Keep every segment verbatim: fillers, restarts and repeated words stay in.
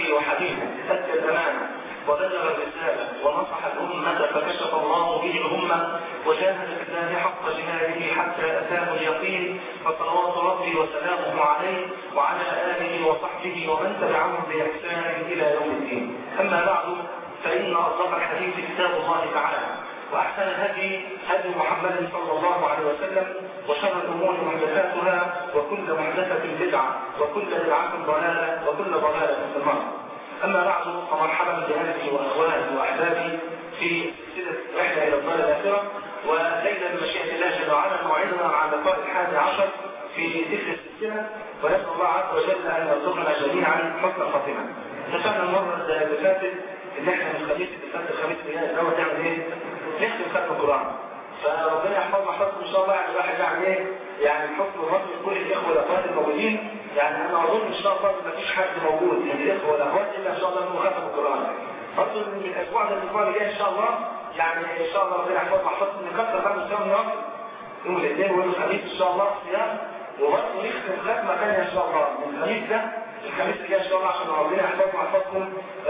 عبده وحبيبه أدى الأمانة وبلغ الرسالة ونصح الأمة فكشف الله به الأمة وجاهد في الله حق جهاده حتى أتاه اليقين، فصلوات ربي وسلامه عليه وعلى آله وصحبه ومن تبعهم بإحسان إلى يوم الدين. أما بعد، فإن أصدق الحديث كتاب الله تعالى، وأحسن الهدي هدي محمد صلى الله عليه وسلم، وشر الأمور محدثاتها، وكل محدثة بدعة، وكل بدعة ضلالة، وكل ضلالة في النار. أما بعد، فمرحبا بأهلي وأخواني وأحبابي في سلسلة رحلة إلى الدار الآخرة، وليلة بمشيئة الله جل وعلا موعدنا مع اللقاء الحادي عشر في تلك السلسلة، ونسأل الله عز وجل أن يرزقنا جميعا حسن الخاتمة. اتفقنا المرة اللي فاتت إن إحنا من الخميس اللي فات الخميس اللي جاي الأول نعمل إيه؟ نختم ختم القرآن. فربنا يحفظنا حفظ إن شاء الله، يعني الواحد يعمل إيه؟ يعني حفظ الرب لكل الإخوة والأخوات الموجودين. يعني أنا أظن إن شاء الله ما فيش حد موجود من الإخوة والأخوات إلا إن شاء الله إنه ختم القرآن. برضه من الأسبوع ده الأسبوع اللي جاي إن شاء الله، يعني إن شاء الله ربنا يحفظنا حفظ نكسر بقى مستوى النهارده. يوم الاثنين ويوم الخميس إن شاء الله صيام، وبرضه نختم ختمة ثانية إن شاء الله من الخميس ده الخميس اللي جاي إن شاء الله، عشان ربنا يحفظنا ويحفظكم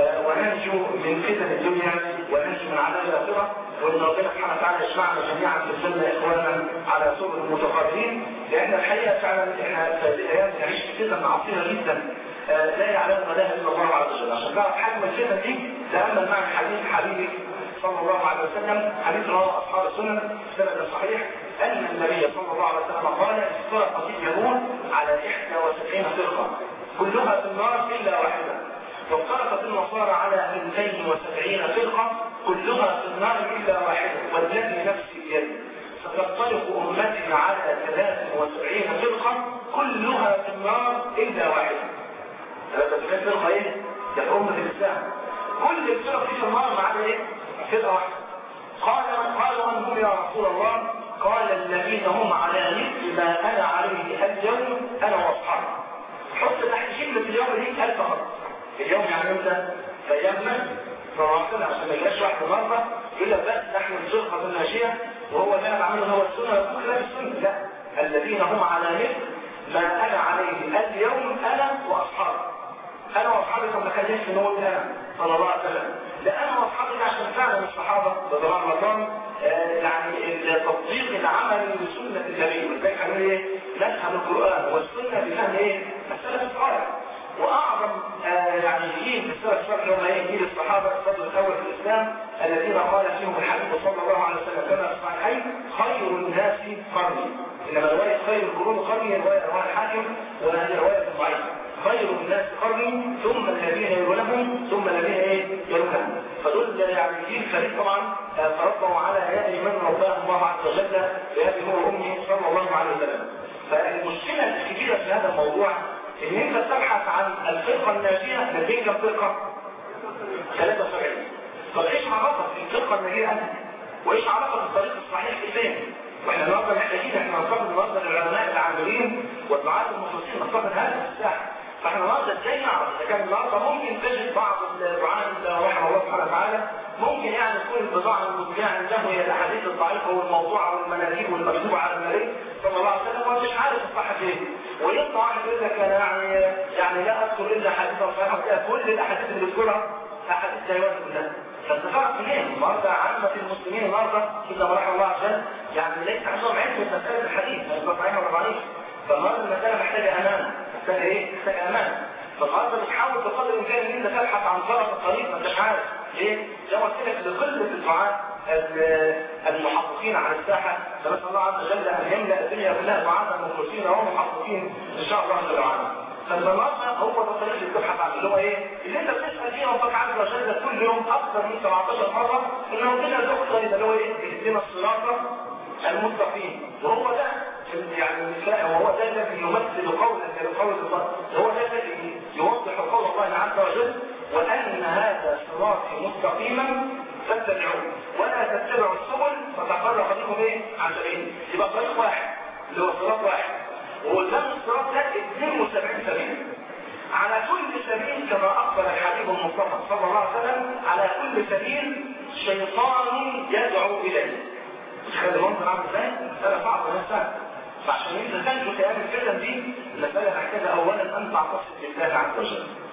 وننجو من فتن الدنيا وننجو من عذاب الآخرة، وإن ربنا سبحانه وتعالى يجمعنا جميعا في الجنة إخوانا على سرر متقابلين. لأن الحقيقة فعلا إحنا في هذه الأيام نعيش في فتن عصيبة جدا لا يعلمها لها إلا الله عز وجل. عشان تعرف حجم الفتن دي تأمل معي حديث حبيبي صلى الله عليه وسلم، حديث رواه أصحاب السنن سند صحيح، أن النبي صلى الله عليه وسلم قال: افترقت اليهود على إحدى وسبعين فرقة كلها في النار إلا واحدة، وافترقت النصارى على اثنتين وسبعين فرقة كلها في النار إلا واحدة، والذي نفسي بيده ستفترق أمتي على ثلاث وسبعين فرقة كلها في النار إلا واحدة. ثلاث وسبعين فرقة إيه؟ ده أمة الإسلام. كل الفرق في النار ما عدا إيه؟ فرقة واحدة. قال قالوا من هم يا رسول الله؟ قال: الذين هم على مثل ما أنا عليه اليوم أنا وأصحابي. حط تحت كلمة اليوم دي ألف خط. اليوم يعني امتى؟ في أيام من؟ فواصلها عشان ما يبقاش واحد مرة يقول لك بس نحن الفرقة الناشئة وهو اللي أنا بعمله هو السنة، يقول خلاف السنة. لا، الذين هم على مثل ما أنا عليه اليوم أنا وأصحابي. أنا وأصحابي كما كان يحسن نقول أنا صلى الله عليه وسلم. لأن أصحابي عشان فعلا الصحابة رضوان الله آه يعني التطبيق العملي لسنة النبي، ولذلك عملوا إيه؟ نفهم القرآن والسنة بفهم إيه؟ السلف الصالح. وأعظم آه يعني جيل في السلف الصالح هم إيه؟ جيل الصحابة الفضل الأول في الإسلام الذين قال فيهم الحبيب صلى الله عليه وسلم كما في الصحيحين: خير الناس قرني. إنما رواية خير القرون قرني رواية رواه الحاكم، وهذه رواية ضعيفة. خير الناس قرني ثم الذين يلونهم ثم الذين ايه يلونهم. فدول يعني جيل فريق طبعا تربوا على يد من رباه الله عز وجل بهذه هو امه صلى الله عليه وسلم. فالمشكله الكبيره في هذا الموضوع ان انت تبحث عن الفرقه الناجيه لديك كم فرقه؟ ثلاثة وسبعين. طب ايش علاقه الفرقه الناجيه انت؟ وايش علاقه الطريق الصحيح فين؟ واحنا النهارده محتاجين احنا نصطدم النهارده للعلماء العاملين والدعاة المخلصين نصطدم هذا الساحه. فاحنا النهارده ازاي نعرف اذا كان النهارده ممكن تجد بعض الدعاة رحمه الله سبحانه وتعالى ممكن يعني تكون البضاعه المبدعه عنده هي الاحاديث الضعيفه والموضوعه والمناهج والمكتوبه على النبي صلى الله عليه وسلم ومش عارف الصح فين، ويطلع واحد يقول لك انا يعني يعني لا اذكر الا حديثا صحيحا، كل الاحاديث اللي بتذكرها احاديث زيوات كلها. فالتفرق منين؟ النهارده عامه المسلمين النهارده الا ما رحم الله عز وجل يعني ليس عندهم علم بمساله الحديث هل صحيح ولا ضعيف. فالنهارده المساله محتاجه امان، محتاجه ايه؟ محتاجه امان. فالنهارده بتحاول بقدر الامكان ان انت تبحث عن طرف الطريق ما انتش عارف ليه؟ زي ما قلت لك لقله الدعاة المحققين على الساحه، فنسال الله عز وجل ان يملا الدنيا كلها دعاة مخلصين ومحققين ان شاء الله جل وعلا. فالنهارده هو ده الطريق اللي بتبحث عنه اللي هو ايه؟ اللي انت بتسال فيه ربك عز وجل كل يوم اكثر من سبعتاشر مره ان ربنا يرزقك الطريق اللي هو ايه؟ اهدنا الصراط المستقيم. وهو ده يعني وهو ده الذي يمثل قولا لقول الله، هو ده الذي يوضح قول الله عز وجل: وان هذا صراطي مستقيما فاتبعوه ولا تتبعوا السبل فتفرق بكم ايه عن سبيله. يبقى طريق واحد اللي هو صراط واحد، وقدام الصراط ده اثنين وسبعين سبيل. على كل سبيل كما اخبر الحبيب المصطفى صلى الله عليه وسلم على كل سبيل شيطان يدعو اليه. خلي المنظر عامل ازاي؟ مساله صعبه نفسها. فعشان انت تنجو في هذه الفتن دي المساله محتاجه اولا ان تعتصم بالله عز وجل.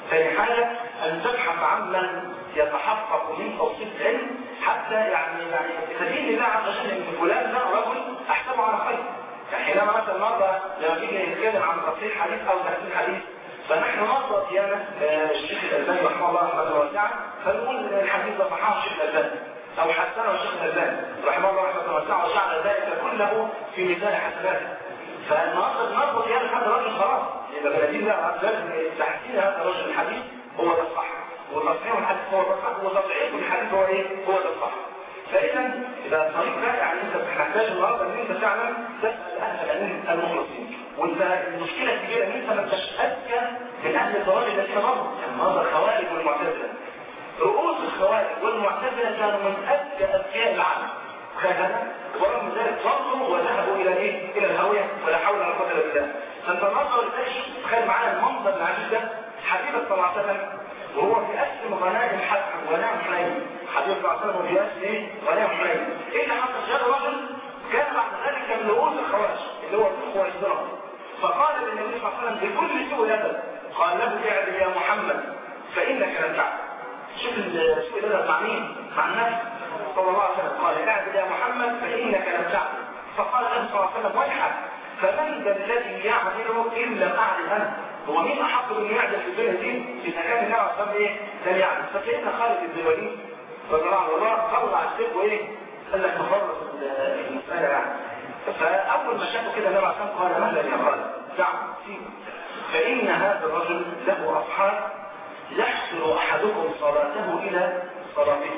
ثاني حاجة أن تبحث عن من يتحقق من توصيل العلم حتى يعني يعني تدين الله عز وجل ان فلان ده رجل احسبه على خير. يعني حينما مثلا النهارده لما نيجي نتكلم عن تصحيح حديث او تحسين حديث فنحن نصل ديانه الشيخ الالباني رحمه الله رحمه واسعه فنقول الحديث ده صححه الشيخ الالباني او حسنه الشيخ الالباني رحمه الله رحمه واسعه وجعل ذلك كله في ميزان حسناته. فالنهارده نصل ديانه هذا الرجل خلاص يبقى بنادين الله عز وجل تحسين هذا الرجل الحديث هو ده الصح وتصحيح الحديث هو ده الصح وتضعيف الحديث هو ايه؟ هو ده الصح. فاذا اذا الطريق ده يعني انت بتحتاج النهارده ان انت فعلا تسال اهل العلم المخلصين وانت المشكله الكبيره ان انت ما انتش اذكى من اهل الضلال الذين مروا النهارده الخوارج والمعتزله. رؤوس الخوارج والمعتزله كانوا من اذكى اذكياء العالم. خذنا ورغم ذلك ضلوا وذهبوا الى ايه؟ الى الهاويه ولا حول ولا قوه الا بالله. فانت النهارده ولذلك تخيل معانا المنظر العجيب ده حبيبك صلى الله عليه وسلم وهو بيقسم غنائم حسن غنائم حنين. حبيب صلى الله عليه وسلم بيقسم ايه؟ غنائم حنين. ايه اللي حصل؟ جاء رجل كان بعد ذلك من رؤوس الخوارج اللي هو الاخوه الاسلام فقال للنبي صلى الله عليه وسلم بكل سوء ادب قال له اعدل يا محمد فانك لم تعدل. شوف سوء الادب مع مين؟ مع النبي صلى الله عليه وسلم قال اعدل يا محمد فانك لم تعدل. فقال له صلى الله عليه وسلم ويحك فمن ذا الذي يعدل ان لم اعدل انا؟ هو مين احق من يعدل في الدنيا دي اذا كان النبي عليه الصلاه ايه؟ لم يعدل. فسيدنا خالد بن الوليد رضي الله عنه طلع السيف وايه؟ قال لك نخلص المساله يعني. فاول ما شافوا كده النبي عليه الصلاه والسلام قال مهلا يا خالد دع سيبه فان هذا الرجل له اصحاب يحسر احدكم صلاته الى صلاته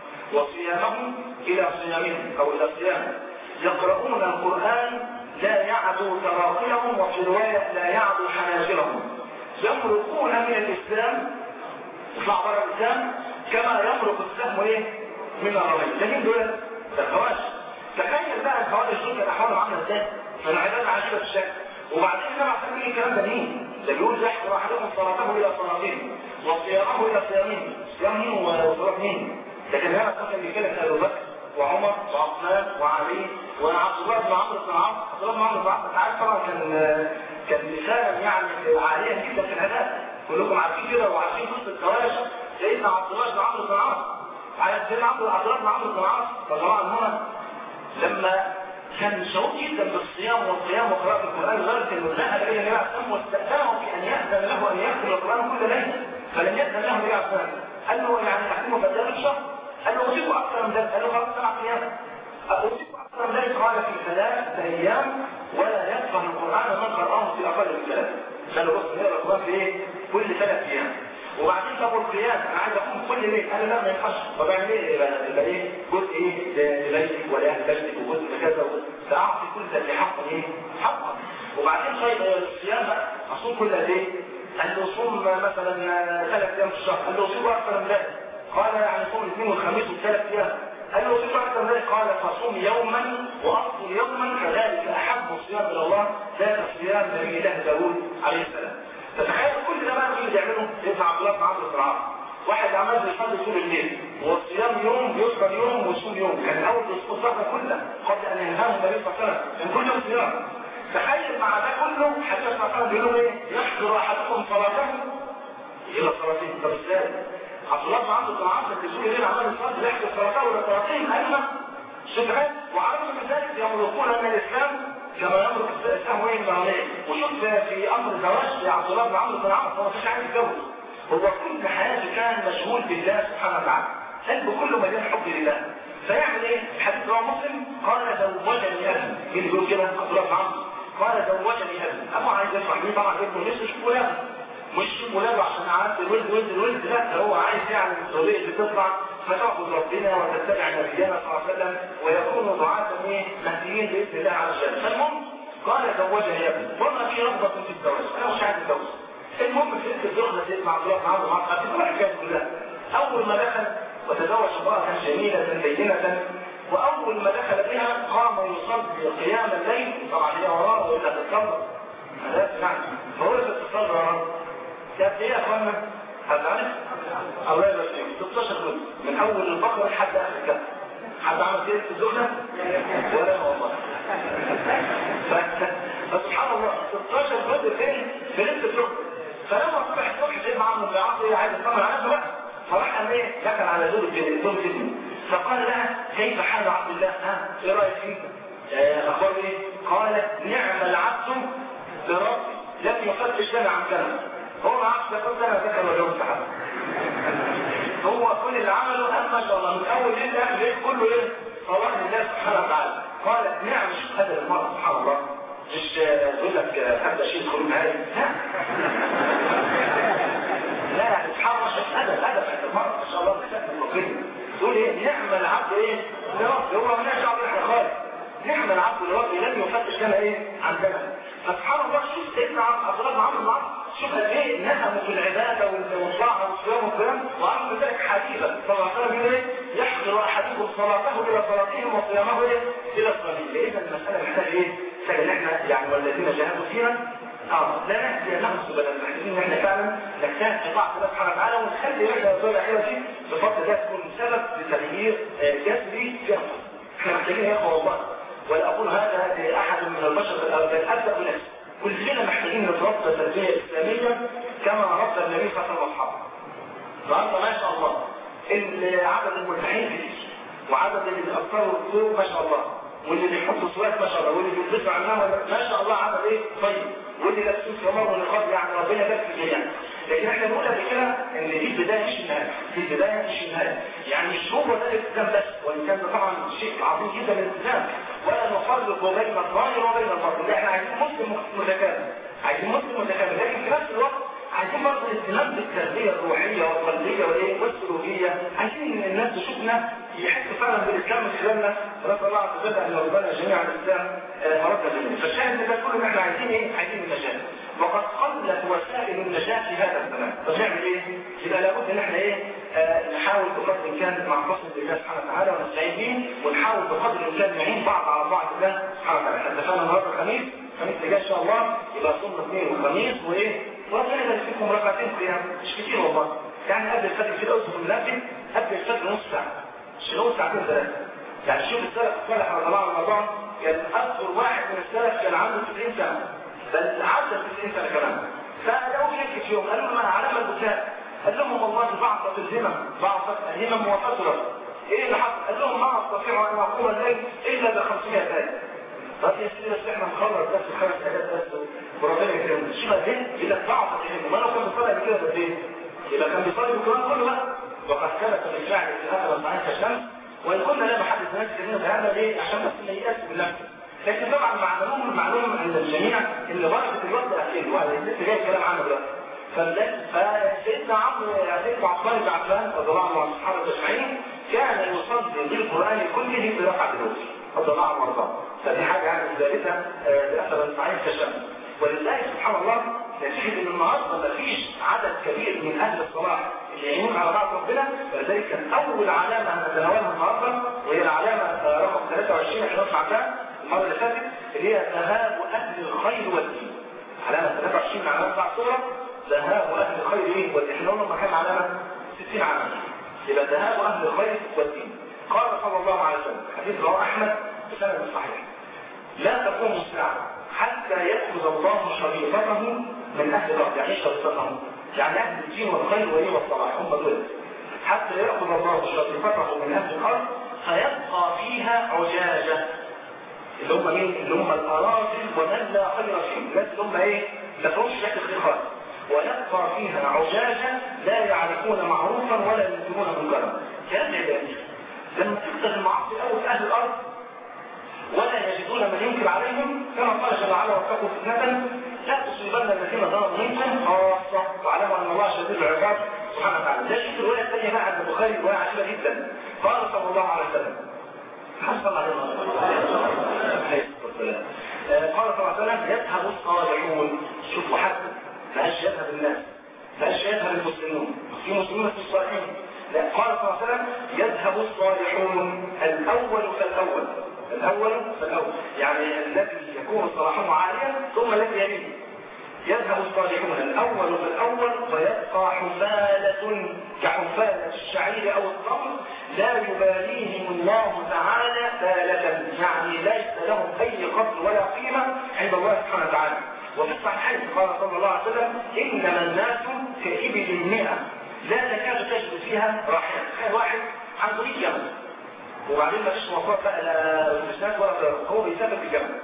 وصيامه الى صيامه او الى صيامه يقرؤون القران لا يعدو تراقيهم وفي روايه لا يعدو حناجرهم يمرقون من الاسلام يطلع بره الاسلام كما يمرق السهم ايه من الرمي. ده مين دول؟ ده الخوارج. تخيل بقى الخوارج دول كانت احوالهم عامله ازاي؟ كانوا عباده عجيبه الشكل. وبعدين النبي عليه الصلاه الكلام ده مين؟ ده بيقول يحضر احدكم صلاته الى صلاته وصيامه الى صيامه. صيام مين وصلاه مين؟ لكن النبي عليه الصلاه والسلام بيتكلم ابو بكر وعمر وعثمان وعلي وعبد الله بن عمرو بن العاص. عبد الله بن عمرو بن العاص انت عارف طبعا كان كان مثالا يعني عاليا جدا في العباده. كلكم عارفين كده وعارفين قصه الخوارج. سيدنا عبد الله بن عمرو بن العاص على سيدنا عبد الله بن عمرو بن العاص طبعا هنا لما كان شوق جدا بالصيام والقيام وقراءه القران لدرجه انه ذهب الى النبي عليه الصلاه والسلام واستاذنه في ان ياذن له ان يقرا القران كل ليله فلم ياذن له النبي عليه الصلاه والسلام. قال له يعني تحكمه في قدام الشهر؟ قال له اصيبه اكثر من ذلك. قال له خلاص سبع ايام. اصيبه اكثر من ذلك قال في ثلاث ايام ولا يفهم القران من قراه في اقل من ثلاث. قال له بص نقرا القران في ايه؟ كل ثلاث ايام. وبعدين طب القيام انا عايز اقوم كل ليل. قال لا ما ينفعش. طب اعمل ايه؟ يبقى ايه؟ جزء ايه لبيتك ولاهل بيتك وجزء كذا فاعطي كل ذي حق ايه؟ حقا. وبعدين طيب الصيام بقى اصوم كل قد ايه؟ قال له صوم مثلا ثلاث ايام في الشهر. قال له صوم اكثر من ذلك. قال يعني صوم الاثنين والخميس وثلاث ايام. قال له صوم اكثر من ذلك. قال فصوم يوما وافطر يوما كذلك احب الصيام الى الله ذات صيام نبي الله داوود عليه السلام. فتخيل كل ده بقى اللي بيعمله سيدنا عبد الله بن عمرو بن العاص. واحد عمال بيصلي طول الليل والصيام يوم يفطر يوم ويصوم يوم. كان اول يصوم الصحبه كلها قبل ان ينهاه النبي صلى الله عليه وسلم كان كل يوم صيام. تخيل مع ده كله حتى صلى الله عليه وسلم بيقول ايه؟ يحضر احدكم صلاته الى صلاته. طب ازاي؟ عبد الله بن عمرو بن العاص اللي طول الليل عمال يصلي يحضر صلاته الى صلاتين ايضا شبهات وعرفوا من ذلك يمرقون من الاسلام كما يمرق السهم وين المعنيه. وشوف في امر الزواج عبد الله بن عمرو بن العاص هو مش عايز يتجوز. هو كل حياته كان مشغول بالله سبحانه وتعالى. قلبه كله مليان حب لله. فيعمل ايه؟ الحديث رواه مسلم قال زوجني ابي. مين اللي بيقول كده؟ عبد الله بن عمرو. قال زوجني ابي. ابو عايز يفرح بيه طبعا ابنه لسه مش ولاده. مش ولاده عشان عارف الولد ولد الولد لا هو عايز يعني الذريه اللي تطلع فتعبد ربنا وتتبع نبينا صلى الله عليه وسلم ويكونوا دعاة ايه؟ مهديين باذن الله عز وجل. فالمهم قال زوجني ابي وما في رغبه في الزواج انا مش عايز اتجوز. المهم في الدخله سيدنا عبد الله بن عمرو بن العاص كل الحكايه كلها. اول ما دخل وتزوج امراه جميله بينه واول ما دخل بها قام يصلي قيام الليل طبعا هي وراه ولا تتصلى هذا يعني فهو تتصلى وراه. كانت ايه يا اخوانا؟ هتعرف؟ الله يبارك فيك ستاشر جزء من اول البقره لحد اخر الكهف. حد عمل كده في الدخله؟ ولا انا والله. فسبحان الله ستاشر جزء فين؟ في ليله الدخله. فلما صبح الصبح سيدنا عمرو بن العاص عايز يطمن على نفسه بقى، فراح قال ايه دخل على زوج الدكتور سيدنا فقال لها كيف حال عبد الله؟ ها ايه رايك فيه؟ اخباره ايه؟ قالت نعم العبد بربي لم يفتش لنا عن كلمه. هو ما عرفش يقول سنه ذكر ولا انت هو كل اللي عمله قال ما شاء الله من اول ليل لاخر ليل كله ايه؟ صلاح لله سبحانه وتعالى. قالت نعم شوف هذا المرء سبحان الله مش يقول لك ابدا شيء خروج هاي لا يعني سبحان الله شوف ادب ادب عند المرء ما شاء الله بشكل كبير. تقول ايه نعم العبد ايه؟ لربي هو ما نعش عبد احنا خالص. نعم العبد لربي لم يفتش لنا ايه؟ عن كلمه. فسبحان الله شوف سيدنا عبد الله بن عمرو بن العاص شوف قد ايه نهموا في العباده والطاعه والصيام والقيام وعملوا ذلك حديثا صلى الله عليه وسلم ايه؟ يحضر احدكم صلاته الى صلاتهم وصيامه ايه؟ الى صلاتهم. لان المساله محتاجه ايه؟ محتاجه ان احنا يعني والذين جاهدوا فينا اه لا نهدي لهم سبلا. محتاجين ان احنا فعلا نجتهد في طاعه الله سبحانه وتعالى ونخلي احنا الدور الاخيره دي بفضل ده تكون سبب لتغيير جذري في انفسنا. احنا محتاجين يا اخوه والله ولا اقول هذا لاحد من البشر بل ابدا بنفسي. كلنا محتاجين نتربى تربيه اسلاميه كما ربى النبي صلى الله عليه وسلم واصحابه. النهارده ما شاء الله عدد الملتحين كتير وعدد اللي بيأثروا الطرق ما شاء الله واللي بيحطوا سواك ما شاء الله واللي بيلبسوا عنها ما شاء الله عدد ايه طيب واللي لابسين ثمار ونقاب يعني ربنا يبارك في الجميع. لكن احنا بنقول قبل كده ان دي البدايه مش النهايه، دي البدايه مش النهايه. يعني مش هو ده الالتزام بس وان كان طبعا شيء عظيم جدا الالتزام ولا نفرق بين الظاهر وبين الباطن. لا احنا عايزين مسلم متكامل، عايزين مسلم متكامل لكن في نفس الوقت عايزين برضه اهتمام بالتربيه الروحيه والقلبيه والايه والسلوكيه. عايزين ان الناس تشوفنا يحسوا فعلا بالاسلام من خلالنا. نسال الله عز وجل ان يرضانا جميعا الاسلام مرضنا جميعا. فالشاهد من ده كله احنا عايزين ايه؟ عايزين النجاه. وقد قلت وسائل النجاه في هذا الزمان. طب نعمل ايه؟ يبقى لابد ان احنا ايه؟ آه نحاول بقدر الامكان مع فضل الله سبحانه وتعالى ونستعين به ونحاول بقدر الامكان نعين بعض على بعض الله سبحانه وتعالى. احنا اتفقنا النهارده الخميس، الخميس اللي جاي ان شاء الله يبقى صوم اثنين وخميس وايه؟ وربنا يبارك فيكم ركعتين قيام مش كتير والله. يعني قبل الفجر كده اوصف المنبه قبل الفجر نص ساعه مش نص ساعتين ثلاثه. يعني شوف السلف الصالح على طلع رمضان كان اكثر واحد من السلف كان عنده تسعين سنه بل عدى تسعين سنه كمان. فلو شك في يوم قالوا له ما علامه البكاء؟ قال لهم والله ضعفت الهمم ضعفت الهمم وفتره. ايه اللي حصل؟ قال لهم ما استطيع ان اقوم الليل الا ب خمسمائة آية. طب يا سيدي بس احنا نخلص بس خمس ايات بس وربنا يكرمنا. شو بقى دي؟ يبقى ضعفت الهمم. ما لو كان بيصلي كده بالليل يبقى كان بيصلي القران كله بقى. وقد ثبت بالفعل في اخر الصحيح كالشمس وان كنا لا نحدث ناس كثيرين بهذا ليه؟ عشان بس ما ييأس بالنفس. لكن طبعا معلوم المعلوم عند الجميع ان بركه الوقت الاخير وهذا لسه جاي الكلام عنه دلوقتي. فسيدنا عمرو سيدنا عثمان بن عفان رضي الله عنه واصحابه اجمعين كان يصلي بالقران كله بركعه الوتر رضي الله عنه وارضاه. فدي حاجه يعني ثالثه باثر الصحيح كالشمس. ولذلك سبحان الله نتيجه ان النهارده ما فيش عدد كبير من اهل الصلاح اللي يعينون على بعض ربنا. فلذلك كان اول علامه هنتناولها النهارده وهي العلامه رقم ثلاثة وعشرين احنا نسمع المره اللي فاتت اللي هي ذهاب اهل الخير والدين. علامه ثلاثة وعشرين من علامات بعض الصوره ذهاب اهل الخير ايه والدين. احنا قلنا كام علامه؟ ستين علامه. يبقى ذهاب اهل الخير والدين. قال صلى الله عليه وسلم حديث رواه احمد بسند صحيح لا تقوم الساعه حتى يأخذ الله شريطته من اهل الارض. يعني ايه شريطته؟ يعني اهل الدين والخير وايه والصلاح هم دول. حتى يأخذ الله شريطته من اهل الارض فيبقى فيها عجاجه اللي هم مين؟ اللي هم الاراذل ومن لا خير فيه. الناس اللي هم ايه؟ ما فيهمش شكل خير خالص. ويبقى فيها عجاجه لا يعرفون معروفا ولا ينكرون منكرا. كلام عبادي. لما تكتب المعاصي قوي في اهل الارض ولا يجدون من ينكر عليهم كما قال جل وعلا واتقوا فتنه لا تصيبن الذين ظلموا منكم خاصه واعلموا ان الله شديد العقاب سبحانه وتعالى. ده شوف الروايه الثانيه بقى عند البخاري روايه عجيبه جدا. قال صلى الله عليه وسلم حسب الله عليه وسلم قال صلى الله عليه وسلم يذهب الصالحون. شوفوا حد ما قالش يذهب الناس ما قالش يذهب المسلمون في مسلمين في الصالحين. لا قال صلى الله عليه وسلم يذهب الصالحون الاول فالاول الاول فالاول يعني الذي يكون صلاحه عاليا ثم الذي يليه. يذهب الصالحون الاول فالاول ويبقى حفالة كحفالة الشعير او التمر لا يباليهم الله تعالى بالة. يعني ليس لهم اي قدر ولا قيمة عند الله سبحانه وتعالى. وفي الصحيحين قال صلى الله عليه وسلم انما الناس كإبل المئة لا تكاد تجد فيها راحله. تخيل واحد عنده مية جمل وبعدين ما فيش مواصلات بقى لا استثناء ولا طيران، هو بيسافر بالجمل.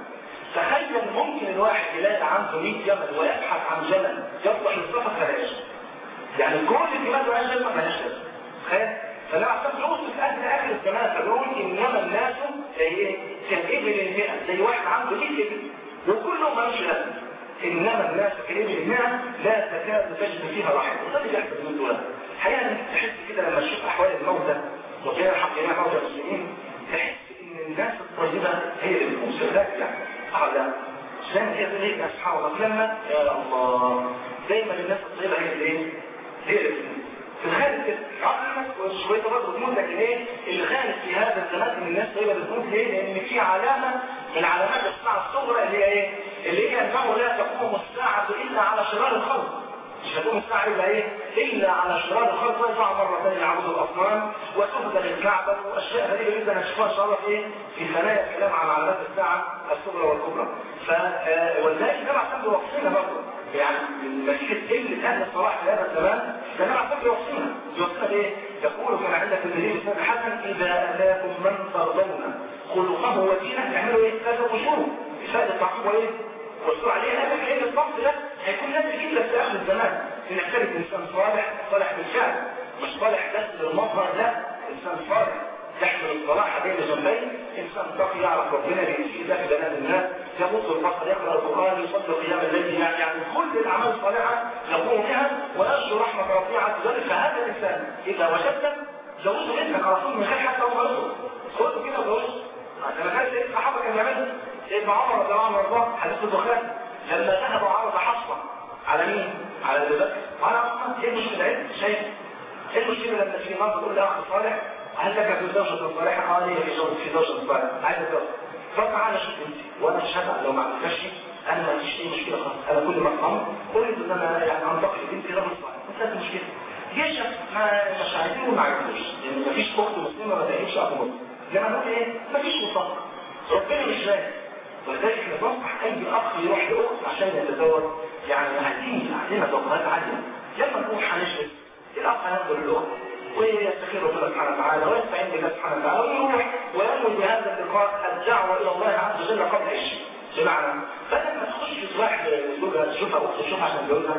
تخيل ممكن الواحد يلاقي عنده مية جمل ويبحث عن جمل يصلح للسفر فلاش، يعني كل الجمال ولا جمل مالهاش لازمه. تخيل فلما عشان فلوس في اهل اخر الزمان فبيقول انما الناس زي ايه؟ كالابل المئة، زي واحد عنده مية ابل وكلهم مالوش لازمه. انما الناس كالابل المئة لا تكاد تجد فيها راحله. وده اللي بيحصل من دول الحقيقه انك تحس كده لما تشوف احوال الموتى وكان الحق جميع موتى المسلمين، تحس ان الناس الطيبه هي اللي بتموت يعني. أعلى عشان هي ذلك أصحاب الله لما يا الله دايما الناس الطيبة هي اللي هي اللي في الخارج كده عقلنا شوية برضه تموت. لكن ايه اللي خالف في هذا الزمان ان الناس طيبة بتموت ليه؟ لأن في علامة من علامات الساعة الصغرى اللي هي ايه؟ اللي هي أنه لا تقوم الساعة إلا على شرار الخلق. مش هتقوم الساعة إلا ايه؟ إلا على شرار الخلق. ويطلع مرة ثانية يعبدوا الأصنام وتهدى للكعبة وأشياء غريبة جدا هنشوفها إن شاء الله في ايه؟ في ثنايا الكلام عن علامات الساعة الصغرى والكبرى. ف ولذلك ده عشان بيوصينا برضه يعني نتيجة قلة أهل الصلاح في هذا الزمان ده نوع عشان بيوصينا بيوصينا بإيه؟ يقول كما عندك في الدليل الإسلام الحسن إذا أتاكم من ترضون خلقه ودينه يعملوا إيه؟ تزوجوه. إفادة التعقيب وإيه؟ والسرعة عليها لأن الضغط ده هيكون نازل جدا في آخر الزمان إنك تجد إنسان صالح صالح بالفعل مش صالح بس للمظهر، لا إنسان صالح يحمل الصلاح بين جنبين، انسان تقي يعرف ربنا بيسيء ذات بنات الناس يبص البصر يقرا القران يصلي قيام الليل، يعني كل الاعمال الصالحه يقوم بها ويرجو رحمه ربه عز وجل. فهذا الانسان اذا وجدت زوجه ابنك على طول من غير حتى هو مرضه خذه كده وزوجه. لما كان سيدنا الصحابه كان يعملوا سيدنا عمر رضي الله عنه وارضاه حديث البخاري لما ذهبوا عرض حصه على مين؟ على ابي بكر وعلى عثمان. ايه المشكله؟ ايه شايف؟ ايه المشكله لما تيجي مرة تقول لاخ صالح هل لك في زوجة صالحة؟ قال لي في زوجة في زوجة صالحة عايز اتجوز. فتعالى شوف انت وانا مش هبقى لو ما عملتش انا ما عنديش اي مشكله خالص. انا كل ما اقام اريد ان انا يعني انتقل بنتي رجل صالح ما فيش مشكله. جيشك ما مش عايزين وما عايزينش لان ما فيش اخت مسلمه ما تعيش اخو مسلم. لما نقول ايه؟ ما فيش مصدق ربنا مش رايد. ولذلك ننصح اي اخ يروح لاخت عشان يتزوج. يعني عايزين عندنا ذوقات عاليه لما نكون هنشرب الاخ هينظر للاخت ويستخير ربنا سبحانه وتعالى ويستعين بالله سبحانه وتعالى ويروح وينوي بهذا اللقاء الدعوه الى الله عز وجل قبل الشيء. بمعنى بدل ما تخش واحد زوجها تشوفها اخت تشوفها عشان تجوزها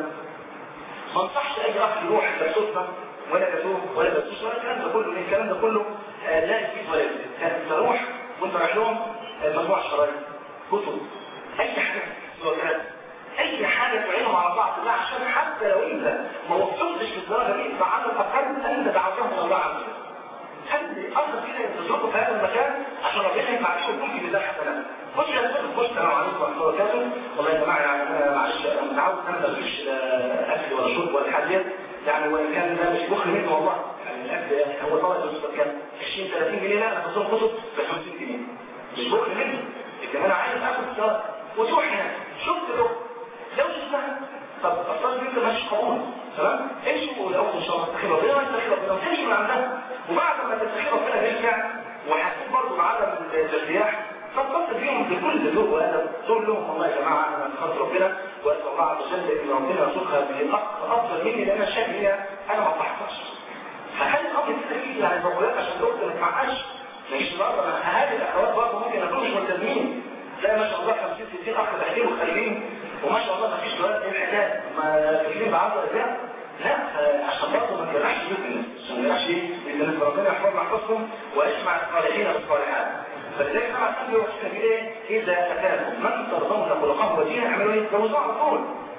ما انصحش اي اخ يروح لا صدفه ولا جاسوس ولا جاسوس ولا الكلام ده كله. لان الكلام ده كله لا يفيد ولا يفيد. كانت تروح وانت رايح لهم مجموعه شرايط كتب اي حاجه سواء اي حاجه تعينهم على بعض الله عشان حتى لو انت ما وصلتش للدرجه دي فعلى الاقل انت دعوتهم الى الله عز وجل. خلي اصلا كده تزوروا في هذا المكان عشان ربنا ينفع عليكم ممكن بذلك حسنات. خش يا استاذ خش السلام عليكم ورحمه الله وبركاته. والله يا جماعه يعني انا معلش انا متعود انا ما بجيبش اكل ولا شرب ولا حاجه يعني وان كان ده مش بخل مني والله. يعني الاكل هو طبعا بالنسبه كام عشرين ثلاثين جنيه لا انا بصور كتب ب خمسين جنيه مش بخل مني. لكن انا عايز اخد الصلاه وتروح هنا شفت له لو شفتها طب الصلاه دي مش قبول تمام امشوا الاول ان شاء الله تستخير ربنا ما تستخير ربنا وتمشي من عندها. وبعد ما تستخير ربنا يرجع وحاسين برضه بعدم الارتياح فاتصل بيهم بكل ذوق وادب تقول لهم والله يا جماعه انا خاطر ربنا واسال الله عز وجل ان ربنا يرزقها بالاخ افضل مني لان انا شايف هنا انا ما بحفظش. فخلي الامر كده يجي على الضرورات عشان الوقت ما تتعقدش. مش النهارده هذه الاخوات برضه ممكن يكونوا مش ملتزمين لا ما شاء الله خمسين ستين اخ داخلين وخارجين وما شاء الله ما فيش جواز ايه الحكايه ما تكليم بعض الازياء لا عشان برضه ما تجرحش بيوت الناس عشان ما تجرحش بيوت ربنا يحفظنا يحفظكم ويجمع الصالحين بالصالحات. فلذلك انا عشان يوصلنا بايه؟ اذا اتاكم من ترضون خلقه ودينه اعملوا ايه؟ جوزوه على طول.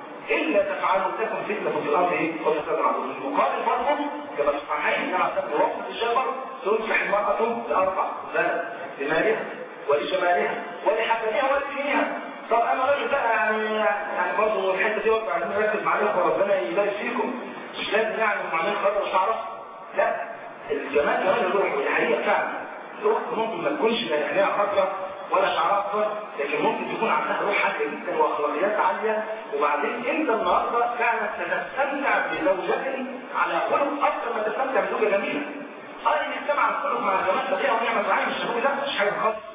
الا تفعلوا تكن فتنه في الارض ايه؟ وفساد عظيم. المقابل برضه كما في الصحيحين كما في وقت الجبر تنكح المراه لاربع ثلاث لمالها ولجمالها ولحسنها ولدينها. طب انا راجل بقى يعني يعني برضه الحته دي وقت عايزين نركز معاكم وربنا يبارك فيكم مش لازم يعني معلم خضر وشعره لا الجمال كمان الروح والحقيقه فعلا. الاخت ممكن ما تكونش لا عينيها خضراء ولا شعرها اصفر لكن ممكن تكون عندها روح عاليه جدا واخلاقيات عاليه وبعدين انت النهارده فعلا تستمتع بزوجتك على خلق اكثر ما تستمتع بزوجه جميله. اه اللي يجتمع الخلق مع الجمال ده ونعمه العين مش هقول لا مش حاجه خالص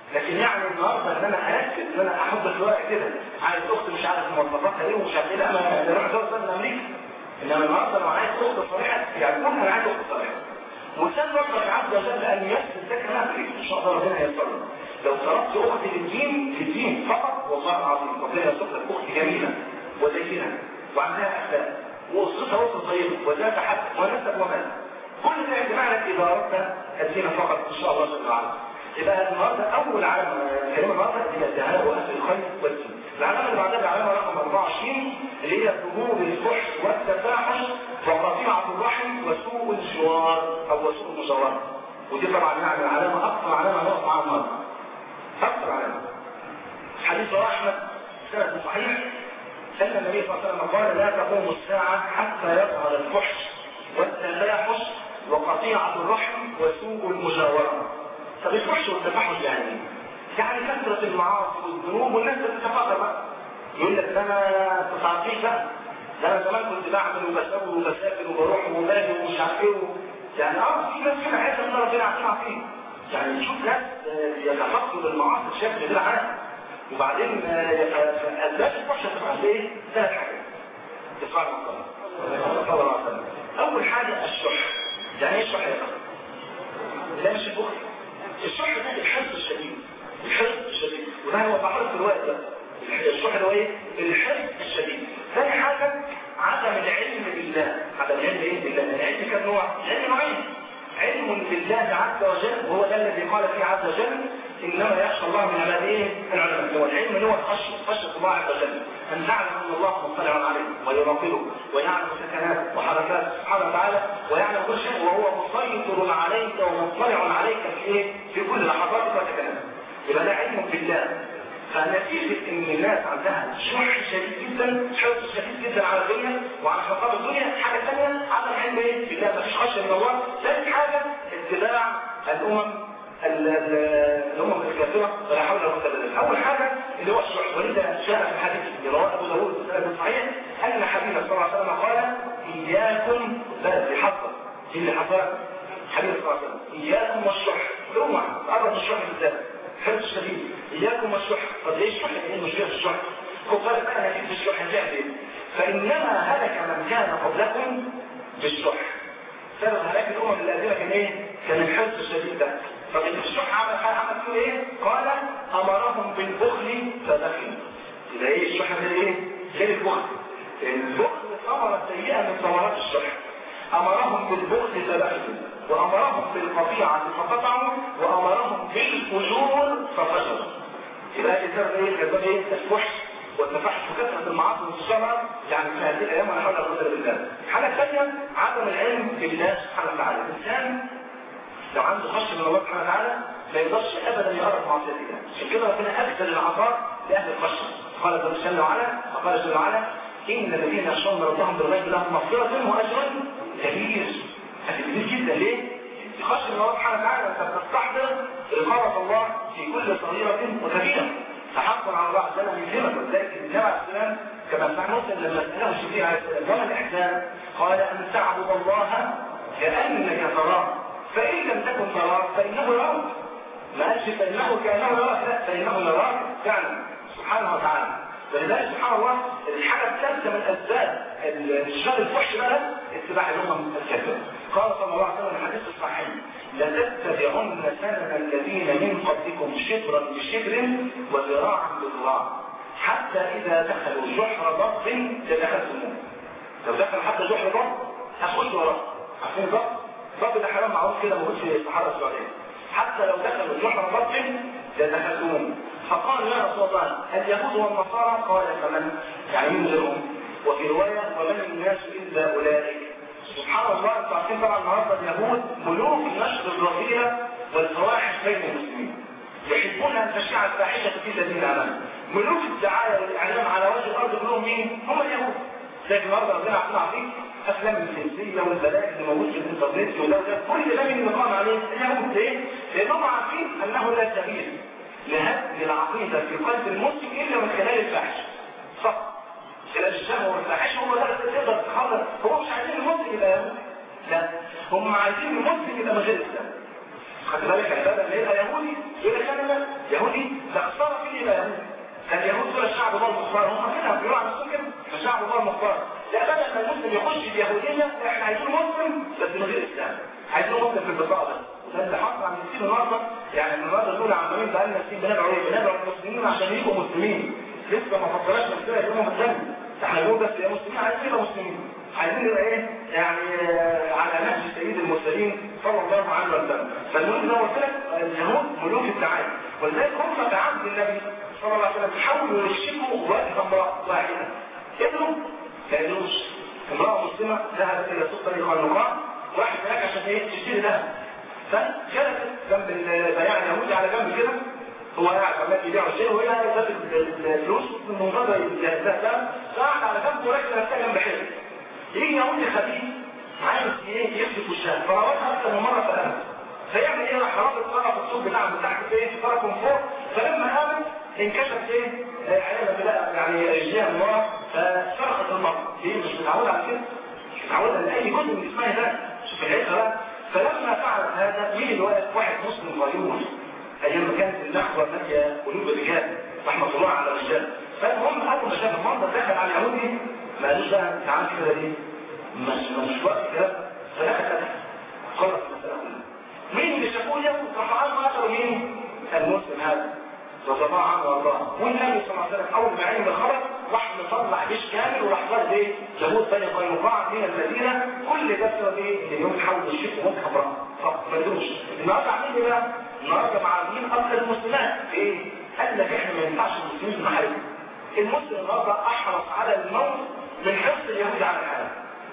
لكن يعني النهارده ان انا اركز ان انا احط في ورقه كده عايز اخت مش عارف مواصفاتها ايه ومش عارف ايه، لا انا اروح اتجوز بقى من امريكا. انما النهارده لو عايز اخت صالحه يعني قول انا عايز اخت صالحه. وسال ربك عز وجل ان يسر لك ما تريد ان شاء الله ربنا ييسر. لو طلبت اخت للدين في الدين فقط والله العظيم ربنا يرزق لك اخت جميله وزينه وعندها اخلاق واسرتها وسط طيبه وذات حد ونسب ومال. كل ده يجمعنا اذا اردت الدين فقط ان شاء الله جل وعلا. يبقى النهارده اول علامه كلمه النهارده هي الذهاب واهل الخير والدين. العلامه اللي بعدها العلامه رقم أربعة وعشرين اللي هي ظهور الفحش والتفاحش وقطيعه الرحم وسوء الجوار او وسوء المجاوره. ودي طبعا يعني علامه اكثر علامه نقف معاها النهارده. اكثر علامه. حديث رواه احمد سند صحيح ان النبي صلى الله عليه وسلم قال لا تقوم الساعه حتى يظهر الفحش والتفاحش وقطيعه الرحم وسوء المجاوره. طب الفحش والتفاحش يعني يعني كثرة المعاصي والذنوب والناس بتتفاخر بقى. يقول لك ده انا تتعاطيش بقى، ده انا زمان كنت بعمل وبسوي وبسافر وبروح وباجي ومش عارف ايه يعني اه في ناس كده عايزه ان ربنا يعطيها فيه. يعني تشوف ناس يتفقدوا بالمعاصي بشكل غير عادي. وبعدين اسباب الفحش والتفاحش ايه؟ ثلاث حاجات. تسمع المصطلح صلى الله عليه وسلم. اول حاجه الشح. يعني ايه الشح يا اخي؟ لا مش البخل. الشح ده الحرص الشديد. الحرص الشديد وده هو بحرص الوقت ده. الشح ده هو ايه؟ الحرص الشديد. ثاني حاجه عدم العلم بالله. عدم العلم ايه بالله؟ العلم كم نوع؟ العلم نوعين. علم بالله عز وجل وهو ده الذي قال فيه عز وجل انما يخشى الله من عباده العلماء. هو العلم اللي هو خشيه خشيه الله عز وجل ان تعلم ان الله مطلع عليه ويراقبه ويعلم سكنات وحركات سبحانه وتعالى ويعلم كل شيء وهو مسيطر عليك ومطلع عليك في ايه؟ في كل لحظاتك وسكناتك. يبقى ده علم بالله. فنتيجه ان الناس عندها شح شديد جدا، حرص شديد جدا على الدنيا وعلى حقائق الدنيا. حاجه ثانيه عدم علم ايه بالله، مفيش خشيه من الله. ثالث حاجه اتباع الامم الامم الكافره ولا حول ولا قوه الا بالله. اول حاجه اللي هو الشح، ولذا جاء في الحديث اللي رواه ابو داوود بسند صحيح ان حبيب صلى الله عليه وسلم قال اياكم بل بحظه دي اللي حصلت حبيب صلى الله عليه وسلم اياكم والشح. اوعى تقرب الشح بالذات حرص شديد. اياكم والشح. طب ليه الشح؟ ايه المشكله في الشح؟ خد بالك بقى نتيجه الشح هتعمل ايه؟ فانما هلك من كان قبلكم بالشح. سبب هلاك الامم الذين كان ايه؟ كان الحرص الشديد ده. طب الشح عمل حاجه عمل فيه ايه؟ قال امرهم بالبخل فبخلوا. يبقى ايه الشح ده ايه؟ غير البخل. البخل ثمره سيئه من ثمرات الشح. امرهم بالبخل فبخلوا وامرهم بالقطيعه فقطعوا وامرهم بالفجور ففجروا. يبقى الانسان ايه؟ يبقى ايه؟ الفحش والتفحش وكثره المعاصي والشر يعني في هذه الايام ولا حول ولا قوه الا بالله. الحاجه الثانيه عدم العلم بالله سبحانه وتعالى. الانسان لو عنده خشيه من الله سبحانه وتعالى ما يقدرش ابدا يقرب معصيه الله. عشان كده ربنا اكثر العطاء لاهل الخشيه. قال جل وعلا وقال جل وعلا ان الذين يخشون ربهم بالغيب لهم مغفره واجر كبير. كبير جدا. ليه؟ خشيه من الله سبحانه وتعالى انت بتستحضر رقابه الله في كل صغيره وكبيره. فحقا على الله عز وجل ان يكرمك. ولذلك النبي عليه السلام كما سمع مسلم لما ساله الشفيع عليه السلام وما الاحسان؟ قال ان تعبد الله كانك تراه فان لم تكن تراه فانه يراك. ما قالش فانه كانه يراك، لا فانه يراك فعلا سبحانه وتعالى. ولذلك سبحان الله الحاجه الثالثه من اسباب الشر الفحش بقى اتباع الامم الكافره. قال صلى الله عليه وسلم في الحديث الصحيح لتتبعن سنن الذين من قبلكم شبرا بشبر وذراعا بذراع حتى اذا دخلوا جحر ضب لدخلتموه. لو دخل حتى جحر ضب هتخش وراه. عارفين الضب؟ الضب ده حيوان معروف كده موجود في الصحراء السعوديه. حتى لو دخلوا جحر ضب لدخلتموه. فقال يا رسول الله اليهود والنصارى؟ قال فمن؟ يعني مين غيرهم؟ وفي روايه ومن الناس الا اولئك. سبحان الله. انتم عارفين طبعا النهارده اليهود ملوك نشر الرذيله والفواحش بين المسلمين. يحبون ان تشيع الفاحشه في الذين امنوا. ملوك الدعايه والاعلام على وجه الارض كلهم مين؟ هم اليهود. زي النهارده ربنا عطينا عارفين افلام الجنسيه والبلاء اللي موجود في الانترنت وده وده كل ده من اللي قام عليه اليهود. ليه؟ لانهم عارفين انه لا سبيل لهدم العقيده في قلب المسلم الا من خلال الفاحشه. صح. خلال الشهوه والفاحشه هو ده اللي تقدر تحرر. هو مش عايزين المسلم يبقى يهودي. لا هم عايزين المسلم يبقى من غير الاسلام. خد بالك البلد اللي يبقى يهودي يقول لك انا يهودي ده خساره فيه يبقى يهودي. كان اليهود دول الشعب الله المختار، هم كده بيقولوا على نفسهم كده الشعب الله المختار. لا بدل ما المسلم يخش بيهوديه احنا عايزين مسلم بس من غير اسلام، عايزين مسلم في البطاقه بس. ده اللي حصل عند كتير النهارده، يعني النهارده دول عمالين بقى لنا سنين بندعو ايه؟ بندعو المسلمين عشان يبقوا مسلمين. لسه ما فكرناش نفسنا يبقوا مسلمين. احنا بنقول بس يا مسلمين عايزين نبقى مسلمين. عايزين نبقى ايه؟ يعني على نهج سيد المرسلين صلى الله عليه وسلم. فالمهم زي ما قلت لك اليهود ملوك التعالي، ولذلك هم في عهد النبي صلى الله عليه وسلم حاولوا يرشفوا وجه امرأة واحدة. قدروا؟ ما قدروش. امرأة مسلمة ذهبت إلى سوق طريق النقاع وراحت هناك عشان ايه؟ تشتري ذهب. فجلست جنب البياع اليهودي على جنب كده، هو قاعد عمال يبيع ويشتري وهي جابت الفلوس من منتظر الذهب ده، فقعد على جنب وركز نفسها جنب حلو. يجي يهودي خبيث عايز ايه؟ يكشف وشها، فراوتها أكثر من مرة فقامت. فيعمل ايه؟ راح رابط طرف الصوت بتاعه من تحت ايه؟ طرف من فوق، فلما قامت انكشف ايه؟ عيالها بقى يعني رجليها من ورا، فصرخت المرأة. هي مش متعودة على كده، مش متعودة ان اي جزء من اسمها ده، شوف العيشة بقى. فلما فعلت هذا مين اللي واقف؟ واحد مسلم غيور ايام ما كانت النخوة مالية قلوب الرجال رحمة الله على الرجال. فالمهم اول ما شاف المنظر دخل على اليهودي ما قالوش بقى انت عامل كده ليه؟ مش مش وقت كده. فدخل خلص المسألة كلها. مين اللي شافوه يوم راح عنه اخر مين؟ المسلم هذا رضي الله عنه وارضاه. والنبي صلى الله عليه وسلم اول ما علم الخبر راح مطلع جيش كامل وراح ضرب ايه؟ يهود بني قينقاع من المدينه، كل ده بسبب ايه؟ ان اليهود حاولوا يشفوا موت حمراء. طب ما قدروش. النهارده عاملين ايه بقى؟ النهارده معارضين اكثر المسلمات في ايه؟ قال لك احنا ما ينفعش المسلمين نحاربهم. المسلم النهارده احرص على الموت من حرص اليهود على الحياه.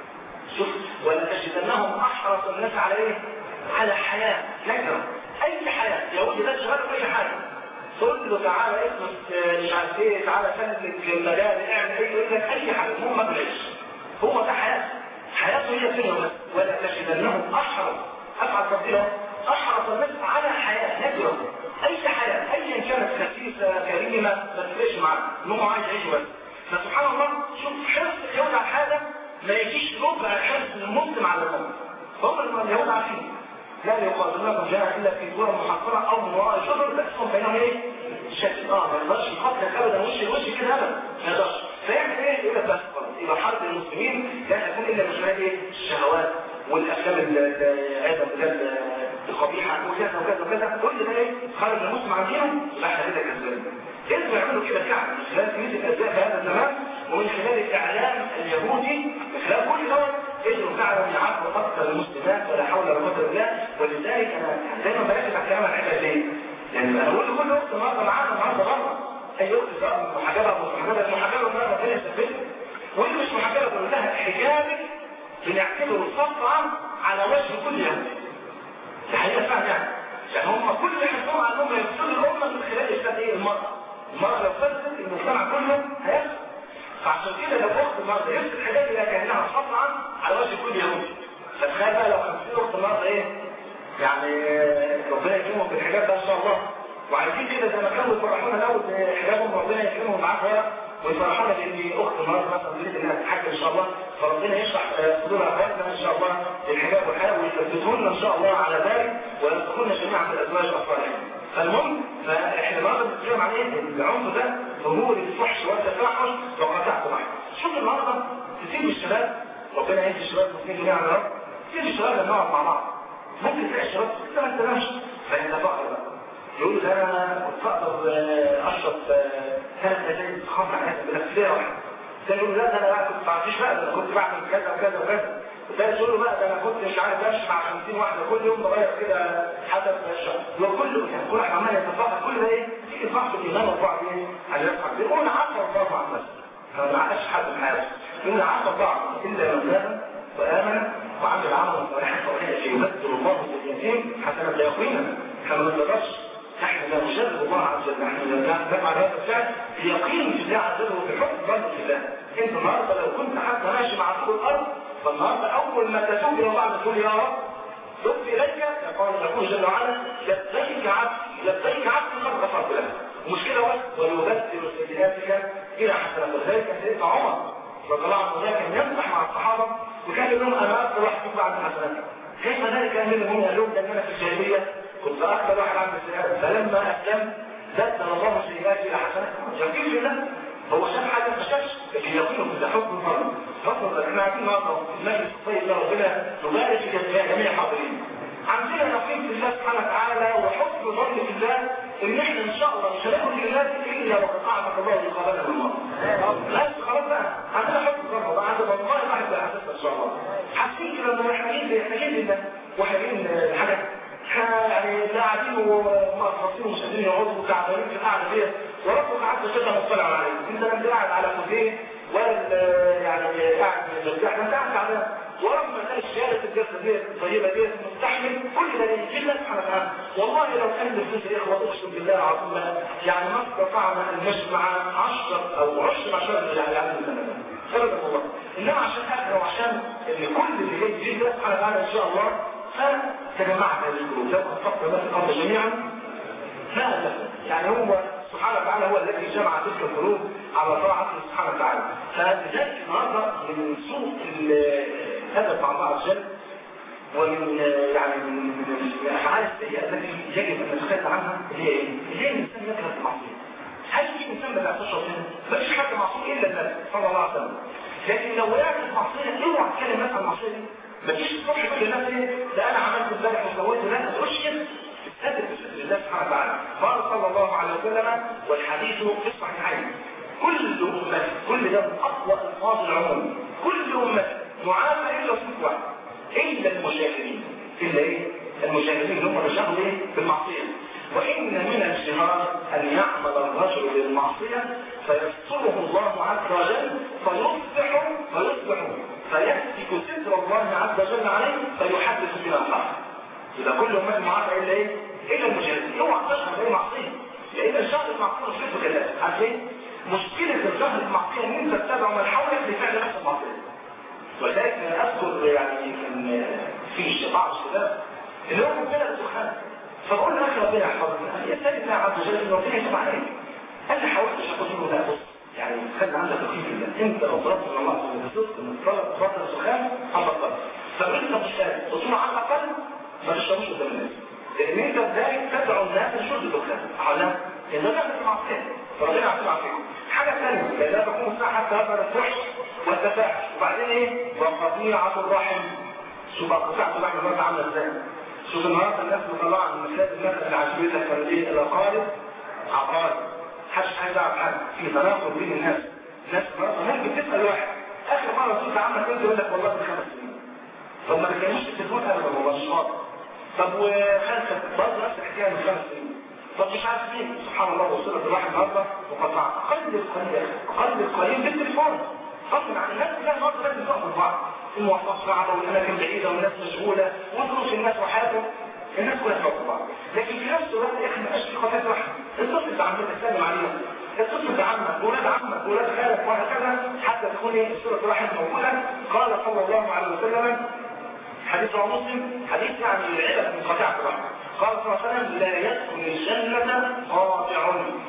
شوف ولا تجدنهم احرص الناس على ايه؟ على حياه نكره. اي حياه يهودي ده شغال في اي حاجه. تقول له تعالى اسمك مش عارف ايه، تعالى سلك المجال اعمل ايه، يقول لك اي حاجه المهم ما بلاش. هو ده حياته، حياته هي الدنيا بس. ولا تجدنهم احرص افعل تفضيله احرص الناس على حياه نكره. اي حياه ايا كانت خسيسه كريمه ما تفرقش معاه، انه عايز يعيش بس. فسبحان الله شوف حرص اليهود على حاجه ما يجيش ربع حرص المسلم على الموت. فهم اليهود عارفين لا يقاتلونكم جميعا الا في دور محصنه او من وراء شجر تقسم بينهم ايه؟ شكل اه ما يقدرش يقاتل ابدا وش لوش كده ابدا ما يقدرش. فيعمل ايه؟ يقول لك بس يبقى حرب المسلمين لا تكون الا من خلال ايه؟ الشهوات والافلام العياذا بالله القبيحه وكذا وكذا وكذا. كل ده ايه؟ خرج المسلم عن دينه يبقى احنا كده كذابين. قدروا يعملوا كده فعلا من خلال كنيسه الاجزاء في هذا الزمان ومن خلال الاعلام اليهودي من خلال كل دوت قدروا فعلا يعرفوا اكثر المسلمات ولا حول ولا قوه الا بالله. ولذلك انا دايما بركز على الكلام عن الحاجه ليه؟ يعني انا بقول لكل اخت النهارده معانا النهارده بره اي اخت سواء محجبه او مش محجبه، المحجبه النهارده ربنا يثبتها، واللي مش محجبه بقول لها حجابك بنعتبره صفعه على وجه كل يوم. دي حقيقه فعلا يعني. يعني هم كل اللي حسبهم عنهم يفصلوا الامه من خلال افساد ايه؟ المراه. المراه لو فسدت المجتمع كله هيفسد. فعشان كده لو اخت النهارده يفسد حاجات الى كانها صفعه على وجه كل يوم. فتخيل بقى لو خمسين اخت النهارده ايه؟ يعني ربنا يكرمهم بالحجاب ده ان شاء الله. وعايزين كده زي ما كانوا يفرحونا الاول بحجابهم ربنا يكرمهم معاك ورق ويفرحونا بان اخت النهارده مثلا تريد انها تتحجب ان شاء الله، فربنا يشرح صدور اخواتنا ان شاء الله للحجاب والحياه ويثبتونا ان شاء الله على ذلك ويرزقونا جميعا بالازواج الصالحين. فالمهم فاحنا النهارده بنتكلم عن ايه؟ العنف ده ظهور الفحش والتفاحش وقطعته معه. شوف النهارده تسيب الشباب ربنا يهدي الشباب المسلمين جميعا يا رب، تسيب الشباب لما نقعد مع بعض ممكن تلاقي الشباب لسه ما انتبهش فيتفاخر بقى يقول ده انا كنت اقدر اشرب ثلاث ازايز خمر على بنفسيه واحده. ده يقول لا ده انا بقى كنت ما بعرفش بقى، ده انا كنت بعمل كذا وكذا وكذا. ده يقول له بقى ده انا كنت مش عارف امشي مع خمسين واحده كل يوم بغير كده حسب الشهر. لو كله يعني كل واحد عمال يتفاخر كل ده ايه؟ تيجي تفحص الايمان وبعض ايه؟ على يفحص يقول عفوا الله عن نفسه. فما عادش حد من حياته. يقول عفوا بعض الا من تاب وامن وعمل عملا صالحا فاولئك يبدل الله سيئاتهم حسنات. يا اخوينا احنا ما نقدرش، احنا لا نجرب الله عز وجل، احنا نفعل هذا الفعل بيقين في الله عز وجل وبحب ظن في الله. انت النهارده لو كنت حتى ماشي مع طول الارض فالنهارده اول ما تتوب الى الله تقول يا رب تبت اليك يقول يقول جل وعلا لبيك عبدي لبيك عبدي قد غفرت لك. ومشكله بس ويبدل سيئاتك الى حسنات. ولذلك سيدنا عمر رضي الله عنه كان يمزح مع الصحابه وكان يقول لهم انا اكثر واحد فيكم بعد حسناتي. كيف ذلك امير المؤمنين قال لهم ده انا في الجاهليه كنت اكثر واحد عامل سيئات، فلما اسلم بدل الله سيئاتي الى حسنات. يقين في الله، هو شاف حاجه ما شافش، لكن يقينه في حب المرض. حب احنا عارفين النهارده في المجلس الطيب ده ربنا يبارك في جميع الحاضرين. عندنا يقين في الله سبحانه وتعالى وحب ظن في الله ان احنا ان شاء الله مش هناكل لله الا وقد اعطى الله رقابنا بالمرض. بس خلاص بقى عندنا حب ظن بقى، عندنا والله واحد بحسسنا ان شاء الله. حاسين كده ان محتاجين محتاجين لله وحاجين حاجات يعني لا قاعدين ومقصصين ومش قادرين يقعدوا وتعبانين في القعده ديت، وربك عز وجل مطلع عليك. انت لا قاعد على كوفيه ولا يعني قاعد مرتاح، انت قاعد تعبان، ورغم ان الشهاده الجسد ديت الطيبه ديت مستحمل كل ده لله الله سبحانه وتعالى. والله لو كان الفلوس يا اخوه اقسم بالله العظيم يعني ما استطعنا ان نجمع عشرة او عشر عشر يعني عدد السنه ابدا والله، انما عشان احنا وعشان ان كل اللي جاي يجي الله سبحانه وتعالى ان شاء الله فتجمعنا القلوب لو خططنا بس الامر جميعا ما أدفع. يعني هو سبحانه وتعالى هو الذي جمع تلك القلوب على طاعته سبحانه وتعالى. فلذلك النهارده من سوء الادب مع الله عز وجل ومن يعني من الافعال السيئه التي يجب ان نتخلى عنها اللي هي ايه؟ اللي هي الانسان يكره المعصيه. هل في انسان ما بيعصيش ربنا؟ ما فيش حد معصوم الا النبي صلى الله عليه وسلم. لكن لو وقعت في معصيه اوعى تتكلم مثلا عن المعصيه دي. ما تجيش الصبح تقول لنفسك ده انا عملت امبارح وسويت، لا ما تقولش كده. استدل بفضل الله سبحانه وتعالى. قال صلى الله عليه وسلم والحديث في الصحيحين كل امه كل ده اقوى الفاظ العموم كل امه معافى الا صنف واحد الا المجاهرين. الا ايه؟ المجاهرين هم اللي شغلوا ايه؟ بالمعصيه. وان من الجهاد ان يعمل الرجل بالمعصيه فيستره الله عز وجل فيصبح فيصبح فيسلك ستر الله عز وجل عليه فيحدث بما الحق. إذا كل أمة معافى إلا إيه؟ إلا المجاهدين. اوعى تشهد أي معصية، لأن الشهر المعصية مشكلته كذلك. عارفين؟ مشكلة الشهر المعصية إن أنت تتابع من حولك لفعل نفس المعصية. ولذلك أنا أذكر يعني إن في بعض الشباب اللي هو مبتلى بالدخان، فبقول له يا أخي ربنا يحفظك، يسأل الله عز وجل إن ربنا يتوب عليك. قال لي حاولت أقول له لا بص يعني خلي عندك تقييم بالله، أنت لو طلبت من الله عز وجل بصدق من طلب فترة الدخان هتبطل. فأنت مش قادر قلت له على الأقل ما تشربوش قدام الناس، لان انت ذلك تدعو الناس لشرب الدخان. علم ان ده في المعصيه فربنا يعطينا عافيه. حاجه ثانيه لا تكون الساعه حتى هذا الفحش والتفاحش. وبعدين ايه؟ وقطيعه الرحم. شوف قطيعه الرحم النهارده عامله ازاي؟ شوف النهارده الناس مطلعه من مثال الناس اللي عجبتها كانت ايه؟ الاقارب عقارب. محدش عايز يعرف حد في تناقض بين الناس. الناس النهارده ممكن تسال واحد اخر مره شفت عمك انت يقول لك والله من خمس سنين. طب ما تكلمش في التليفون ابدا والله مش فاضي. طب وخلفك برضه نفس الحكايه من خمس سنين. طب مش عارف مين سبحان الله وصلت الواحد النهارده وقطع قلب القليل قلب القليل بالتليفون. غصب عن الناس كلها النهارده لازم تاخد بعض. المواصلات صعبه والاماكن بعيده والناس مشغوله وظروف الناس وحياتهم. الناس كلها تاخد بعض. لكن في نفس الوقت يا اخي ما بقاش في قضيه رحمه. اتصل بعمك تسلم عليهم. اتصل بعمك ولاد عمك ولاد خالك وهكذا حتى تكون ايه صله الرحم موجوده. قال صلى الله عليه وسلم حديث رواه مسلم حديث يعني العبث من قطيعة الرحم. قال صلى الله عليه وسلم لا يدخل الجنة قاطع.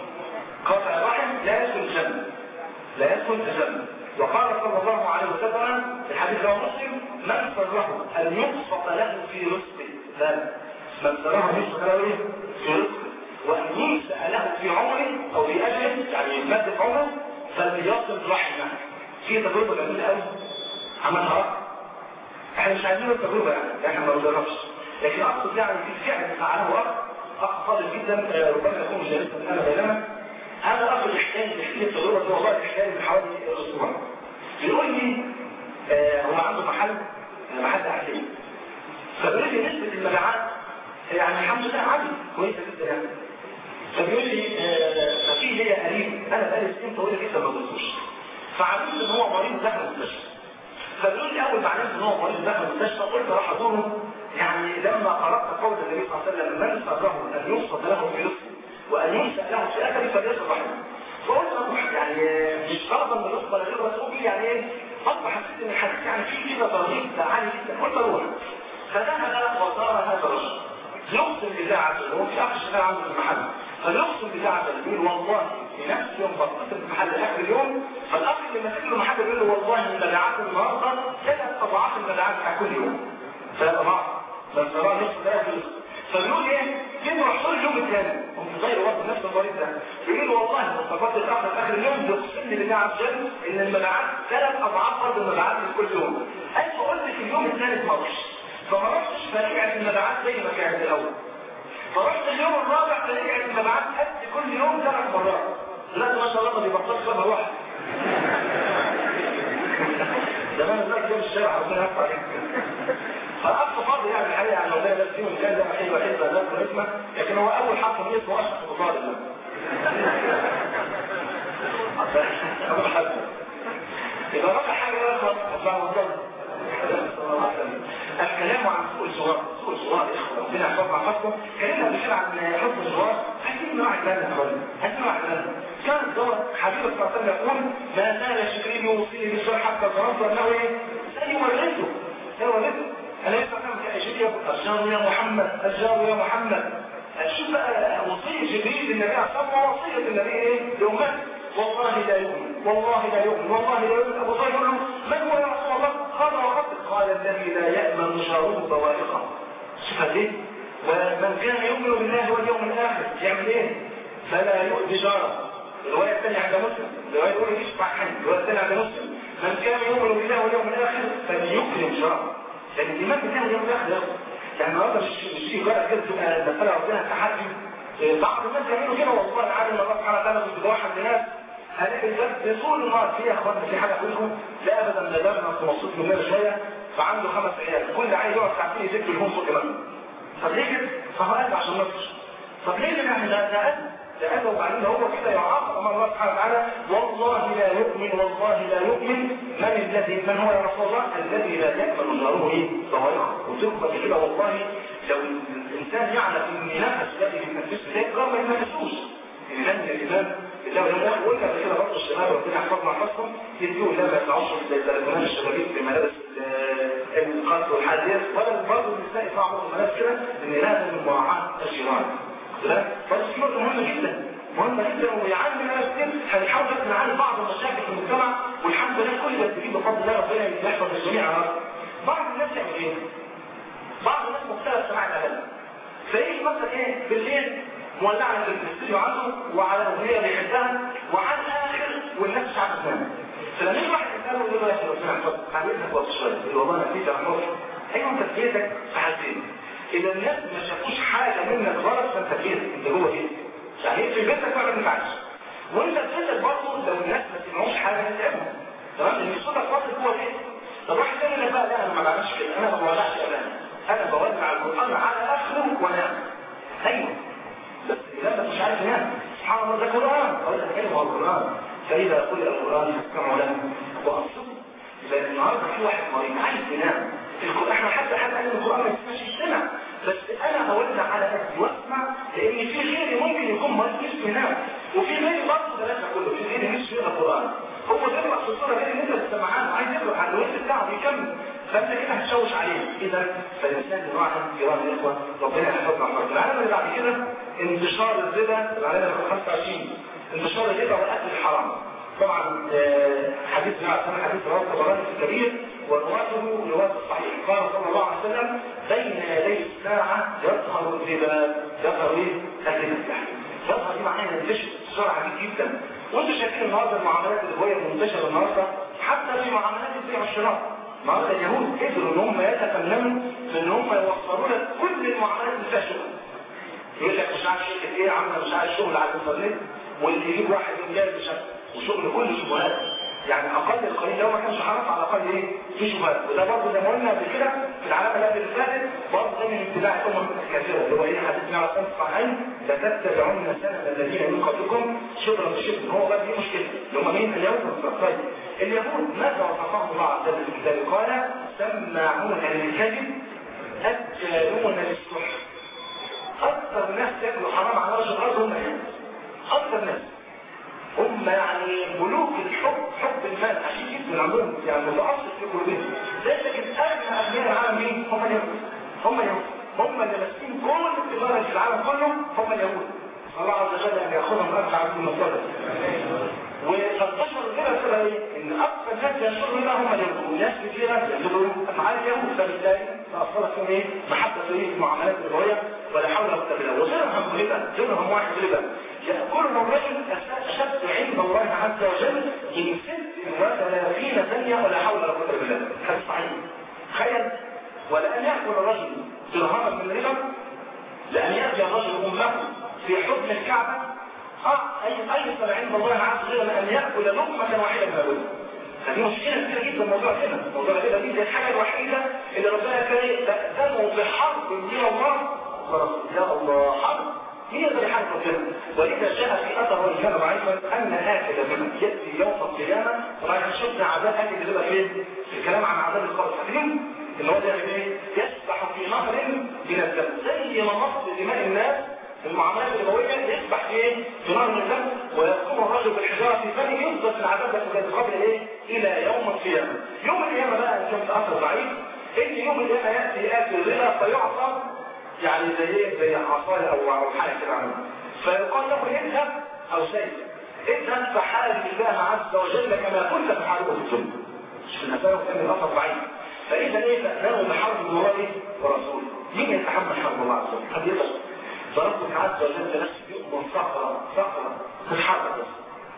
قاطع الرحم لا يدخل الجنة لا يدخل الجنة. وقال صلى الله عليه وسلم في الحديث رواه مسلم من سره أن يبسط له في رزقه لا من سره أن يبسط له في رزقه وأن ينسأ له في عمره أو في أجله يعني يمد في عمره فليصل رحمه. في تجربة جميلة قوي عملها احنا مش عايزين التجربة يعني احنا ما نجربش، لكن اقصد يعني في فعل فعله اخ اخ فاضل جدا ربما يكون جالسا الان بيننا. هذا الاخ يحتاج يحكي التجربة دي والله يحتاج من حوالي اسبوع. بيقول لي آه هو عنده محل محل احلام، فبيقول لي نسبة المبيعات يعني الحمد لله عالية كويسة جدا يعني. فبيقول لي آه ففي ليا قريب انا بقالي سنين طويلة جدا ما بوصلش، فعرفت ان هو مريض دخل المستشفى. فبيقول لي اول ما عرفت ان هو مريض دخل المستشفى قلت راح ازوره. يعني لما قرات قول النبي صلى الله عليه وسلم من سره ان يبسط له في رزقه وان ينسى له في اثره فليصل رحمه. فقلت اروح يعني مش غلطا من الرزق ولا غير بس اقول يعني ايه اصبح حسيت ان الحديث يعني فيه كده ترغيب عالي جدا. قلت اروح فذهب وزار هذا الرجل يقسم بالله عز وجل. هو في اخر شغال عنده في المحل فيقسم بالله عز وجل يقول والله في نفس يوم بطلت في المحل اخر اليوم فالاخ اللي ماسك له المحل بيقول له والله المبيعات النهارده ثلاث اضعاف المبيعات بتاع كل يوم. ثلاث اضعاف بس طبعا نصف ده فلوس. فبيقول ايه؟ جيت رحت اليوم الثاني قمت زي الوقت نفس المريض ده بيقول والله استفدت الاخر اخر اليوم بيقسم لي بالله عز وجل ان المبيعات ثلاث اضعاف فرض المبيعات في كل يوم. انا قلت في اليوم الثالث ما رحتش فما رحتش فرجعت المبيعات زي ما كانت الاول. فرحت اليوم الرابع فرجعت المبيعات قد كل يوم ثلاث مرات. لا ما شاء الله ما بيبطلش ولا واحد. زمان الناس جاي الشارع ربنا يرفع عليك. فأقصى فرض يعني الحقيقة يعني لو ده ده فيه مكان ده حلوة حلوة ذات اسمه لكن هو أول حرف من اسمه أشرف المطالب ده. أول حرف. إذا رفع حاجة لا خلاص أطلع مطالب. الكلام عن سوء الجوار، سوء الجوار إخوة ربنا يحفظنا حفظه. كلمنا بشير عن حفظ الجوار عايزين نوع الكلام الأولي عايزين نوع الكلام. كان الدور حبيب صلى الله عليه وسلم يقول ما زال جبريل يوصيني بالجوار حتى ظننت أنه إيه؟ سيمرضه سيمرضه. أنا يفهم كأجيب يقول الجار يا محمد الجار يا محمد. شوف بقى وصية جبريل للنبي عليه الصلاة والسلام ووصية النبي إيه؟ لأمته والله لا يؤمن والله لا يؤمن والله لا يؤمن. أبو طالب يقول له من هو يا رسول الله؟ قال وقد قال الذي لا يأمن جاره بوائقه. شوف ليه؟ ومن كان يؤمن بالله واليوم الآخر يعمل إيه؟ فلا يؤذي جاره. الرواية الثانية عند مسلم الرواية يقول لي يشفع حي الرواية الثانية عند مسلم من كان يؤمن بالله واليوم الآخر فليكرم جاره. لأن الإيمان بالله واليوم الآخر يا يعني النهارده مش مش في جرأة كده تبقى مسألة ربنا تحدي. بعض الناس يعملوا كده والله عارف ان الله سبحانه وتعالى مش بيوحد الناس. هلاقي الناس طول النهار في يا اخوانا في حاجه فيكم لا ابدا ما دام انا مبسوط مننا شويه فعنده خمس عيال كل عيل يقعد ساعتين يذاكر لهم فوق كمان. طب ليه كده؟ فهو قال عشان نصر. طب ليه نعمل ده؟ ده قال ده قال وبعدين هو كده يعاقب امام الله سبحانه وتعالى والله لا يؤمن والله لا يؤمن من الذي من هو يا رسول الله الذي لا يأمن جاره ايه؟ ظواهره. وتقبل كده والله لو الانسان يعلم ان نفس الذي بيتنفسه ده قام ما ينفسوش. الإيمان من الإيمان بالله واليوم الآخر قلنا قبل كده برضه الشباب ربنا يحفظنا ويحفظهم يديهم لا ما يطلعوش زي البلكونات الشبابيك بملابس القصر والحاديات ولا برضه النساء يطلعوا الملابس كده لأن لازم مراعاة الجيران. فالصورة مهمة جدا مهمة جدا ويعلم الناس كتير هنحاول بس نعالج بعض المشاكل في المجتمع والحمد لله كل ده تجيب بفضل الله ربنا يحفظ الجميع. بعض الناس يعمل ايه؟ بعض الناس مختلف سماع الأغاني فايش مثلا ايه بالليل مولعنا في الاستوديو عنده وعلى اغنيه بيحبها وعلى الاخر والناس مش عارفه تنام. فلما يجي واحد يساله يقول له يا اخي ربنا يحفظك عايزك وقت شويه يقول والله انا نسيت انا حر. ايوه انت في بيتك في حالتين. اذا الناس ما شافوش حاجه منك غلط فانت في بيتك انت جوه بيتك. يعني في بيتك ما بتنفعش. وانت في بيتك برضه لو الناس ما سمعوش حاجه هتتعبهم. تمام ان صوتك واصل جوه بيتك. طب واحد تاني يقول بقى لا انا ما بعملش كده انا ما بولعش اغاني. انا بوزع القران على اخره وانام. ايوه بس إذا مش عارف ينام سبحان الله ده قرآن أقول لك كلمة القرآن فإذا قرئ القرآن فاستمعوا له وأنصتوا. لأن النهارده في واحد مريض عايز ينام احنا حتى حتى أن القرآن ما يسمعش يستمع بس أنا أولنا على قد واسمع لأن في غيري ممكن يكون مريض مش ينام وفي غيري برضه ثلاثة كله في غيري مش يقرأ القرآن هو بيقرأ في الصورة غير ان انت تسمعان وعايز يقرأ على الوقت بتاعه بيكمل فانت كده هتشوش عليه. اذا فالانسان يراعي كرام الاخوه ربنا يحفظنا ويحفظنا. العالم اللي بعد كده انتشار الربا العالم اللي خمسة وعشرين انتشار الربا والاكل الحرام. طبعا حديث عن حديث رواه الطبراني في الكبير ورواته روايه الصحيح قال صلى الله عليه وسلم بين يدي الساعه يظهر الربا يظهر ايه؟ الربا يظهر دي معناها ينتشر بسرعه عديد جدا. وانتوا شايفين النهارده المعاملات اللي هي منتشره النهارده حتى في معاملات البيع والشراء. النهارده اليهود قدروا ان هم يتفننوا في ان هم يوصلوا لك كل المعاملات اللي فيها شغل. يقول لك مش عارف شركه ايه عامله مش عارف شغل على الانترنت واللي يجيب واحد من جاي وشغل كله شبهات. يعني اقل القليل لو ما كانش عارف على الاقل ايه في شبهات. وده برضه زي ما قلنا قبل كده في العلامه اللي فاتت برضه ده من اتباع الامم الكافره اللي هو ايه حديثنا على الصنف صحيحين لتتبعون سنه الذين من قبلكم شبرا بشبر. هو بقى دي مشكله اللي هم مين؟ اليهود. طيب اليهود ماذا وصفهم الله عز وجل في ذلك؟ قال سماعون للكذب اكالون للسحت. اكثر ناس ياكلوا حرام على وجه الارض هم اليهود. اكثر ناس هم يعني ملوك الحب حب المال عشان جدا عندهم يعني متأصل في قلوبهم. لكن أغنى أغنياء العالم مين؟ هم اليهود. هم اليهود هم اللي ماسكين كل التجارة في العالم كله هم اليهود. الله عز وجل أن يأخذهم أرجع عبد المصادر. وفانتشر الغيرة كده إيه؟ إن أكثر ناس ينشروا هنا هم اليهود. وناس كثيرة ينشروا أفعال اليهود. فبالتالي فاصلت فيهم ايه؟ محبه ايه؟ المعاملات الربويه ولا حول ولا قوه الا بالله. وغيرهم ربا، غيرهم واحد ربا ياكلهم الرجل اشد عند الله عز وجل من ست وثلاثين ثانيه ولا حول ولا قوه الا بالله. هذا صحيح. تخيل ولأن يأكل الرجل درهما من ربا، لأن يأتي الرجل أمه في حضن الكعبة اه أي أيسر عند الله عز وجل أن يأكل لقمة واحدة من الربا. هذه مشكلة كبيرة جدا الموضوع هنا، الموضوع هنا دي الحاجة الوحيدة اللي ربنا كان يأذنه بحرب من الله ورسوله. يا الله حرب مين يقدر يحارب ربنا؟ ولذا جاء في اثر وكان ضعيفا ان اكل منه ياتي يوم القيامه. طبعا احنا شفنا عذاب اكل الربا فين؟ في الكلام عن عذاب القبر. فاكرين؟ اللي هو بيعمل ايه؟ يسبح في نهر من الدم زي ما مص دماء الناس المعاملات الربويه يسبح في ايه؟ في نهر من الدم ويقوم الرجل بالحجاره في فمه يفضل في العذاب ده قبل ايه؟ الى يوم القيامه. يوم القيامه بقى ان كان اثر ضعيف ان يوم القيامه ياتي اكل الربا فيعصى يعني زي ايه؟ زي عصايه او او حاجه كده عنه. فيقال له اذهب او سيف اذهب فحارب الله عز وجل كما كنت تحاربه في الدنيا. مش في المسألة كان الاثر ضعيف. فاذا ايه؟ فاذنوا بحرب الله ورسوله. مين يتحمل حرب الله عز وجل؟ قد يقدر. فربك عز وجل نفسه يؤمن صخره صخره تتحرك بس.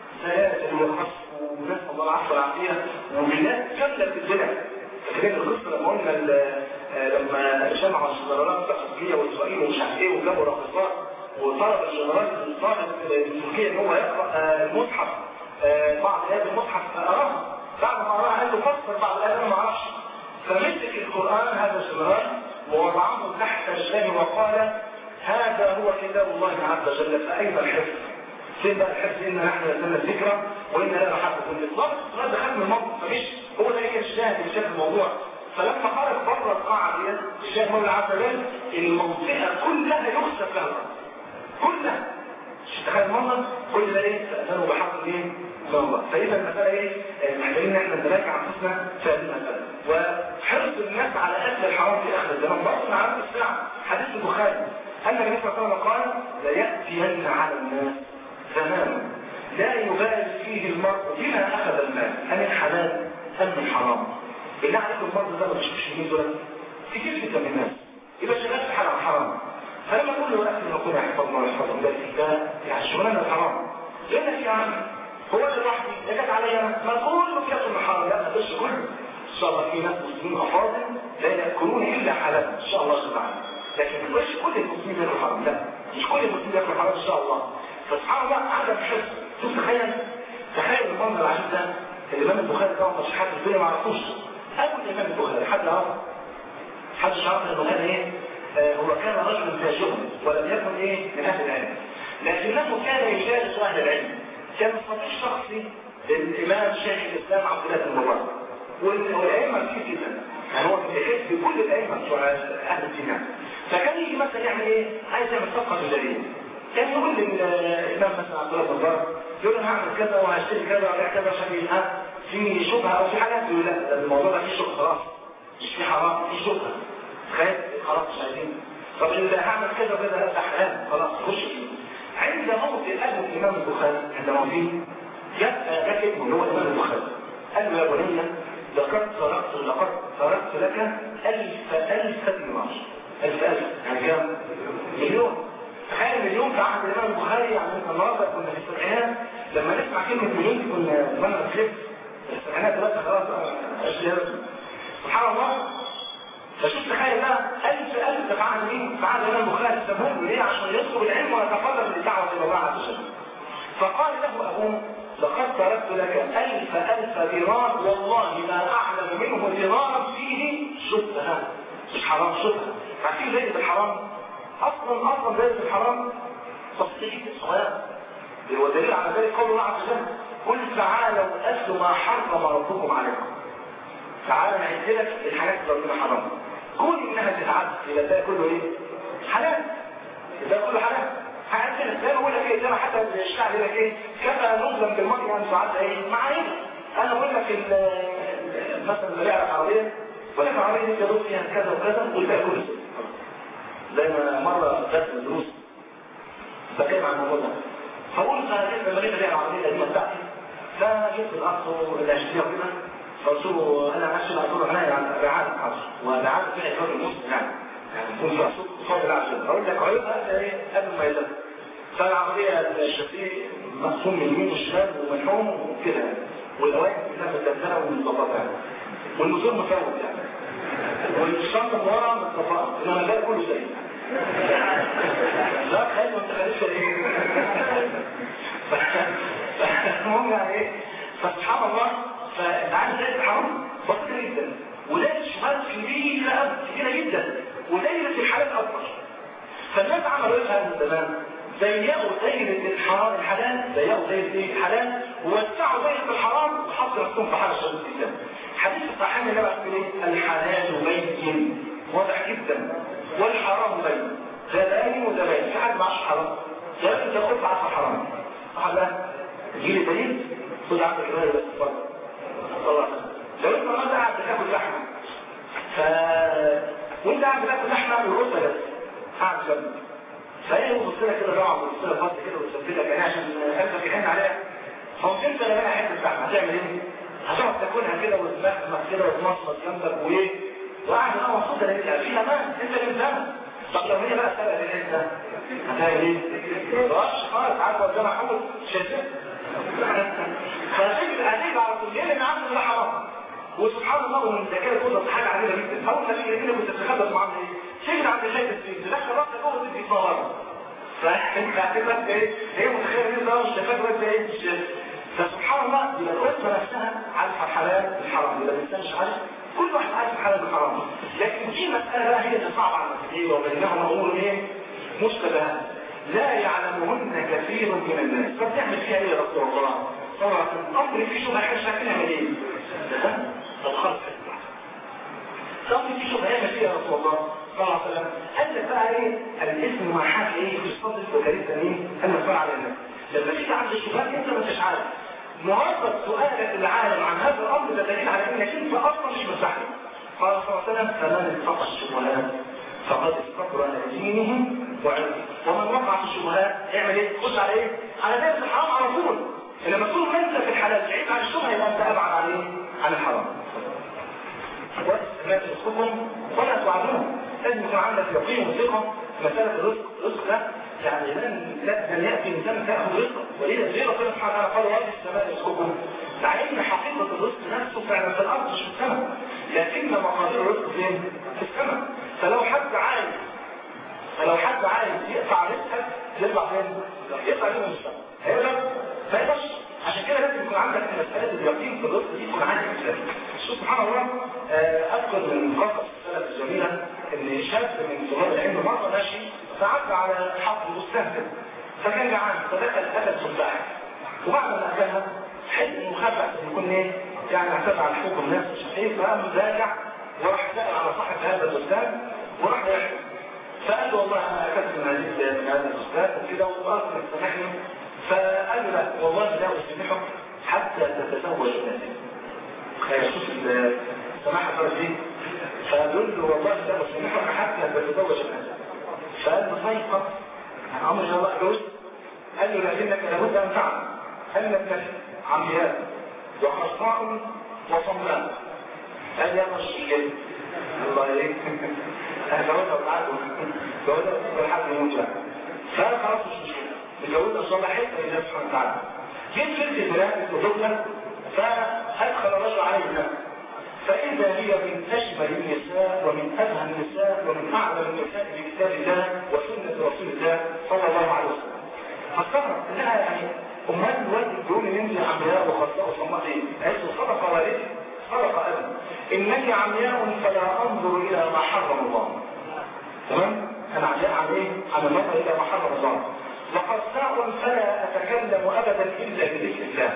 سلاسل وخصف ونسال الله العفو والعافيه وبلاد كامله في الدنيا. فاكرين القصه لما قلنا لما جمعوا الجنرالات بتاع تركيا واسرائيل ومش عارف ايه وجابوا رقصات وطلب الجنرال الصادق من تركيا ان هو يقرا المصحف بعض ايات المصحف فقراها. بعد ما قراها قال له فسر بعض الايات انا ما اعرفش. فمسك القران هذا الجنرال ووضعه تحت رجليه وقال هذا هو كتاب الله عز وجل فاين الحفظ؟ فين بقى الحفظ؟ انا نحن نزلنا الذكرى وانا لا نحفظ الاطلاق. السؤال دخل من الموقف فمش هو ده هي الشاهد اللي شاف الموضوع. فلما خرج بره القاعه دي الشيخ مولى عز وجل المنطقه كلها يخسف لها كلها. مش تخيل المنظر كل ده ايه؟ فاذنوا بحق ايه؟ من الله. فاذا المساله ايه؟ محتاجين ان احنا نراجع انفسنا في هذه المساله. وحرص الناس على اكل الحرام في اخر الزمان برضه على الساعه. حديث البخاري ان النبي صلى الله عليه وسلم قال لياتين على الناس زمان لا يبالي فيه المرء بما اخذ المال ان الحلال ام الحرام. بالله عليكم المرض ده ما بيشوفش مين دول كتير جدا من الناس يبقى شغال في حلال حرام. فلما اقول له اكل ربنا يحفظنا ويحفظنا ده ده يعني الشغلانه الحرام يقول لك يا عم هو اللي لوحدي ده جت عليا انا ما كله بياكل من حرام. لا ما تقولش كله. ان شاء الله في ناس مسلمين افاضل لا ياكلون الا حلال ان شاء الله سبحانه. لكن ما تقولش كل المسلمين بياكلوا حرام. لا مش كل المسلمين بياكلوا حرام ان شاء الله. فسبحان الله عدم حفظ. شوف تخيل تخيل المنظر العجيب ده. الامام البخاري طبعا مش حد الدنيا ما عرفوش. أول الإمام البخاري حد عرف حد عرف أنه كان إيه؟ آه هو كان رجل فاجر ولم يكن إيه من أهل العلم. لكنه كان يجالس أهل العلم. كان صديق شخصي للإمام شيخ الإسلام عبد الله بن مبارك. والأئمة كتير جدا. يعني هو بيحس بكل الأئمة بتوع أهل الدين. فكان يجي مثلا يعمل إيه؟ عايز يعمل صفقة بالدليل. كان يقول للإمام مثلا عبد الله بن مبارك يقول له هعمل كذا وهشتري كذا وهبيع كذا عشان يبقى في شبهه او في حاجه. تقول لا الموضوع ده فيه شبهه خلاص مش في حرام في شبهه. تخيل خلاص مش عايزين. طب اللي هعمل كذا وكذا ده حلال خلاص خش فيه. عند موت ابن الامام البخاري عند موته جاء جاء ابنه اللي هو الامام البخاري قال له يا بني لقد تركت لقد تركت لك ألف ألف دينار. ألف ألف يعني كام؟ مليون. تخيل مليون في عهد الامام البخاري. يعني النهارده كنا في السبعينات لما نسمع كلمه مليون كنا زمان نخف. السبعينات دلوقتي خلاص عشرين. سبحان الله. فشوف تخيل بقى ألف ألف في عهد مين؟ في عهد الامام البخاري. سموه ليه؟ عشان يطلب العلم ويتفضل بالدعوه الى الله عز وجل. فقال له ابوه لقد تركت لك ألف ألف دينار والله ما أعلم منه دينارا فيه شبهة. مش حرام شبهة. عارفين زي بالحرام؟ أصلا أصلا زي بالحرام تصديق الصلاة. هو دليل على ذلك قول الله عز وجل قل تعالوا أتلوا ما حرم ربكم عليكم. تعالى نعد لك الحاجات اللي ربنا حرام. كون إنها تتعد إلى ده كله إيه؟ حلال. ده كله حلال. هعدلك زي ما بقول لك ايه زي ما حتى الشعب يقول لك ايه كفى نظلم بالمرء يعني تعد ايه مع ايه. انا بقول لك مثلا اللي بيعرف عربيه ولا العربيه دي يدوس فيها كذا وكذا والباقي كله زي ما مره درس الدروس بتكلم عن الموضوع ده. فقول فجيت لما جيت ابيع العربيه القديمه بتاعتي فجبت الاخ اللي هشتريها كده فقلت له انا ماشي مقدور عناية عن ابعاد الحظر وابعاد فيها اخراج المسلم يعني يعني يكون في اصول قصاد العشر. اقول لك عيوبها ايه قبل ما يزال. فالعربيه الشاسيه مقسوم من اليمين والشمال وملحوم وكده والهواء كلها متدبره ومتظبطه يعني والموتور مفوت يعني والشنطه ورا متطبقه انما ده كله زي لا خايف ما تخليش ايه. المهم يعني ايه فسبحان الله. فانت عارف زي الحرام بسيطه جدا ودايره شمال كبيره قوي كبيره جدا ودايره الحلال اكبر. فالناس عملوا ايه هذا الزمان؟ ضيقوا دايره الحرام الحلال ضيقوا دايره ايه الحلال ووسعوا دايره الحرام وحطوا نفسهم في حاله شديده جدا. حديث الصحيح اللي بقى ايه الحلال بين واضح جدا والحرام بين ده باين وده باين. في حد معاش حرام ده انت خد عارف الحرام صح ده تجيلي دليل خد عارف الروايه بس اتفضل الله. لو انت النهارده قاعد بتاكل لحمه ف وانت قاعد بتاكل لحمه والرطه بس قاعد جنبك فهي بص لك كده روعه بص لك بص كده وتثبت لك يعني عشان قلبك يحن عليها. فممكن انا بقى حته لحمه هتعمل ايه؟ هتقعد تاكلها كده وتمخمخ كده وتمصمص جنبك وايه وقاعد انا مبسوط ان انت في امان انت اللي بتعمل. طب لو هي بقى سبب ان انت هتعمل ايه؟ خلاص خلاص عارف قدامك حمل شايفين فهتيجي هتيجي على طول ليه؟ لان عارف ده حرام. وسبحان الله من الذكاء تقول حاجه عجيبه جدا. اول ما تيجي كده كنت بتتخبط معاهم ايه؟ تيجي عند شايف السين تدخل راسك جوه تدي صغيره. فانت هتبقى ايه؟ هي متخيله ان ده مش شايفاك بس ايه؟ مش فسبحان الله يبقى الاسره نفسها عارفه الحلال الحرام يبقى الانسان مش عارف كل واحد عارف الحلال والحرام. لكن في مساله بقى هي اللي صعبه على المسيحيه وبينهما امور ايه؟ مشتبهات لا يعلمهن كثير من الناس. فبتعمل فيها ايه يا رسول الله؟ طبعا الامر في شبهه احنا مش عارفين نعمل ايه؟ الخلق طب في شبهه هيعمل فيها يا رسول الله صلى الله عليه وسلم. قال لك بقى ايه؟ الاسم مع حاجه ايه؟ في الصدر وكريسه ايه؟ المسؤول على الناس. لما تيجي عند الشبهات انت ما انتش عارف. مجرد سؤالك العالم عن هذا الامر ده دليل على انك انت اصلا مش مستحيل. قال صلى الله عليه وسلم فمن اتقى الشبهات فقد استبرأ دينه وعرضه. ومن وقع في الشبهات يعمل ايه؟ خش على ايه؟ على دائره الحرام على طول. لما تكون انت في الحلال بعيد عن الشبهه يبقى انت ابعد عن ايه؟ عن الحرام. ولا تسخطهم ولا توعدهم. لازم يكون عندك يقين وثقه مساله الرزق. الرزق ده يعني لن لن ياتي انسان تاخذ رزقه ولذا زي ربنا سبحانه وتعالى قال وفي السماء رزقكم. مع ان حقيقه الرزق نفسه فعلا في الارض مش في السماء لكن مقادير الرزق فين؟ في السماء. فلو حد عايز فلو حد عايز يقطع رزقك يطلع فين؟ يطلع من السماء هيقدر؟ ما يقدرش. عشان كده لازم يكون عندك مساله اليقين في الرزق دي يكون عندك مساله. شوف سبحان الله اذكر من قصص السلف الجميله ان شاب من طلاب العلم مره ماشي فعدى على حق البستان كده فكان جعان فدخل اكل تفاح وبعد ما اكلها حس انه خاف ان يكون ايه يعني اعتدى على حقوق الناس مش ايه فقام راجع وراح سال على صاحب هذا البستان وراح يحكي فقال له والله انا اكلت من هذه من هذا البستان وكده وقال له سامحني فقال له لا والله لا اسمحك حتى تتزوج نفسك. شوف السماحه صارت ايه؟ فقال له والله لا اسمحك حتى تتزوج نفسك. فقال له طيب قط يعني عمر ان شاء الله اتجوزت؟ قال له لكنك لابد ان تعلم ان ابنك عمياء وخصاء وصماء. قال يا مشكلة الله عليك انا جوزها وتعالوا جوزها وتعالوا لحد يموت بقى. فقال خلاص مش مشكلة نجوزها ان شاء الله حته لله سبحانه وتعالى. جيت في البلاد وزوجها فادخل الرجل عليه الناس فإذا هي من أجمل النساء ومن أفهم النساء ومن أعلم النساء بكتاب الله وسنة رسول الله صلى الله عليه وسلم. فاستغرب انها يعني امال الوالد بيقول ان انت عمياء وخصاء وصماء ايه؟ قالت له صدق والدي صدق ابي انك عمياء فلا انظر الى ما حرم الله. تمام؟ انا عمياء عن ايه؟ عن النظر الى ما حرم الله. وخصاء فلا اتكلم ابدا الا بذكر الله.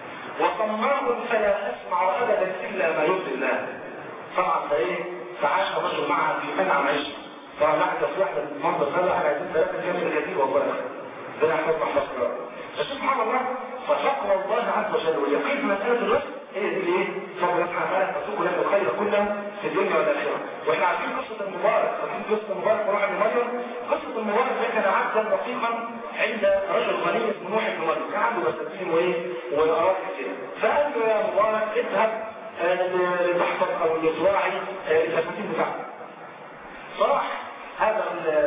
وصماء فلا اسمع ابدا الا ما يرضي الله. طبعا فايه؟ فعاش الرجل معها في منع عيشه. فنحن في واحده المنظر هذا احنا عايزين ثلاثه كامل كثير والله ربنا يحفظنا حفظنا. فسبحان الله فتقوى الله عز وجل واليقين في مساله الرزق هي دي الايه؟ فضل سبحانه وتعالى تسوق لك الخير كله في الدنيا والاخره. واحنا عارفين قصه المبارك، عارفين قصه المبارك وروح ابن مريم. قصه المبارك ده كان عبدا رقيقا عند رجل غني اسمه نوح بن مريم، كان عنده بساتين وايه؟ واراضي كتير. فقال له يا مبارك اذهب لتحفظ او لتراعي التفاصيل بتاعته. صراح هذا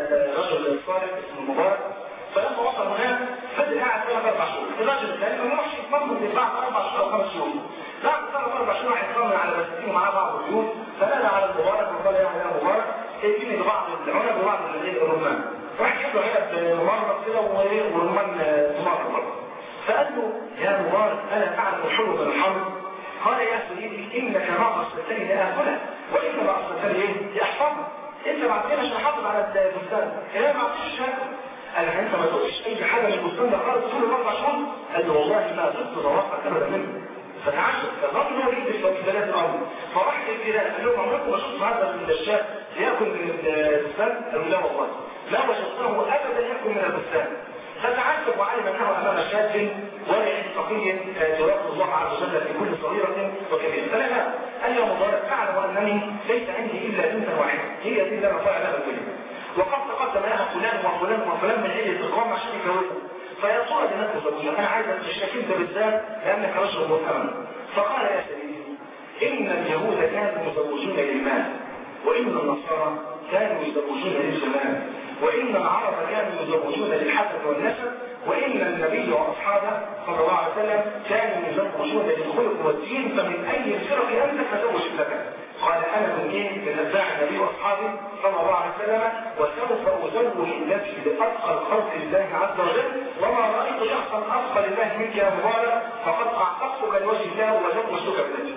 الرجل الصالح اسمه المبارك، فلما وصل هناك فضل قاعد ثلاث اربع شهور. الراجل الثاني ما راحش يطمن بعد اربع شهور او خمس شهور. بعد ثلاث اربع شهور راح يطمن على بساتين ومعاه بعض البيوت، فنادى على المبارك وقال يا مبارك ائتني ببعض العنب وبعض الرمان. راح يجيب له علب ممرض كده ورمان تمر. فقال له يا مبارك الا تعلم الحلو من الحمر؟ قال يا سيدي انك ما ارسلتني لاكله وانما ارسلتني ايه؟ لاحفظه. انت بعتني عشان احافظ على البستان، انا ما عرفتش شكله. قال له انت ما تقولش اي حاجه من البستان ده خالص طول الاربع شهور؟ قال له والله ما زلت ضربت ابدا منه. فتعجب، فظن انه يجري في بلاد الارض، فراح للجيران قال لهم عمركم ما شفتوا هذا الشاب ياكل من البستان؟ قالوا لا والله لا وجدته ابدا ياكل من البستان. فتعجب وعلم انه امام شاب ورع فقي يراقب الله عز وجل في كل صغيره وكبيره. فلا قال يا مبارك اعلم انني ليس عندي الا بنت واحده هي دي اللي انا طالع لها الدنيا، وقد تقدم لها فلان وفلان وفلان من عيله القوم عشان يتجوزها، فيا ترى دي نفس الزوجيه انا عايزك تشتكي انت بالذات لانك رجل مؤمن. فقال يا سيدي ان اليهود كانوا يزوجون للمال، وان النصارى كانوا يزوجون للجمال، وإن العرب كانوا يزوجون للحسن والنسب، وإن النبي وأصحابه صلى الله عليه وسلم كانوا يزوجون للخلق والدين، فمن أي الفرق أنت فزوج ابنك. قال أنا من إيه؟ من أتباع النبي وأصحابه صلى الله عليه وسلم، وسوف أزوج نفسي لأتقى الخلق لله عز وجل، وما رأيت شخصا أتقى لله منك يا مبارك، فقد أعتقتك لوجه الله وزوجتك ابنتي.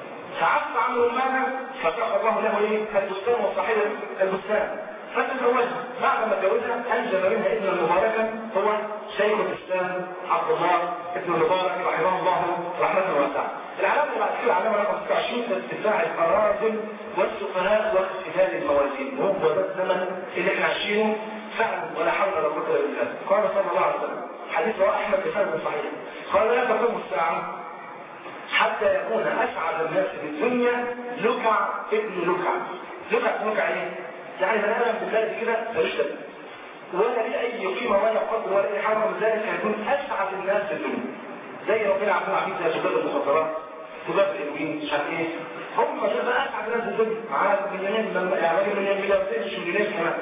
فعفى عن رمانه فسخر الله له ايه؟ البستان وصاحب البستان. فتزوجها، بعد ما تزوجها انجب منها ابن المباركا هو شيخ الاسلام عبد الله ابن المبارك رحمه الله رحمه واسعه. العلامه اللي بعد كده العلامه رقم ستة وعشرين ارتفاع الأراذل والسفهاء واختلال الموازين. وهو ده الزمن اللي احنا عايشينه فعلا ولا حول ولا قوه الا بالله. قال صلى الله عليه وسلم حديث رواه احمد بسند صحيح، قال لا تقوم الساعه حتى يكون اسعد الناس في الدنيا لكع ابن لكع. لكع لكع ايه؟ يعني بني ادم بالله كده ملوش لازمه ولا ليه اي قيمه ولا قدر ولا اي حاجه من ذلك، هيكون اسعد الناس في الدنيا. زي ربنا عبد العزيز زي شباب المخدرات شباب الهيروين مش عارف ايه، هم دول بقى اسعد الناس في الدنيا. معاه مليونين يعني راجل مليون ملياردير مش مليونير كمان.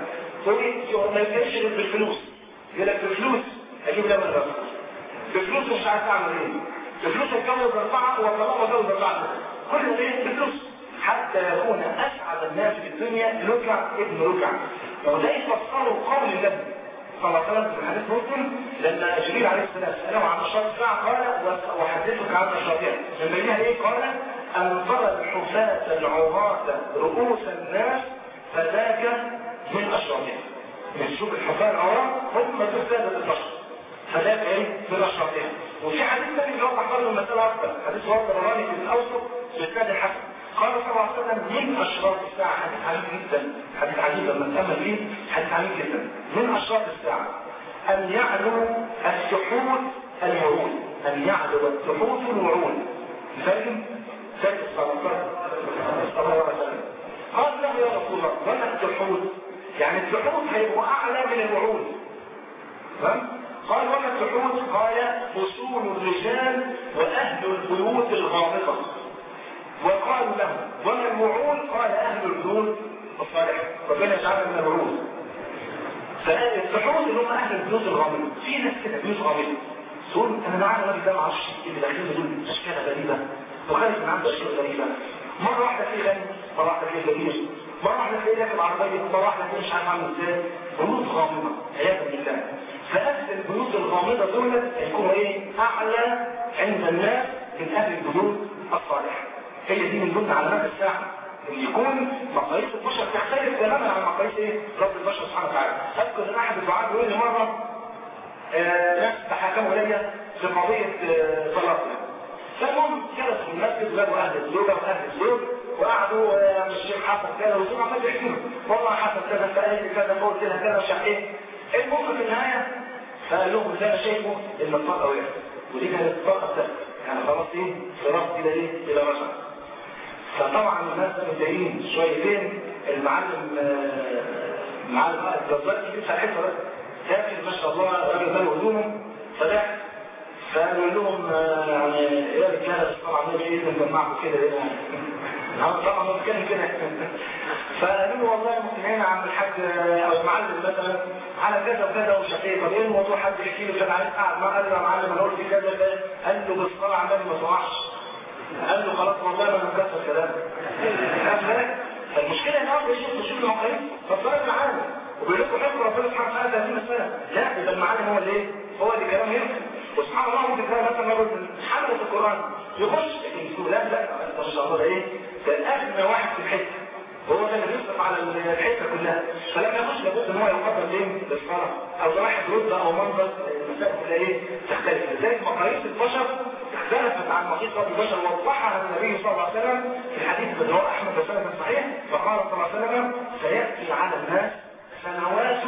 هو ما يفكرش غير بالفلوس، يقول لك بالفلوس اجيب ده من الرسول، بالفلوس مش عارف اعمل ايه، بفلوس اتجوز اربعه وطلاق واتجوز اربعه، كل ايه؟ بفلوس. حتى يكون اسعد الناس في الدنيا لكع ابن لكع. وده يفسره قول النبي صلى الله عليه وسلم في حديث مسلم لما جبريل عليه السلام ساله عن اشراط الساعه قال وحدثك عن اشراطها. لما ليها ايه؟ قال ان ترى الحفاة العراة رؤوس الناس فذاك من اشراطها. نشوف الحفاة العراة هم دول سادة البشر فذاك ايه؟ من اشراطها. وفي حديث ثاني بيوضح برضه المساله اكثر، حديث رواه الطبراني في الاوسط باسناد الحسن. قال صلى الله عليه وسلم من اشراط الساعه، حديث عجيب جدا، حديث عجيب لما نتامل فيه، حديث عجيب جدا. من اشراط الساعه ان يعلو السحوت الوعود، ان يعلو السحوت الوعود. فاهم؟ ذلك صلى الله عليه وسلم قال له يا رسول الله وما السحوت؟ يعني السحوت هيبقى اعلى من الوعود. فاهم؟ قال وما السحوت؟ قال فصول الرجال واهل البيوت الغامضه. وقالوا له وما الوعود؟ قال اهل البيوت الصالحه. ربنا يجعلنا من الوعود. فالسحوت اللي هم اهل البيوت الغامضه. في ناس كده بيوت غامضه تقول انا معانا الراجل ده ما اعرفش اللي داخلين دول اشكال غريبه وخارج من عنده اشكال غريبه. مره واحده في غني، مره واحده في كبير، مره واحده في راكب عربيه، مره واحده في مش عارف عامل ازاي. بيوت غامضه عياذا بالله. فأهل البيوت الغامضة دول يكونوا ايه؟ أعلى عند الناس من أهل البيوت الصالحة. هي دي من ضمن علامات الساعة، إن يكون مقاييس البشر تختلف تماما عن مقاييس ايه؟ رب البشر سبحانه وتعالى. أذكر إن أحد الدعاة بيقول لي مرة آه ناس تحاكموا ليا في قضية آه طلاقنا. فالمهم جلسوا في المسجد جابوا أهل الزوجة وأهل الزوج وقعدوا آه الشيخ حسن كذا والزوج عمال يحكي والله حسن كذا فقال كذا فقول كذا كذا مش عارف ايه. المهم في النهاية فقال لهم اللي انا شايفه ان الطلقه وقعت ودي كانت الطلقه بتاعتي يعني خلاص ايه صرفت الى ايه الى رجع. فطبعا الناس متضايقين شويتين. المعلم المعلم بقى الجزار كبير في الحته بس لكن ما شاء الله الراجل ده هدومه فده فقالوا لهم يعني يا رجاله طبعا النبي ايه نجمعكم كده هنا. انا طبعا ما بتكلم كده. فقالوا له والله ممكن هنا عند الحاج او المعلم مثلا على كذا وكذا ومش عارف ايه. طب ايه الموضوع؟ حد يحكي له كان عايز قاعد معاه. قال له يا معلم انا قلت كذا كذا. قال له بالصلاه على النبي ما سمعش. قال له خلاص والله ما انا مكسر كلامك. فالمشكله ان هو بيشوف بيشوف المقاييس فالصلاه معانا وبيقول لكم حكم ربنا سبحانه وتعالى ثلاثين سنه. لا ده المعلم هو اللي ايه؟ هو اللي كلامه يمكن. وسبحان الله ممكن تلاقي مثلا رجل حمل في القران يخش لكن لا لا ما شاء الله ايه؟ ده اغنى واحد في الحته. هو ده اللي بيصرف على الحته كلها. فلما يخش لابد ان هو يقدم ليه؟ للصلاه او لواحد رد او منظر المسائل كلها ايه؟ تختلف. لذلك مقاييس البشر اختلفت عن مقاييس البشر ووضحها النبي صلى الله عليه وسلم في الحديث اللي هو احمد بن صحيح. فقال صلى الله عليه وسلم سياتي على الناس سنوات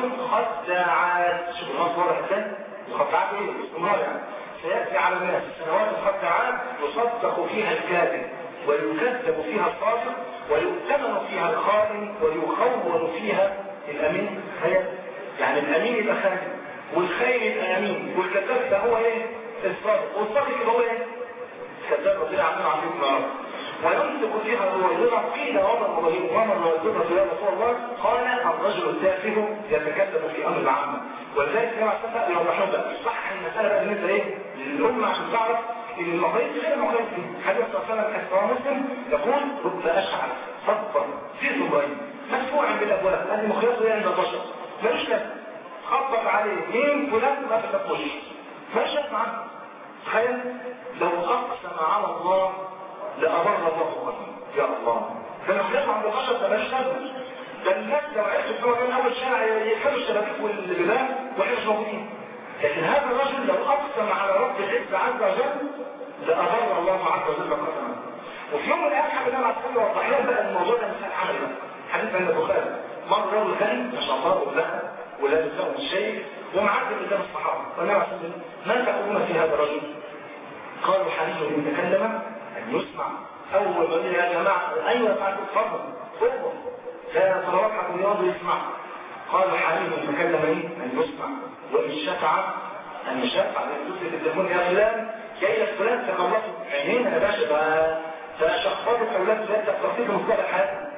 خداعات. شوف النص واضح ازاي؟ الخداعات ايه؟ استمرار يعني. سياتي على الناس سنوات خداعات يصدق فيها الكاذب ويكذب فيها الصادق ويؤتمن فيها الخائن ويخون فيها الامين. تخيل يعني الامين يبقى خائن والخائن يبقى امين والكذاب ده هو ايه؟ الصادق والصادق يبقى هو ايه؟ كذاب. ربنا عاملين عليكم يا رب. ويمسك فيها الرويضة. قيل ومن الرويضة ومن الرويضة يا رسول الله؟ قال الرجل التافه يتكلم في امر العامة. ولذلك كما سبق يوضحون بقى صح المسألة بقى بالنسبة ايه؟ للأمة عشان تعرف ان المقاييس غير المقاييس دي. حديث صلى الله عليه وسلم مسلم يقول رب اشعر صدقا في ثمرين مدفوعا بالابواب. هذه مخيصة عند البشر ملوش لازمه. خبط عليه مين فلان ما تتقوش مالوش لازمه عنه. تخيل لو اقسم على الله لأبر الله قسم. يا الله ده مخيص عند البشر ده ملوش لازمه. ده الناس لو عرفوا ان هو من اول شارع يقفلوا الشبابيك والبلاد واحنا مش موجودين. لكن هذا الرجل لو اقسم على رب العزة عز وجل لأبر الله عز وجل قسما. وفي يوم من الايام حبيبنا مع السنة وضح لنا بقى الموضوع ده مثال عملي بقى. حديث عند البخاري مر رجل غني ما شاء الله وبلغ ولابس له الشيء ومعدي قدام الصحابه. قال له ما تقولون في هذا الرجل؟ قالوا حري ان يتكلم ان يسمع. اول ما قال يا جماعه ايوه بعد اتفضل اتفضل لا تتوقع ان يرضى يسمع. قالوا حري ان يتكلم ايه؟ ان يسمع. وان شفع ان يشفع لتثبت التليفون يا فلان جاي لك فلان تخلصوا عينينا يا باشا. ده ده شخصات اولاد ذات تفاصيل مستقبل حياتنا.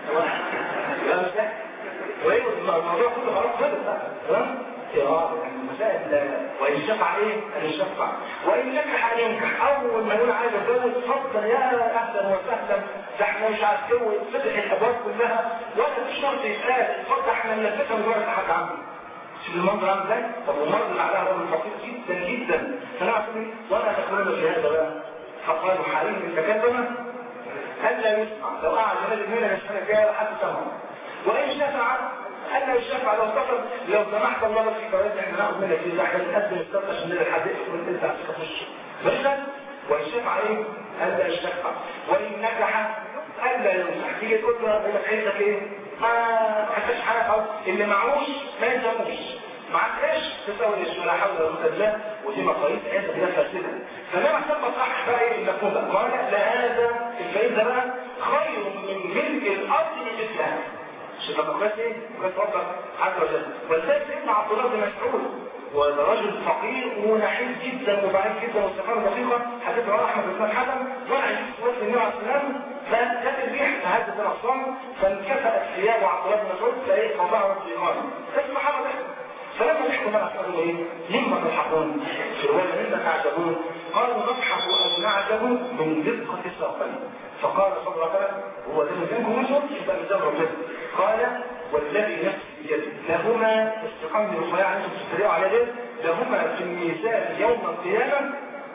وايه الموضوع كله خلاص خلص بقى. تمام؟ اه المسائل وان شفع ايه؟ ان يشفع. وان نكح ان ينكح. اول ما يقول عايز اتجوز اتفضل يا اهلا وسهلا. ده احنا مش عارفين ويتفتح الابواب كلها ولا في شرط يتقال اتفضل احنا نلبسها من دلوقتي لحد عندي. شوف المنظر عامل ازاي؟ طب والمرض اللي عليها رجل فقير جدا جدا. فانا اقول وانا تقولون في هذا بقى. فقالوا حريم تكلم الا يسمع. لو قعد هذا الميل السنه الجايه حتى سمع. وان شفع الا يشفع لو اتصل لو سمحت الله بس في كويس احنا ناخد منك في احنا نقدم الصدقه عشان نلاقي حد يقول انت هتخش. بس وان شفع ايه؟ الا يشفع. وان نجح الا يمسح. تيجي تقول له انا حياتك ايه؟ ما حسش حاجه خالص. اللي معهوش ما يلزموش. معاك ايش تساوي ايش ولا حول ولا قوه الا ودي مقاييس عايزه كده فاسده. فلما تبقى صح بقى ايه المفهوم بقى؟ قال لهذا الفائده بقى خير من ملك الارض مثلها. شوف المقاييس ايه؟ مقاييس ربنا عز وجل. ولذلك سيدنا عبد الله بن مسعود وده رجل فقير ونحيف جدا وضعيف جدا واستقامه دقيقه. حديث رواه احمد بن حزم وقع في وسط النبي عليه السلام فجت الريح فهزت الاغصان فانكفأت ثياب عبد الله بن مسعود فايه فظهرت في ايقانه. الصحابه ضحكوا. فلما نحكم بقى قالوا ايه؟ لما تضحكون؟ في روايه مما تعجبون؟ قالوا نضحك او نعجب من دقه الساقين. فقال صلى الله عليه وسلم هو ده ميزانكم انتم يبقى ميزان ربنا. قال والذي نفسي بيده لهما استقام الرفيع انتم تستريعوا على ذلك لهما في الميزان يوم القيامه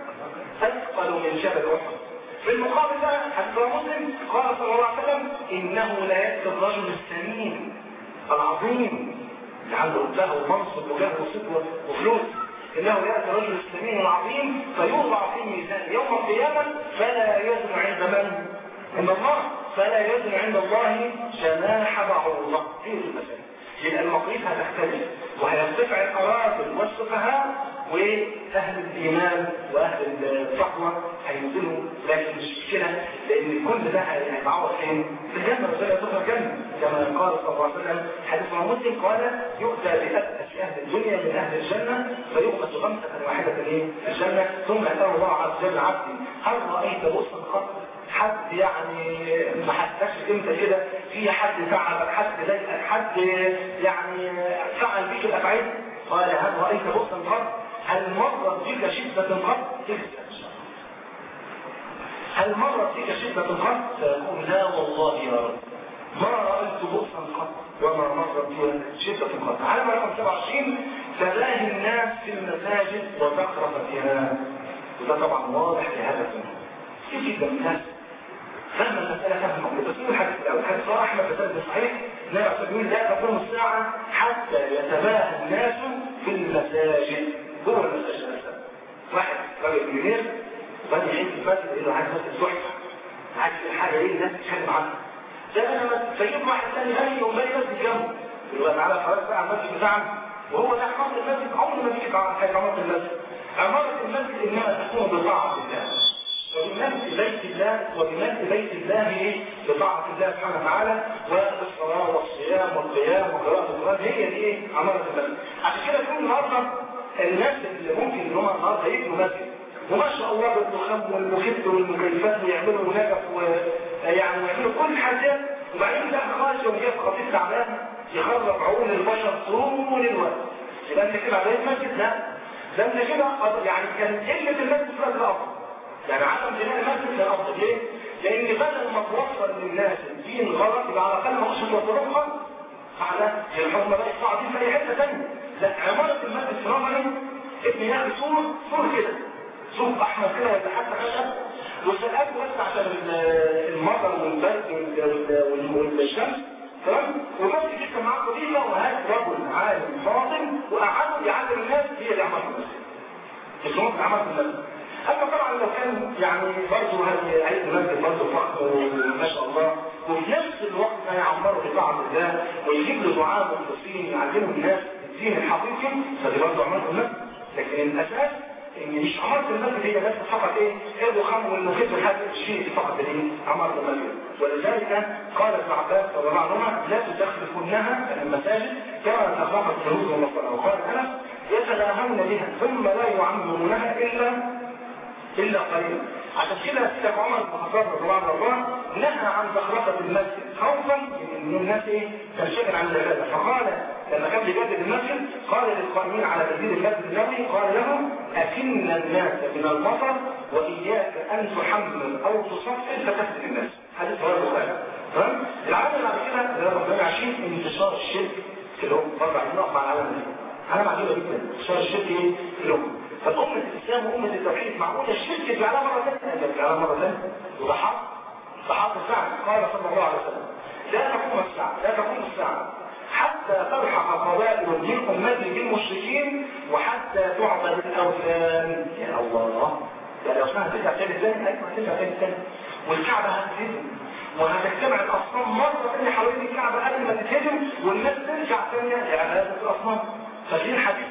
اثقل من جبل احد. في المقابل بقى حتى مسلم قال صلى الله عليه وسلم انه لا ياتي الرجل السمين العظيم اللي عنده له ومنصب وجاه وصدوه وفلوس انه ياتي الرجل السمين العظيم فيوضع في ميزان يوم القيامه فلا يزن عند من؟ عند الله. فلا يزن عند الله جناح بعوضه. هي دي المساله. يبقى المقاييس هتختلف وهيرتفع القرارات والسفهاء واهل الايمان واهل التقوى هينزلوا، لكن مش مشكله لان كل ده هيتعوض فين؟ في الجنه، ربنا يدخل الجنه كما قال صلى الله عليه وسلم حديث مسلم قال يؤتى بأبأس اهل الدنيا من اهل الجنه فيغمس غمسه واحده ايه؟ في الجنه ثم يسأل الله عز وجل عبدي هل رايت بؤسا قط؟ حد يعني ما حسكش انت كده في حد تعبك، حد ضايقك، حد يعني فعل بيك الافعال؟ قال هل رايت بؤسا قط؟ هل مرت بك شده قط؟ هل مرت بك شده قط؟ فيقول لا والله يا رب ما رايت بؤسا قط وما مرت بك شده قط. على رقم سبعة وعشرين تلاهي الناس في المساجد وزخرفتها، وده طبعا واضح لهذا الزمان كيف جدا الناس فهم المسألة فهم مقلوب. بس نقول الحديث الأول حديث صحيح أحمد بسند صحيح لا يقول لا تقوم الساعة حتى يتباهى الناس في المساجد جوه المساجد نفسها. واحد راجل كبير وبعدين يحس الفاتح إنه عايز مسجد تحفة عايز الحاجة إيه الناس تتكلم عنها ده أنا فيجيب واحد ثاني غني يقوم بقى مسجد جنبه يبقى تعالى خلاص بقى على المسجد بتاعنا وهو ده عمارة المسجد عمره ما بيجي على عمارة المسجد. عمارة المسجد إنما تكون بطاعة الله وبمجد بيت الله وبمجد بيت الله بطاعة الله سبحانه وتعالى والصلاة والصيام والقيام وقراءة القرآن هي دي ايه عمارة المسجد. عشان كده كل النهارده الناس اللي ممكن ان هم النهارده يبنوا مسجد وما شاء الله بالمخب والمخد والمكيفات ويعملوا نجف ويعني يعملوا كل حاجة وبعدين ده خارج يوم جايب خطيب تعبان يخرب عقول البشر طول الوقت يبقى انت كده عمليه مسجد؟ لا ده انت كده يعني كان قله المسجد في الارض يعني عدم بناء المسجد كان افضل. ليه؟ لان بدل ما توصل للناس الدين غلط يبقى على الاقل ما خش توصلهم غلط على الحكم بقى صاعدين في اي حته ثانيه. لا عماره المسجد في رمضان ابن ياخد صور صور كده صور احمر كده ولا حتى خشب وسقفه بس عشان المطر والبرد والشمس تمام وبس كده معاه قضيه وهات رجل عالم فاضل وقعدوا يعلم الناس هي اللي عملت المسجد مش هم عملت المسجد. أما طبعا لو كان يعني برضه هيئة المسجد برضه فخر وما شاء الله وفي نفس الوقت هيعمروا بطاعة الله ويجيب له دعاء مخلصين يعلموا الناس الدين الحقيقي فدي برضه عمارة المسجد. لكن الأساس إن مش عمارة المسجد هي بس فقط إيه إيه وخم والمخيط والحاجة الشيء فقط دي عمارة المسجد. ولذلك قال ابن عباس رضي الله عنهما لا تزخرفنها المساجد كما تخافت اليهود والنصارى. وقال أنس يتلاهون بها ثم لا يعمرونها إلا إلا قليلا. عشان كده سيدك عمر بن الخطاب رضي الله عنه نهى عن زخرفة المسجد خوفا من الناس ايه تنشغل عن العبادة. فقال لما كان بيجدد المسجد قال للقائمين على تجديد المسجد النبوي قال لهم أكن الناس من المطر وإياك أن تحمل أو تصفر فتفتن الناس. حديث رواه البخاري. تمام؟ العالم اللي بعد كده اللي ربنا عشان انتشار الشرك في الأمة برضه هنقف مع العالم ده. أنا معجبة جدا انتشار الشرك ايه في الأمة. فالأمة الإسلام وأمة التوحيد معقولة الشرك في على مرة ثانية في على مرة ثانية وده حق ده حق الساعة. قال صلى الله عليه وسلم لا تقوم الساعة لا تقوم الساعة حتى تلحق قبائل من أمتي بالمشركين وحتى تعبد الأوثان. يا الله يعني لو اسمها ترجع تاني ثاني أيوة هترجع تاني ثاني والكعبة هتهدم وهتجتمع الأصنام مرة ثانية حوالين الكعبة قبل ما تتهدم والناس ترجع ثانية لعبادة الأصنام. ففي الحديث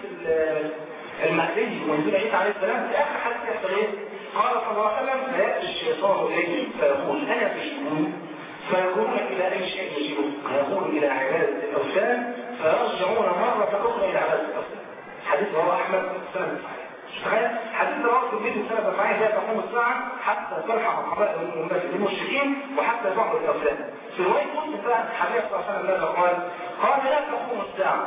المهدي وينزل عيسى عليه السلام في اخر حديث يحصل ايه؟ قال صلى الله عليه وسلم فياتي الشيطان اليه فيقول انا تشركون فيقولون الى اي شيء يجيبون فيقول الى عباده الاوثان فيرجعون مره اخرى الى عباده الاوثان. حديث رواه احمد سند صحيح. تخيل حديث رواه الترمذي سند صحيح لا تقوم الساعه حتى تلحق قبائل من الناس بالمشركين وحتى تعبد الاوثان. في روايه مسلم بقى الحديث صلى الله عليه وسلم ماذا قال؟ قال لا تقوم الساعه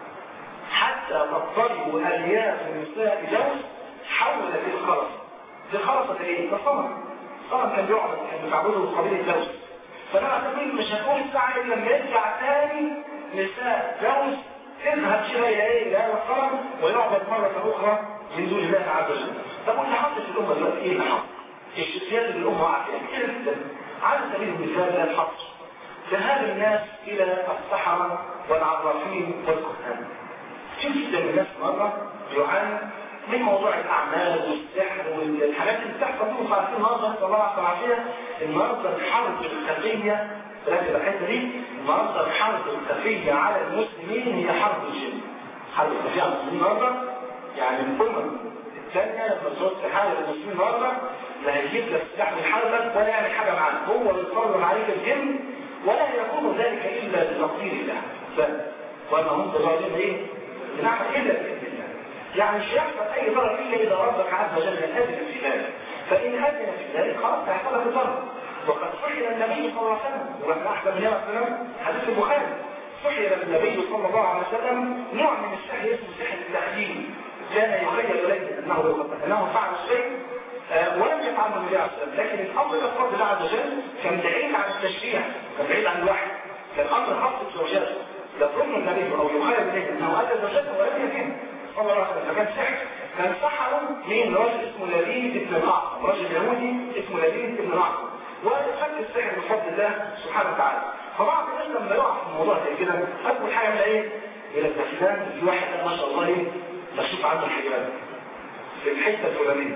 حتى تضطرب الياف نساء دوس حولت الخرص. دي خرصة ايه؟ ده صنم. صنم كان بيعبد كان بيعبده قبيلة دوس. فلما تقول مش هتقوم الساعة الا لما يرجع تاني نساء دوس تذهب شوية ايه لهذا الصنم ويعبد مرة اخرى من دون الله عز وجل. طب واللي حصل في الامة دلوقتي ايه اللي حصل؟ الشخصيات اللي الامة وقعت فيها كتير جدا. على سبيل المثال لا الحصر ذهاب الناس الى الصحراء والعرافين والكهان. كيف جدا الناس مرة يعاني من موضوع الأعمال والسحر والحاجات اللي بتحصل فيه وفاعلين النهارده نسأل الله على العافية. النهارده الحرب الخفية ركز الحتة دي النهارده الحرب الخفية على المسلمين هي حرب الجن. حرب الخفية على المسلمين النهارده يعني الامم الثانيه لما تقعد تحارب المسلمين النهارده لا هيجيب لك سلاح من حربك ولا يعمل حاجه معاك، هو اللي يصرم عليك الجن ولا يكون ذلك الا بتقدير الله بس. وما هم بظالمين ايه؟ بنعمل الا باذن الله. يعني مش هيحصل اي ضرر الا اذا ربك عز وجل اذن في ذلك، فان اذن في ذلك خلاص هيحصل لك الضرر. وقد سحر النبي صلى الله عليه وسلم، واحنا احسن من يوم السلام حديث البخاري، سحر النبي صلى الله عليه وسلم نوع من السحر اسمه سحر التخييل. كان يخيل اليه انه انه فعل الشيء أه ولم يفعله النبي عليه الصلاه والسلام، لكن الامر ده بفضل الله عز وجل كان بعيد عن التشريع، كان بعيد عن الوحي، كان امر خاص بزوجاته. يظن النبي او يخيل اليه انه اتى زوجته ولم يتم صلى الله عليه وسلم، فكان سحر. كان سحره من رجل اسمه لبيد بن الاعصم، رجل يهودي اسمه لبيد بن الاعصم، وفك السحر بفضل الله سبحانه وتعالى. فبعض الناس لما يقع في الموضوع زي كده اول حاجه يعمل ايه؟ يقول لك ده فلان في واحد ما شاء الله ايه بشوف عنده الحجاب في الحته الفلانيه،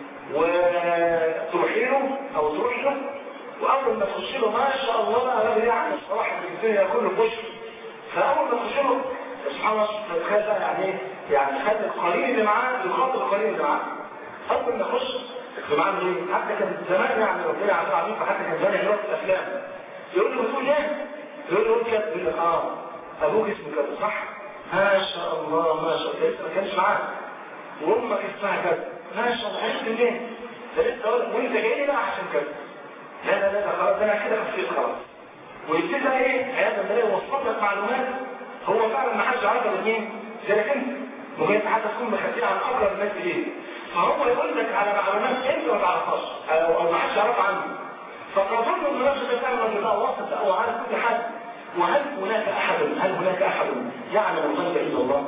وتروح له او تروح له واول ما تخش له ما شاء الله بقى راجل يعني الصراحه في الدنيا كله بشر. فاول ما تخش له سبحان الله تتخيل بقى يعني ايه؟ يعني خد القليل اللي معاه يخاطب القليل اللي معاه. اول ما يخش بمعنى ايه؟ حتى كان زمان يعني ربنا يعطيه عليك، فحتى كان زمان يقول الافلام يقول له بتقول ايه؟ يقول له كده يقول لك اه ابوك اسمه كذا صح؟ ما شاء الله ما شاء الله لسه ما كانش معاه. وامك اسمها كذا ما شاء الله عرفت منين؟ ده لسه اقول لك وانت جاي لي بقى عشان كذا. لا لا لا خلاص ده انا كده خفيت خلاص. ويبتدي ايه؟ هذا ده يوصل لك معلومات هو فعلا ما حدش يعرفها منين؟ زي انت ممكن انت حتى تكون مخبيها عن اقرب الناس ليه؟ فهو يقول لك على معلومات انت ما تعرفهاش او او ما حدش يعرفها عنه. فتظن ان الرجل ده فعلا رجل الله واسط او عارف كل حاجه. وهل هناك احد هل هناك احد يعلم الغيب الا الله؟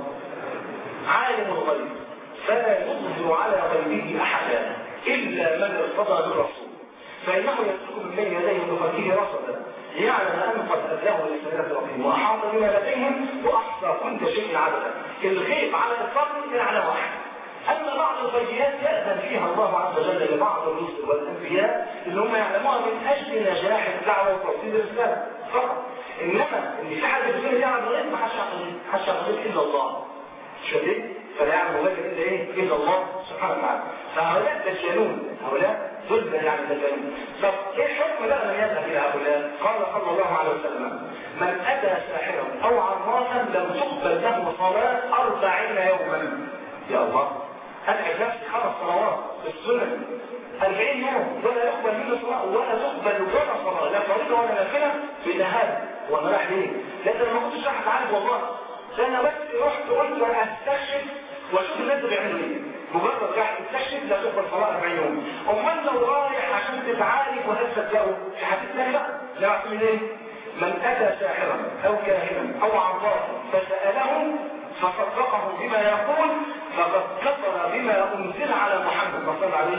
عالم الغيب فلا يظهر على غيبه احدا الا من ارتضى بالرسول، فانه يسلك من بين يديه من خلفه رصدا يعلم ان قد اداه لسنه ربهم واحاط بما لديهم واحصى كل شيء عددا. الغيب على الاطلاق يعلم واحد. أما بعض الغيبيات يأذن فيها الله عز وجل لبعض الرسل والأنبياء اللي هم يعلموها من أجل نجاح الدعوة وتوصيل الرسالة فقط. إنما إن في حد في الدنيا يعلم الغيب ما حدش يعلم الغيب إلا الله. شديد؟ فلا يعلم الغيب إلا إيه؟ إلا الله سبحانه وتعالى. فهؤلاء دجالون، هؤلاء ضد يعني دجالون. طب إيه الحكم بقى من يذهب إلى هؤلاء؟ قال صلى الله عليه وسلم: من أتى ساحرا أو عرافا لم تقبل له صلاة أربعين يوما. يا الله. أدعي نفسي خمس صلوات بالسنة أربعين يوم ولا يقبل منه صلاة ولا تقبل ولا صلاة لا فريضة ولا نافلة في نهار. وانا رايح ليه؟ لأن انا ما كنتش راح اتعالج والله. ده انا بس رحت قلت انا استكشف واشوف الناس بيعملوا ايه. مجرد راح استكشف لا تقبل صلاة أربعين يوم. امال لو رايح عشان تتعالج وهتصدقوا في حديث ثاني بقى لا اعمل ايه؟ من اتى ساحرا او كاهنا او عرافا فسأله فصدقه بما يقول فقد كفر بما انزل على محمد صلى الله عليه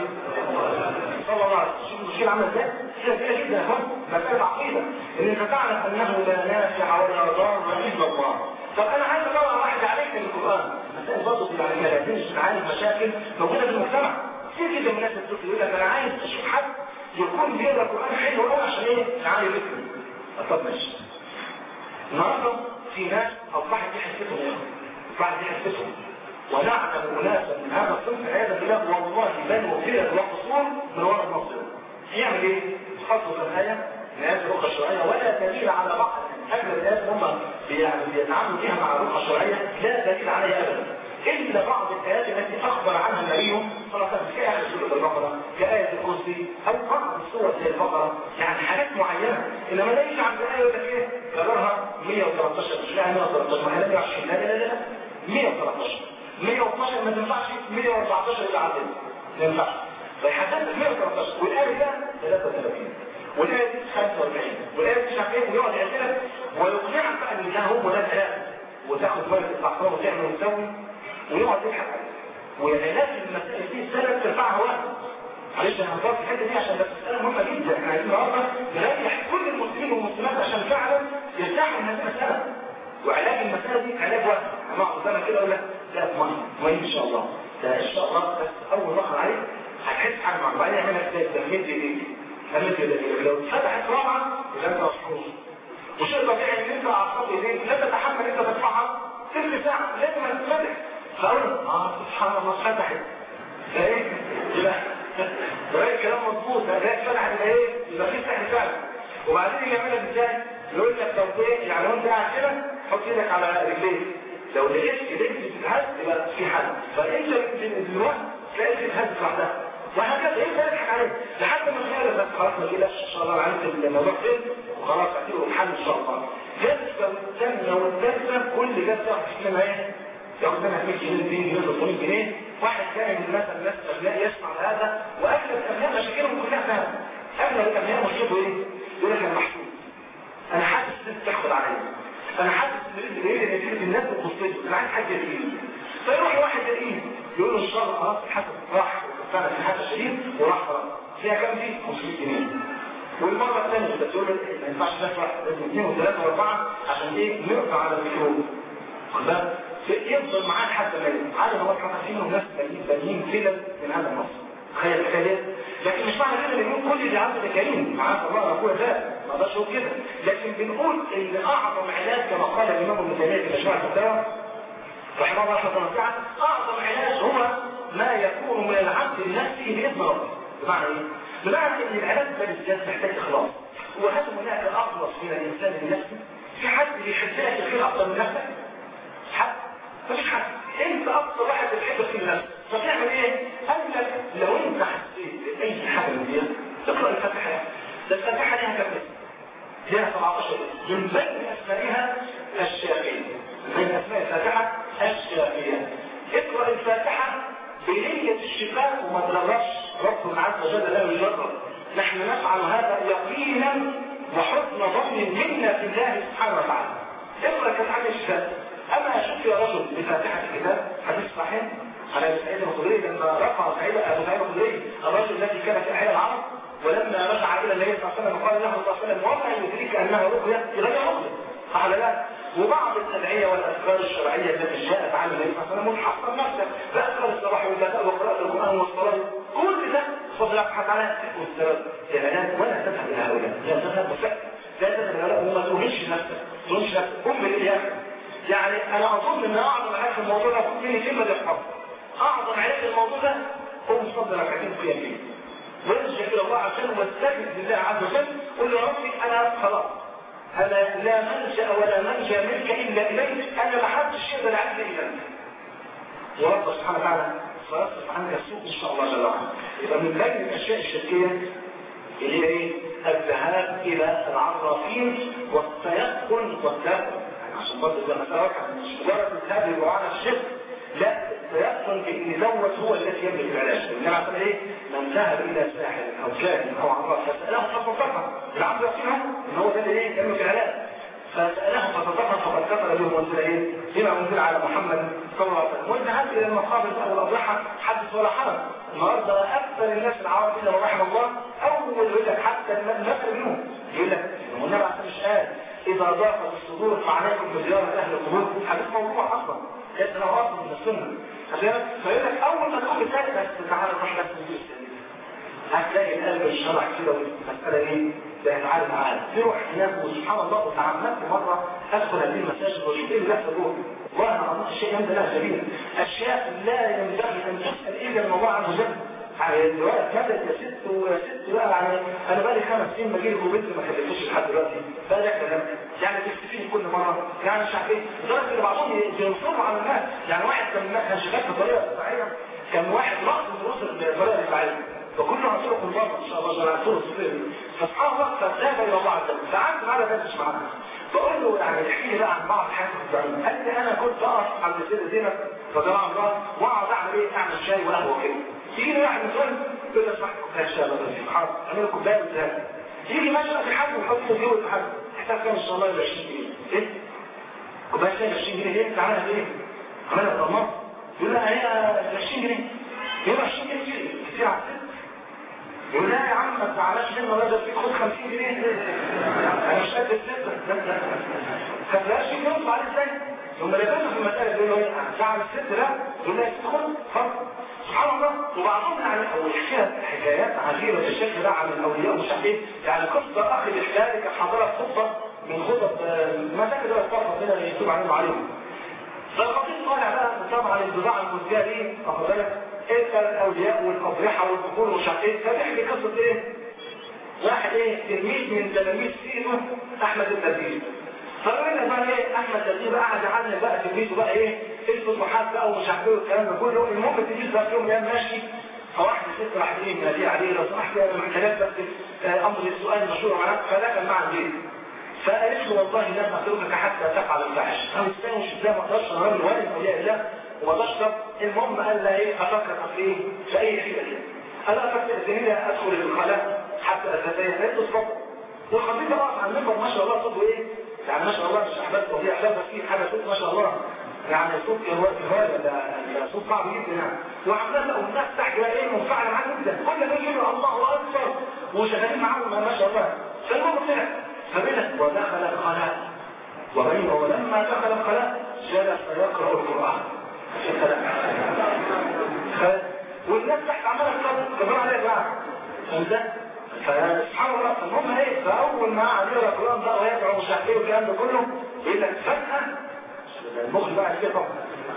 صلى الله عليه وسلم. شوف المشكله عامله ازاي؟ كده جدا يا اخوان، مساله عقيده ان انت تعلم انه لا نافع ولا ضار الا الله. طب انا عايز ادور واحد عليك من القران، مسائل برضه يعني ما لازمش نعالج مشاكل موجوده في المجتمع. كتير جدا من الناس بتقول يقول لك انا عايز اشوف حد يكون بيقرا القران حلو قوي عشان ايه؟ نعالج فكره. طب ماشي. النهارده في ناس اصبحت دي حسيتهم بعد حسيتهم ونعلم اناسا من هذا الصنف عياذا بالله والله بنوا فئه وقصور من وراء المصدر. يعمل ايه؟ يحطوا في الآية من آيات الرقى الشرعية ولا دليل على بعض أجل الآيات هم بيتعاملوا فيها مع الرقى الشرعية لا دليل عليها أبدا إلا بعض الآيات التي أخبر عنها النبي صلى الله عليه وسلم كآية سورة البقرة كآية الكرسي أو بعض السور زي البقرة يعني حاجات معينة. إنما لا يجي عند الآية ولا إيه؟ كررها مية وتلتاشر مش لا مية وتلتاشر ما هي مية وعشرين لا لا لا مية وتلتاشر مية واثناشر ما تنفعش مية واربعتاشر اللي عندنا ما ينفعش. فيحدد مية وتلتاشر والآية ده ثلاثة وثلاثين والآية دي خمسة وأربعين والآية دي مش عارف ايه ويقعد يعترف ويقنعك بقى ان ده هو ده الكلام وتاخد بالك الأحكام وتعمل وتسوي ويقعد يضحك عليك. وعلاج المسائل دي السنة ترفعها واحد. معلش انا هنطلع في الحته دي عشان بس مسألة مهمة جدا. احنا عايزين النهارده نريح كل المسلمين والمسلمات عشان فعلا يرتاحوا من هذه المسألة. وعلاج المسألة دي علاج واحد. انا اقعد قدامك كده اقول لك لا مهم مهم ان شاء الله. ده ان شاء الله بس اول ما اخر عليك هتحس حاجه معاك بعدين اعملها ازاي تمد ايديك تمد ايديك لو فتحت رابعه يبقى انت مشحون. وشيء طبيعي ان انت اعصاب ايديك لا تتحمل انت تدفعها تلت ساعه لازم تتفتح فاقول اه سبحان الله فتحت ايه يبقى ده الكلام مظبوط ده فتحت يبقى ايه يبقى في سحر فعلا. وبعدين يعملها ازاي؟ يقول لك طب ايه يعني وانت قاعد كده حط ايدك على رجليك، لو لقيت ايديك بتتهز يبقى في حل، فانت دلوقتي تلاقي ايدك بتتهز لوحدها وهكذا. ايه ده يضحك عليك لحد ما تلاقي بس خلاص ما تقلقش ان شاء الله عرفت الموضوع فين وخلاص هتجيبه الحل ان شاء الله. جلسه والثانيه والثالثه كل جلسه ياخد منها ايه؟ ياخد منها مية جنيه ميتين جنيه ثلاثمية جنيه. واحد كان من الناس الناس اغنياء يسمع هذا واغلب الاغنياء مشاكلهم كلها فاهم. اغلب الاغنياء مشكلته ايه؟ يقول لك انا محسوب، انا حاسس ان انت تاخد عليا، انا حاسس ان ايه ان في الناس بتبص لي، انا عايز حاجه جديده. فيروح واحد جديد يقول له ان شاء الله خلاص الحسن راح فعلا في حاجه شديد وراح خلاص فيها كام دي؟ خمسمية جنيه. والمره الثانيه بس يقول له ما ينفعش نفرح لازم اثنين وثلاثه واربعه عشان ايه؟ نقطع على الميكروب. خد بالك؟ يفضل معاه لحد ما يموت. عدد الله سبحانه وتعالى وناس بنين فيلم من هذا النص. تخيل تخيل لكن مش معنى كده ان نقول كل دي عبد كريم معاذ الله اقول ذا ما اقدرش اقول كده، لكن بنقول ان اعظم علاج كما قال الامام ابن تيميه في مجموع الفتاوى رحمه الله رحمه الله اعظم علاج هو ما يكون من العبد لنفسه باذن ربه. بمعنى ايه؟ بمعنى ان العلاج ده بالذات محتاج اخلاص. وهل هناك اخلص من الانسان لنفسه؟ في حد بيحب لك الخير اكثر من نفسك؟ حد؟ مفيش حد. انت اكثر واحد بتحب في نفسك فتعمل ايه؟ قال لك لو انت حسيت باي حاجه من دي تقرا الفاتحه. ده الفاتحه ليها كم اسم؟ ليها سبعتاشر اسم من بين اسمائها الشافيه. من بين اسماء الفاتحه الشافيه. اقرا الفاتحه بنيه الشفاء وما تغرش ربنا عز وجل لا يجرب. نحن نفعل هذا يقينا وحسن ظن منا في الله سبحانه وتعالى. اقرا فاتحه الشفاء. أما أشوف يا رجل بفاتحة الكتاب حديث صحيح على أبي سعيد الخدري لما رفع سعيد أبو سعيد الخدري الرجل الذي كان في أحياء العرب ولما رجع إلى النبي صلى الله عليه وسلم قال له صلى الله عليه وسلم وما يدريك أنها رقية غير رقية صح ولا لا؟ وبعض الأدعية والأذكار الشرعية التي جاءت عن النبي صلى الله عليه وسلم متحصن نفسك فأذكار الصباح والمساء وقراءة القرآن والصلاة كل ده فضل الله سبحانه وتعالى والسبب الإعلان ولا تذهب إلى هؤلاء لا تذهب بفكر لا تذهب إلى هؤلاء وما تهمش نفسك تهمش نفسك قم بالإيمان. يعني انا اظن ان اعظم علاج في الموضوع ده كل كلمه تحفظ اعظم علاج في الموضوع ده هو مصدر ركعتين قيام فيه وارجع الى الله عشان واستجد لله عز وجل قل يا ربي انا خلاص انا لا ملجا ولا منجا منك الا اليك انا ما حدش يقدر يعدي الا انت ورب سبحانه وتعالى سيصرف عنك السوء ان شاء الله جل وعلا. يبقى من بين الاشياء الشركيه اللي هي ايه؟ الذهاب الى العرافين والتيقن والتيقن عشان برضه زي ما سألتها مش مجرد الذهاب للرعاة الشرك لا تيقن بان دوت هو الذي يملك العلاج. النبي عليه الصلاه ايه؟ من ذهب الى ساحر او كاهن او عراف فساله فتصدق العبد يقينه ان هو ده اللي ايه يملك العلاج فساله فتصدق فقد كفر به وانزل ايه؟ بما انزل على محمد صلى الله عليه وسلم. والذهاب الى المقابر او الاضرحه حدث ولا حرج. النهارده اكثر الناس العرب الا من رحم الله اول يقول لك حتى المثل منهم يقول لك النبي عليه الصلاه مش قال إذا ضاقت الصدور فعليكم بزيارة أهل القبور حديث موضوع أصلا ليس له أصل من السنة فيقول لك أول ما تقول بتاعي بس تعالى نروح بس نجيب هتلاقي القلب الشرح كده والمسألة إيه؟ ده يتعالى معانا تروح هناك وسبحان الله وتعمدت مرة أدخل هذه المساجد وأشوف إيه اللي بيحصل جوه والله أنا أظن الشيء جامد لها جميل أشياء لا ينبغي أن تسأل إلا من الله عز وجل. يعني دلوقتي مدد يا ست ويا ست بقى يعني انا بقالي خمس سنين بجيلي وبنت ما خلفتش لحد دلوقتي بقى ده كلام يعني تستفيد كل مره يعني مش عارف ايه لدرجه ان بعضهم ينصروا على الناس. يعني واحد كان شغال بطريقه دفاعيه كان واحد راس من رؤوس الطريقه الدفاعيه فكله عن طرق الله ان شاء الله عن طرق الصفر فسبحان الله فذهب الى الله عز وجل فقعدت معاه ما كانش معاه فقول له يعني احكي لي بقى عن بعض حياتك الدعويه. قال لي انا كنت اقف على السيده زينب رضي الله عنها واقعد اعمل ايه اعمل شاي وقهوه كده يجي واحد مسؤول يقول له اسمح كوبايه شاي الله يرضيك حاضر اعمل له كوبايه وزهق يجي ماشي في حد ويحط له جوه في حد حساب كام ان شاء الله يبقى عشرين جنيه ايه كوبايه شاي ب عشرين جنيه ليه تعملها بايه؟ عملها بضمان يقول لها هي عشرين جنيه يبقى عشرين جنيه كتير كتير على الست يقول لها يا عم ما تزعلش منه ولا فيك خد خمسين جنيه انا مش قد الست فتلاقيش يوصل عليه ازاي ثم لا يبقى في المساله يقول له ايه زعل الست ده يقول لها خد اتفضل سبحان الله. وبعضهم يعني يحكيها حكايات عجيبه بالشكل ده عن الاولياء ومش عارف ايه يعني قصه اخي بحكايه كانت حاضره خطه من خطط مساجد الصرف هنا يكتب عليهم عليهم فالخطيب طالع بقى طبعا البضاعه المزجاه دي واخد بالك انت الاولياء والاضرحه والذكور ومش عارف ايه، فبيحكي قصه ايه؟ واحد ايه تلميذ من تلاميذ سيده احمد التدريس. فقال بقى ايه احمد التدريس بقى قعد يعلم بقى تلميذه بقى ايه الفتوحات بقى ومش عارف ايه والكلام ده كله. المهم التلميذ بقى في يوم من الايام ماشي، فواحد ست راح ايه مناديه عليه لو سمحت يا محتاجات بس امر السؤال مشهور معاك، فدخل مع البيت. فقالت له والله لن اتركك حتى تفعل الفاحش. او ازاي مش ازاي ما اقدرش انا راجل ولي اولياء الله وما اشرب. المهم قال لها ايه افكر في ايه في اي حاجه كده. انا افكر ازاي ادخل الخلاء حتى اتزين. قالت له اتفضل. والخطيب واقف على المنبر ما شاء الله صوته ايه يعني ما شاء الله مش احباب طبيعي احباب بس فيه حاجه صوت ما شاء الله يعني صوت هوايه ده صوت صعب جدا يعني. وعمال والناس تحت بقى ايه منفعله معاه جدا كل ما يقولوا الله اكبر وشغالين معاهم ما شاء الله. فالمهم طلع فبدأ ودخل الخلاء وبين ولما دخل الخلاء جلس يقرأ القرآن في الخلاء والناس تحت عمالة تقرأ عليه بقى فهمت؟ فسبحان الله. المهم ايه فأول ما قعد يقرأ القرآن بقى ويدعو مش عارف ايه والكلام ده كله يقول لك فجأة المخ بقى كده طبعا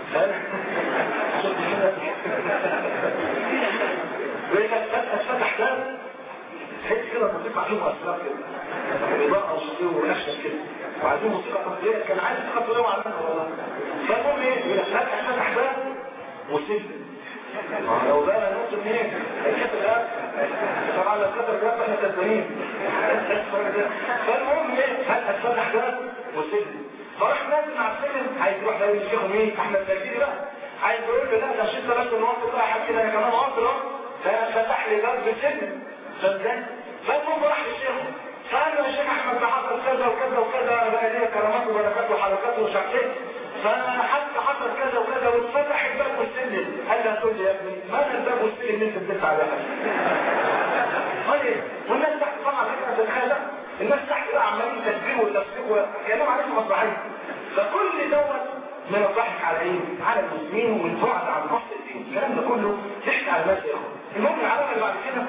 يقول لك فجأة فتح باب تحس كده الموسيقى فيه مؤثرات كده إضاءة وشيء ونشر كده وعايزين موسيقى تقليدية كان عايز موسيقى تقليدية وعلمها والله. فالمهم ايه يقول لك فتح فتح باب وسلم لو بقى نقص منين الكتب الآن طبعا لو كتب الآن احنا كذبانين. فالمهم ايه فتح فتح باب وسلم فراح نازل مع السلم عايز يروح لاقي الشيخ مين احمد تركيبي بقى عايز يقول له لا ده مش انت بس الوقت بقى حبيبي انا كمان واصل اهو ففتح لي باب بسلم فازاي؟ فالمهم راح للشيخ فقال له يا شيخ احمد ده حصل كذا وكذا وكذا بقى ليه كرامات وبركات وحركات ومش عارف ايه فحتى حصل كذا وكذا واتفتح الباب والسلم. قال له هتقول لي يا ابني ماذا الباب والسلم اللي انت بتدفع عليها؟ طيب والناس تحت طبعا كده تتخيل الناس تحت بقى عمالين تسبيح وتسبيح كانوا عليهم مسرحيه. فكل دوت من الضحك على ايه؟ على المسلمين والبعد عن اصل الدين. الكلام ده كله ضحك على الناس يا اخوان. المهم العلامه اللي بعد كده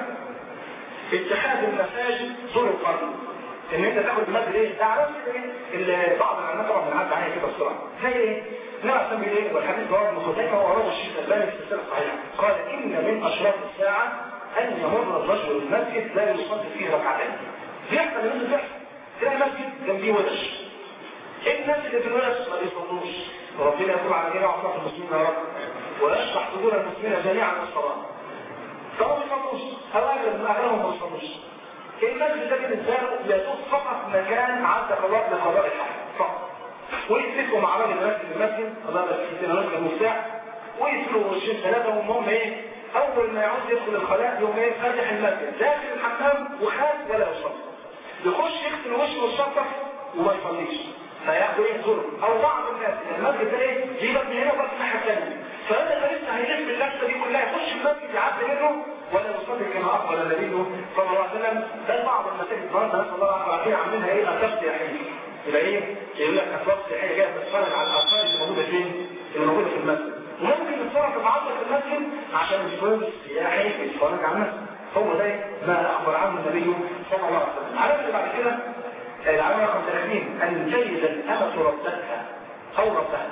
اتخاذ المساجد طول القرن ان انت تاخد المسجد ايه ده عرفت ايه بعض العلماء طبعا بنعدي عليها كده بسرعه زي ايه نعم سمي ايه والحديث رواه ابن خزيمه ورواه الشيخ الالباني في السلسله الصحيحه قال ان من اشراط الساعه ان يمر الرجل المسجد لا يصلي فيه ركعتين. بيحصل منه بيحصل تلاقي مسجد جنبيه ودش الناس اللي في الولد ما بيصلوش وربنا يتوب على جميع اصناف المسلمين يا رب ويشرح صدور المسلمين جميعا للصلاه فما بيصلوش او اغلب اغلبهم ما بيصلوش. المسجد ده بالنسبه له يسوق فقط مكان عدى قضاء لقضاء الحاجه فقط ويتفقوا مع راجل مسجد المسجد قضاء السنه نسخه المفتاح ويدخلوا وشين ثلاثه وهم ايه اول ما يعوز يدخل الخلاء يوم ايه فاتح المسجد داخل الحمام وخاف ولا يصلي يخش يغسل وشه والشطف وما يصليش فياخدوا ايه ظلم او بعض الناس المسجد ده ايه يجيبك من هنا وبس الناحيه الثانيه فهذا لسه هيلف اللفه دي كلها يخش المسجد يعدي منه ولا يصلي كما اخبر النبي صلى الله عليه وسلم. بل بعض المساجد النهارده نسال الله العافيه عاملينها ايه اثار سياحيه يبقى ايه يقول لك اثار سياحيه جايه تتفرج على الاثار اللي موجوده فين اللي موجوده في المسجد وممكن تتصرف تتعرض في المسجد عشان الفوز السياحي يتفرج على المسجد. هو ده ما اخبر عنه النبي صلى الله عليه وسلم. العلامه اللي بعد كده العلامه رقم ثلاثين ان تجد الامه ربتها او ربتها.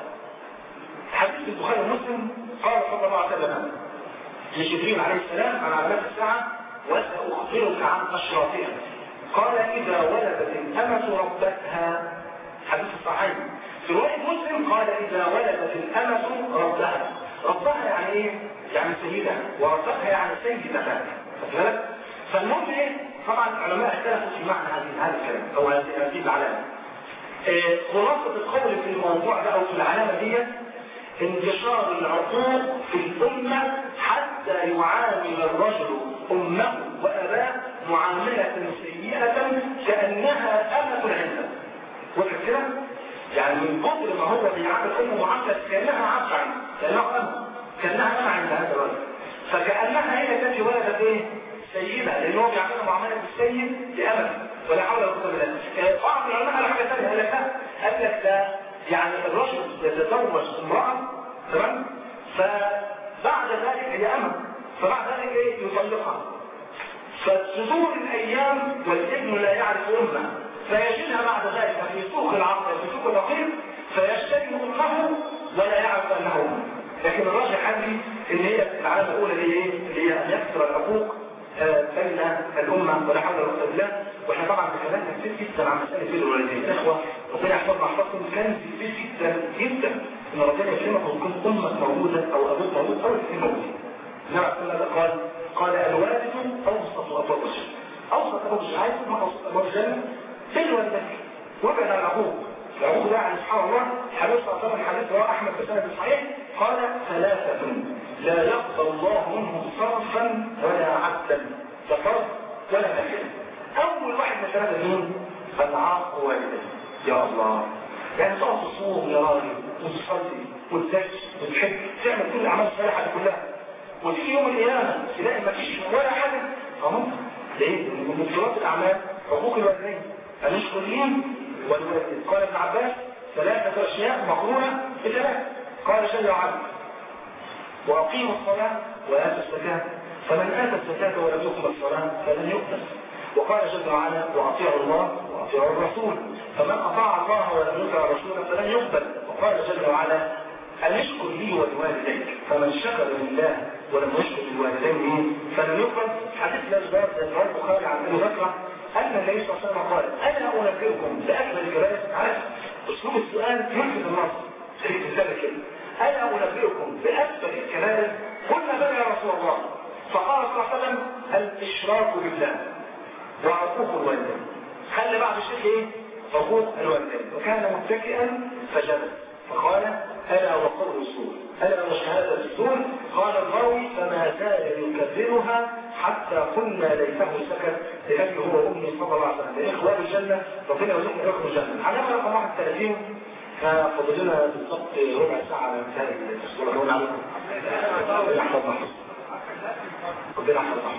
حديث البخاري ومسلم قال صلى الله عليه وسلم لجبريل عليه السلام عن علامات الساعه وساخبرك عن اشراطها قال اذا ولدت الامه ربتها. حديث الصحيح في روايه مسلم قال اذا ولدت الامه ربتها. ربتها يعني ايه؟ يعني سيدها وربتها يعني سيدتها. فهمت؟ فالمهم ايه؟ طبعا العلماء اختلفوا في معنى هذا الكلام او هذه العلامه. خلاصه القول في الموضوع ده او في العلامه دي انتشار العقوق في الامه حتى يعامل الرجل امه واباه معامله سيئه كانها امه عنده. وكده يعني من قدر ما هو بيعامل امه معامله كانها عبد عنده كانها امه كانها امه عند هذا الرجل فكانها هي التي ولدت ايه؟ سيدة لأن هو بيعملها معاملة السيد لأمل ولا حول ولا قوة إلا بالله. بعض العلماء على حاجة ثانية قال لك لا قال لك ده يعني الرجل يتزوج امرأة تمام فبعد ذلك هي أمل فبعد ذلك إيه يطلقها فتدور الأيام والابن لا يعرف أمه فيجدها بعد ذلك في سوق العقل في سوق الرقيق فيشتري امه ولا يعرف انه امه. لكن الراجح عندي ان هي العلامه الاولى اللي هي اللي هي ان يكثر العقوق بين الامه ولا حول ولا قوه الا بالله. واحنا طبعا تكلمنا كتير جدا عن مساله بر الوالدين. اخوه ربنا يحفظنا ويحفظكم، كان كتير جدا جدا ان ربنا يكرمك وتكون امك موجوده او ابوك موجود او الاثنين موجودين. نعم ماذا قال؟ قال الوالد اوسط ابواب الجنه. اوسط ابواب الجنه، عايز تسمع اوسط ابواب الجنه؟ بر والديك وابعد عن العقوق. العقوق ده يعني سبحان الله الحديث صلى الله عليه وسلم حديث رواه احمد في سند صحيح قال ثلاثه لا يقبل الله منهم صرفا ولا عدلا، لا صرف ولا نفل. اول واحد من ثلاثه مين؟ العاق والديه. يا الله، يعني تقعد تصوم يا راجل وتصلي وتزكي وتحج تعمل كل الاعمال الصالحه دي كلها، وتيجي يوم القيامه تلاقي ما فيش ولا حاجه. اه ليه؟ من مبطلات الاعمال حقوق الوالدين الاشكرين والوالدين. قال ابن عباس ثلاثه اشياء مقرونه بثلاث. قال جل وعلا واقيموا الصلاه واتوا الزكاه فمن اتى الزكاه ولم يقم الصلاه فلن يقبل. وقال جل وعلا واطيعوا الله واطيعوا الرسول فمن اطاع الله ولم يطع الرسول فلن يقبل. وقال جل وعلا ان اشكر لي ولوالديك فمن شكر لله ولم يشكر للوالدين فلن يقبل. حديث الاسباب رواه البخاري عن ابي بكر ان النبي صلى الله عليه وسلم قال انا انبئكم باكبر الكبائر. عارف اسلوب السؤال يلفت النظر في كده. انا انبئكم باكبر الكبائر؟ قلنا بلى يا رسول الله. فقال صلى الله عليه وسلم الاشراك بالله وعقوق الوالدين. خلى بعد الشرك ايه؟ عقوق الوالدين. وكان متكئا فجلس فقال الا وقول الزور الا وشهاده الزور. قال الراوي فما زال يكررها حتى قلنا ليته سكت لأجل هو امي صلى الله عليه وسلم. اخوان الجنه ربنا يرزقنا اخوان الجنه. علامه رقم واحد وثلاثين فاضل لنا بالضبط ربع ساعه على انتهاء التصوير. ربنا عليكم ربنا يحفظنا ربنا يحفظنا.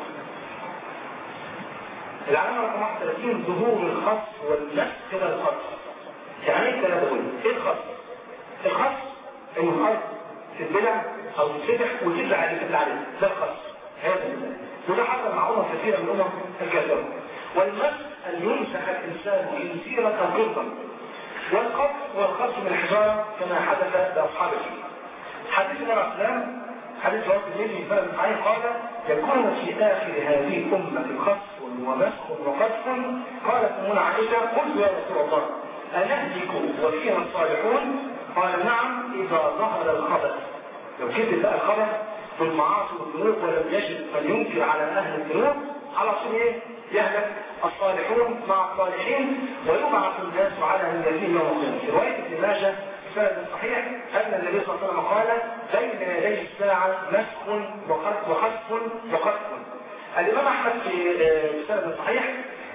العلامه رقم واحد وثلاثين ظهور الخص والنفس كده الخص. يعني ايه الكلام ده كله؟ ايه الخص؟ الخص انه الارض تتبلع او تتفتح وتبلع عليه تبلع عليه ده الخص. هذا وده حصل مع امم كثيره من الامم الكافره. والمس ان يمسح الانسان جنسيرا او قربا. والقص والخص من الحجاره كما حدث لاصحاب الفيل. حديث النبي عليه السلام حديث رواه الترمذي في سند صحيح قال يكون في اخر هذه الامه خصف ومسخ وقذف. قالت امنا عائشه قلت يا رسول الله أنهلك وفيها الصالحون؟ قال نعم إذا ظهر الخبث. لو كتب بقى الخبث بالمعاصي والذنوب ولم يجد من ينكر على أهل الذنوب على طول إيه؟ يهلك الصالحون مع الصالحين ويبعث الناس على الذين يوم القيامة. في رواية ابن ماجه سند صحيح أن النبي صلى الله عليه وسلم قال بين يدي الساعة مسخ وخسف وخسف. الإمام أحمد في سند صحيح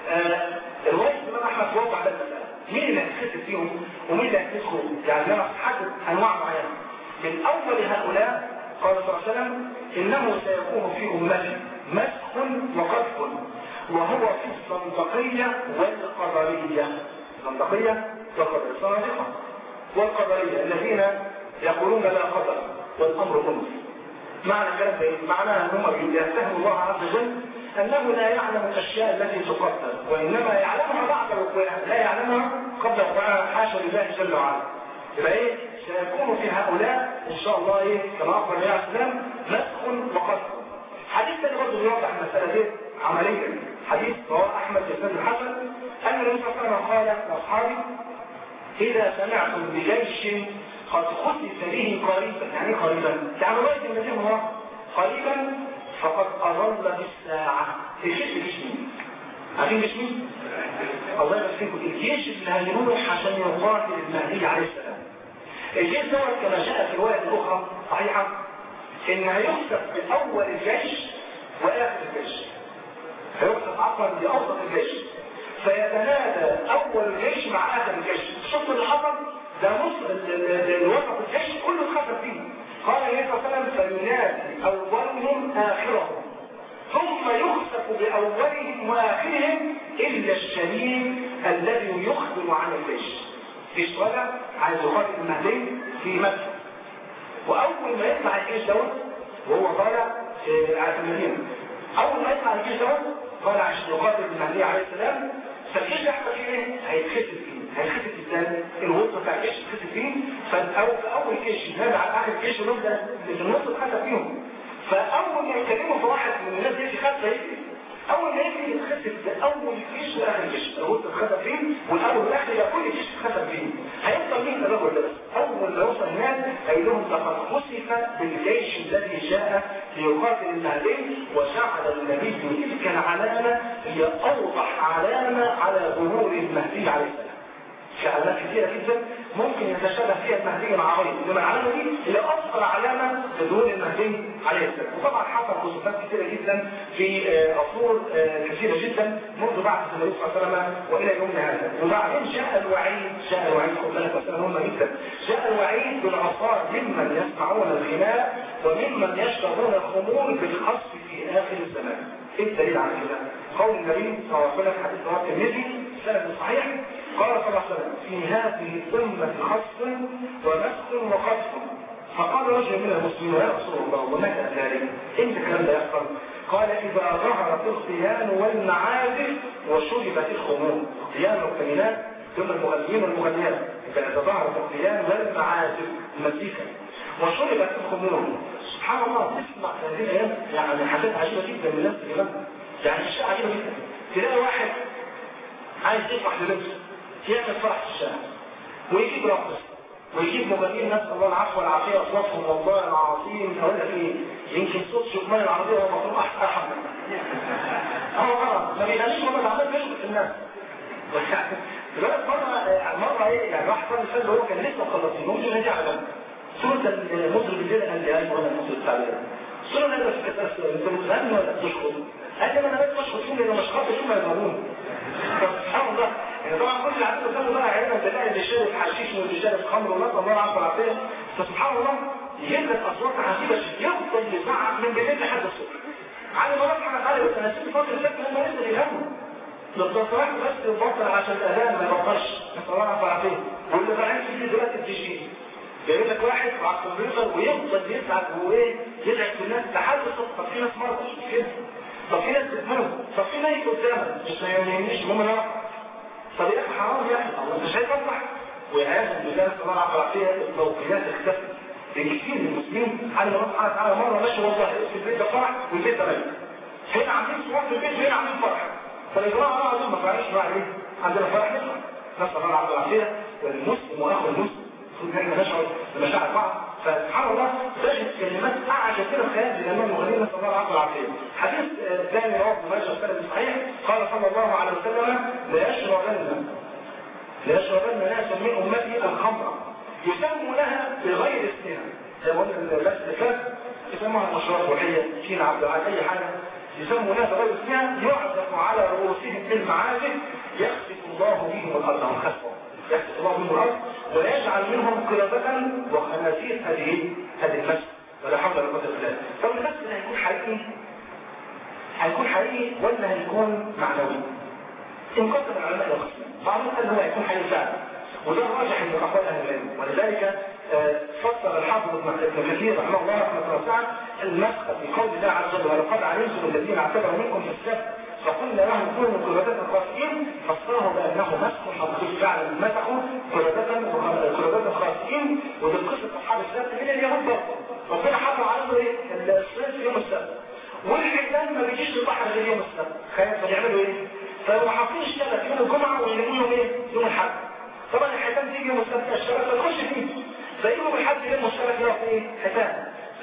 رواية الإمام أحمد توضح هذا المسألة. مين اللي هتخسف فيهم ومين اللي هتخسفه؟ يعني لما تحدد انواع معينه. من اول هؤلاء قال صلى الله عليه وسلم انه سيكون في امتي مسخ وقذف وهو في الصندقيه والقدريه. الصندقيه والقدريه الصنادقه والقدريه الذين يقولون لا قدر والامر انف. معنى الكلام ده معناها انهم يتهم الله عز وجل أنه لا يعلم الأشياء التي تقدر وإنما يعلمها بعد وقوعها لا يعلمها قبل وقوعها حاشا لله جل وعلا. يبقى إيه؟ سيكون في هؤلاء إن شاء الله إيه كما أخبر النبي عليه السلام مسخ وقذف. حديث ثاني برضه بيوضح المسألة دي عمليا. حديث رواه أحمد في سند الحسن أن النبي صلى الله عليه وسلم قال لأصحابه إذا سمعتم بجيش قد خسف به قريبا. يعني قريبا يعني رواية النبي هو قريبا فقد أضل بالساعة. الجيش جيش مين؟ عارفين جيش مين؟ الله يبارك فيكم. الجيش اللي هيروح عشان يقاتل المهدي عليه السلام. الجيش دوت كما جاء في رواية أخرى صحيحة إن هيخسف بأول الجيش وآخر الجيش. هيخسف عفوا بأوسط الجيش فيتنادى أول الجيش مع آخر الجيش. شوفوا اللي حصل ده نص الوسط الجيش كله اتخسف فيه. قال النبي صلى الله عليه وسلم فينادي أولهم آخرهم ثم يخسف بأولهم وآخرهم إلا الشهيد الذي يخبر عن الجيش. جيش طالع عايز يقاتل المهدي في مكة وأول ما يطلع الجيش دوت وهو طالع على المدينة أول ما يطلع الجيش دوت طالع عشان يقاتل المهدي عليه السلام فالجيش يحصل فيه ايه؟ هيتخسف فيه. هيتخسف ازاي؟ الوسط بتاع الجيش يتخسف فيه، فاول جيش ينادي على اخر جيش ونبدا اللي في النص اتخسف فيهم. فاول ما يتكلموا في واحد من الناس دي خمسه يجري، اول ما يجري يتخسف اول جيش واخر جيش، الوسط اتخسف فيه والاول والاخر يبقى كل جيش اتخسف فيه. هيفضل مين الرجل ده بس؟ اول ما يوصل هناك هيقول لهم لقد خسف بالجيش الذي جاء ليقاتل المهدي، وجعل النبي تلك العلامه هي اوضح علامه على ظهور المهدي عليه السلام. في علامات كثيرة جدا ممكن يتشابه فيها المهدي مع غيره، انما العلامة دي هي أفضل علامة لظهور المهدي عليه السلام. وطبعا حصل خصوصات كثيرة جدا في عصور كثيرة جدا منذ بعث النبي صلى الله عليه وسلم وإلى يومنا هذا. وبعدين جاء الوعيد، جاء الوعيد خد بالك مسألة مهمة جدا، جاء الوعيد بالعصار ممن يسمعون الغناء وممن يشربون الخمور بالخصف في آخر الزمان. ايه الدليل على كده؟ قول النبي صلى الله عليه وسلم حديث رواه الترمذي سند صحيح، قال صلى الله عليه وسلم في هذه الأمة خصف ومسخ وقذف. فقال رجل من المسلمين يا رسول الله ومتى ذلك؟ امتى الكلام ده يحصل؟ قال إذا ظهرت الخيان والمعازف وشربت الخمور. الخيان والكلمات ثم المغنيين والمغنيات، إذا ظهرت الخيان والمعازف المزيكا وشربت الخمور. سبحان الله، تسمع هذه الأيام يعني حاجات عجيبة جدا من الناس اللي يعني أشياء عجيبة جدا. تلاقي واحد عايز يفرح لنفسه يعمل فرح في الشارع ويجيب رقص ويجيب مغنيين نسأل الله العفو والعافية أصواتهم والله العظيم أقول لك إيه يمكن صوت شكمان العربية هو مفهوم أحسن اه اه ما بيغنيش هم العمال بيشبك الناس. دلوقتي مرة مرة إيه يعني واحد صار مثال هو كان لسه مخلصين ممكن يجي على جنب سورة المصري بالليل قال لي أيوه أنا المصري بتاع الليل سورة أنا بس كتاس أنت بتغني ولا بتشخص؟ قال لي أنا بس بشخص فيهم لأنه مش خاطر شو ما يضربون. سبحان الله يعني طبعا كل اللي عندنا قدامه بقى عيننا تلاقي اللي شارب حشيش واللي شارب خمر ونسأل الله العافية والعافية. فسبحان الله يجيب لك أصوات عجيبة يفضل يزعق من بالليل لحد الصبح. على ما ربنا تعالى بس أنا سيب فترة سكن هم لسه بيغنوا. للتصريح بس يبطل عشان الأذان ما يبطلش نسأل الله العافية والعافية. واللي طالعين فيه دلوقتي الدي جي جايب لك واحد على الكمبيوتر ويفضل يزعق وايه يزعق في الناس لحد الصبح. طب في ناس مرضى مش كده. طب في ناس بتموت. طب في ناس قدامك مش يعني المهم انا طب يا اخي حرام يا اخي انت شايف افرح وعياذا بالله صلى الله عليه وسلم التوقيات اختفت لكثير من المسلمين على الله سبحانه وتعالى مره ماشي والله في البيت ده فرح والبيت ده ميت هنا عاملين صوت في البيت وهنا عاملين فرح فالجماعه انا عايزين ما فرحش بقى ايه عندنا فرح نفرح نسال الله العافيه والعافيه والمسلم واخو المسلم خد بالنا نشعر بمشاعر بعض. فسبحان الله تجد كلمات اعجب كده في خيال الامام المغني نسال الله العافيه والعافيه. حديث ثاني رواه ابن ماجه السند صحيح قال صلى الله عليه وسلم لا يشربن لا يشربن ناس من امتي الخمر يسموا لها بغير اسمها زي ما قلنا الناس اللي فات يسموها المشروبات الروحيه شين عبد العال اي حاجه يسموا لها بغير اسمها يعزف على رؤوسهم بالمعازف يخسف الله بهم الارض هم خسفوا يخسف الله بهم الارض ويجعل منهم قردة وخنازير هذه هذه المسجد ولا حول ولا قوه الا بالله. طب المسجد هيكون حقيقي هيكون حقيقي ولا هيكون معنوي؟ انقسم العلماء الى قسمين، بعضهم قال هو هيكون حقيقي فعلا وده الراجح من اقوال اهل العلم ولذلك فسر الحافظ ابن كثير رحمه الله رحمه واسعه المسخ في قول الله عز وجل ولقد علمتم الذين اعتبروا منكم في السبت فقلنا لهم كونوا قردة خاسئين فسره بانه مسخ حقيقي فعلا مسخوا قردة قردة خاسئين ودي قصه اصحاب السبت من اليهود برضه ربنا حرم عليهم ايه؟ الصيد في يوم السبت والحيتان ما بيجيش للبحر غير يوم السبت فيعملوا ايه؟ فلو حاطين الشبك يوم الجمعه ويلاقوا يوم ايه؟ يوم الاحد. طبعا الحيتان تيجي يوم السبت الشبك فتخش فيه فيوم الاحد يوم الشبك يقف ايه؟ حيتان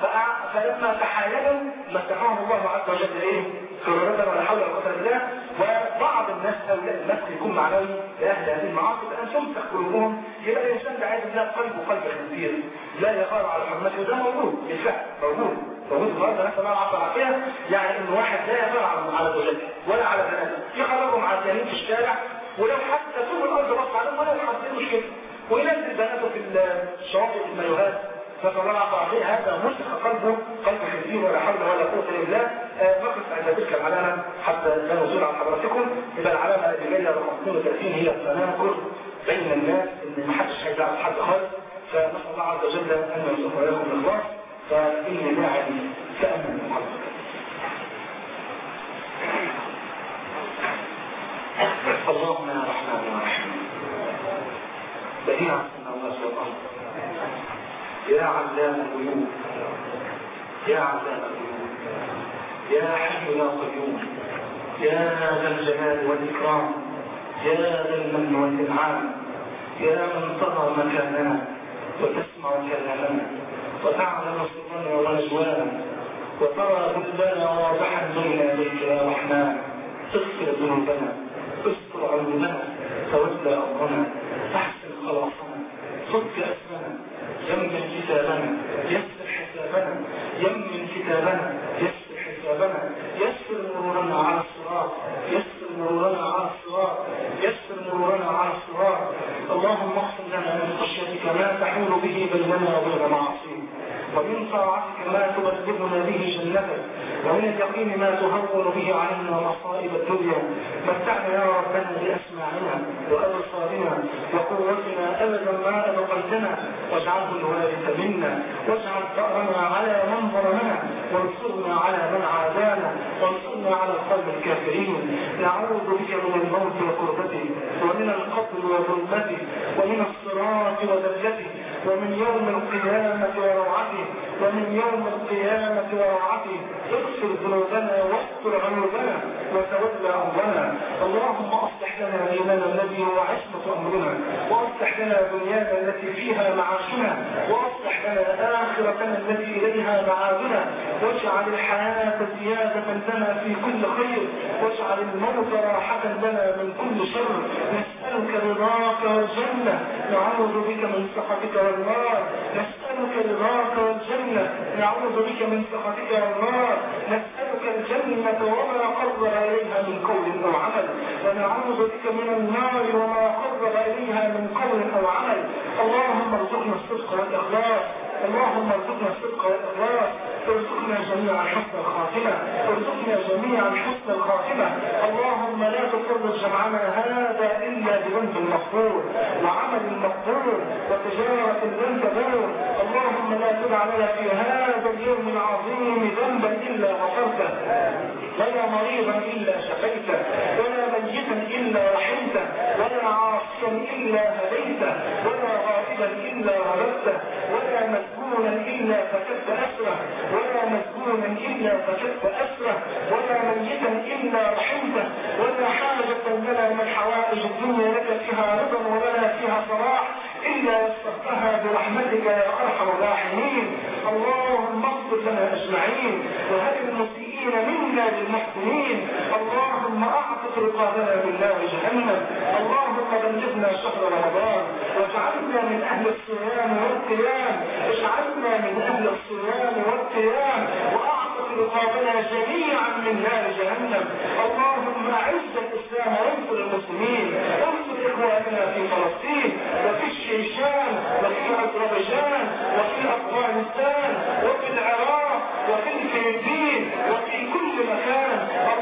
فلما تحايلوا مسحهم الله عز وجل ايه؟ قردة ولا حول ولا قوه الا بالله. وبعض الناس هؤلاء المسح يكون معنوي لاهل هذه المعاصي فان تمسح قلوبهم يبقى الانسان ده عايز الله قلبه قلب خنزير لا يغار على حرمته وده موجود بالفعل موجود موجود النهارده نسال الله العافيه والعافيه يعني ان واحد لا يغار على زوجته ولا على بناته يخرجهم على اليمين في الشارع ولو حتى طول الارض بص عليهم ولا يحصل مشكله وينزل بناته في الشواطئ المايوهات نسال الله العافيه والعافيه هذا مسخ قلبه قلب خنزير ولا حول ولا قوه الا بالله. نقف عند تلك العلامه حتى لا نزول عن حضراتكم. يبقى العلامه اللي جايه رقم اثنين وثلاثين هي التناكر بين الناس ان ما حدش هيزعل حد خالص فنسال الله عز وجل ان يرزقنا واياكم الاخلاص فاني داعي تامن من حضرتك. اللهم يا رحمن يا رحيم بديع السماوات والارض يا علام الغيوب يا علام الغيوب يا حي يا قيوم يا ذا الجلال والاكرام يا ذا المن والانعام يا من ترى مكاننا وتسمع كلامنا وتعلم سرنا ونجوانا وترى ذنبنا واضحا بين يديك يا رحمن اغفر ذنوبنا استر عيوبنا تولى امرنا احسن خلاصنا صدق اسمنا يمن كتابنا يسر حسابنا يمن كتابنا يسر حسابنا يسر مرورنا على الصراط يسر مرورنا على الصراط يسر مرورنا على الصراط اللهم اغفر لنا من خشيتك ما تحول به بيننا وبين معاصيك ومن طاعتك ما تبلغنا به جنتك ومن اليقين ما تهون به علينا مصائب الدنيا متعنا يا ربنا باسماعنا وابصارنا وقوتنا ابدا ما ابقيتنا واجعله الوارث منا واجعل ثارنا على من ظلمنا وانصرنا على من عادانا وانصرنا على القوم الكافرين نعوذ بك من الموت وكربته ومن القتل وظلمته ومن الصراط وذلته ومن يوم القيامة وروعته ومن يوم القيامة وروعته اغفر ذنوبنا واستر عيوبنا وتولى امرنا اللهم اصلح لنا ديننا الذي هو عصمة امرنا واصلح لنا دنيانا التي فيها معاشنا واصلح لنا اخرتنا التي اليها معادنا واجعل الحياة زيادة لنا في كل خير واجعل الموت راحة لنا من كل شر نسألك رضاك والجنة نعوذ بك من سخطك والنار نسألك رضاك والجنة نعوذ بك من سخطك والنار نسألك الجنة وما قرب إليها من قول أو عمل ونعوذ بك من النار وما قرب إليها من قول أو عمل اللهم ارزقنا الصدق والإخلاص اللهم ارزقنا الصدق والإخلاص ارزقنا جميعا حسن الخاتمة ارزقنا جميعا حسن الخاتمة اللهم لا تفرج جمعنا هذا إلا بذنب مغفور وعمل مقبول وتجارة لن تبور اللهم لا تدع لنا في هذا اليوم العظيم ذنبا إلا غفرته ولا مريضا إلا شفيته ولا ميتا إلا رحمته ولا عاصيا إلا هديته ولا غائبا إلا رددته ولا مسجونا إلا فكدت أسره ولا مسجونا إلا فكدت أسره ولا ميتا إلا رحمته ولا حاجة لنا من حوائج الدنيا لك فيها رضا ولنا فيها صلاح إلا يسرتها برحمتك يا أرحم الراحمين اللهم اغفر لنا أجمعين وهل المسيئين منا للمحسنين اللهم أعتق رقابنا من نار جهنم اللهم بلغنا شهر رمضان واجعلنا من أهل الصيام والقيام اجعلنا من أهل الصيام والقيام وأعتق رقابنا جميعا من نار جهنم اللهم أعز الإسلام وانصر المسلمين انصر إخواننا في فلسطين وفي الشيشان وفي أذربيجان وفي أفغانستان وفي العراق وفي الفلبين وفي كل مكان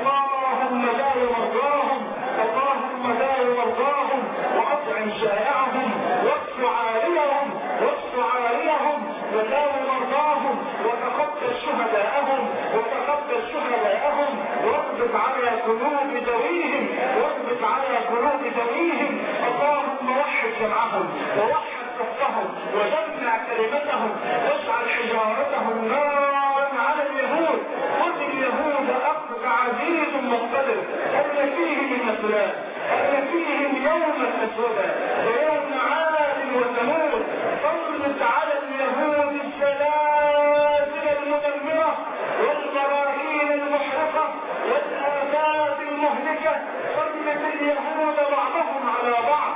اللهم داوي مرضاهم اللهم داوي مرضاهم وأطعم جائعهم واكف عاريهم واكف عاريهم وداوي مرضاهم وتقبل شهداءهم وتقبل شهداءهم واقبض على قلوب ذويهم واقبض على قلوب ذويهم اللهم وحد جمعهم ووحد صفهم وجمع كلمتهم واجعل حجارتهم نارا على اليهود خذ اليهود أخذ عزيز مقتدر أن فيهم المسؤولات أن فيهم يوما أسودا ويوم عاد وثمود سلط على اليهود الزلازل المدمرة والبراكين المحرقة والآفات المهلكة سلط اليهود بعضهم على بعض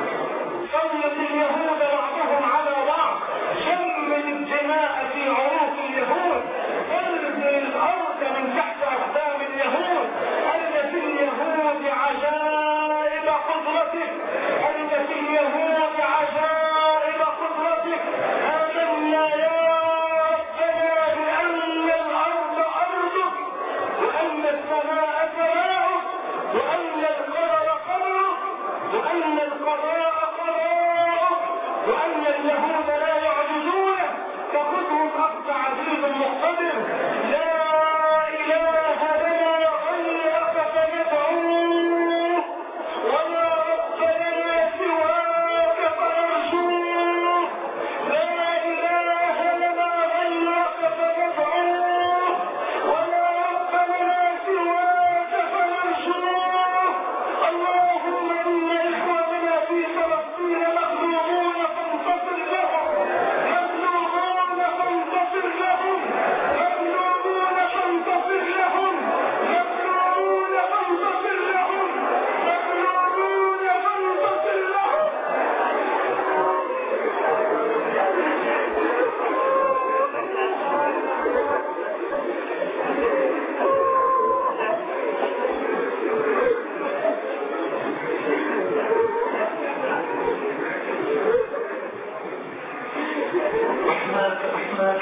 سلط اليهود بعضهم على بعض شمل الدماء في عروق اليهود زلزل الأرض من تحت أقدام اليهود أن في اليهود عجائب قدرته أن في اليهود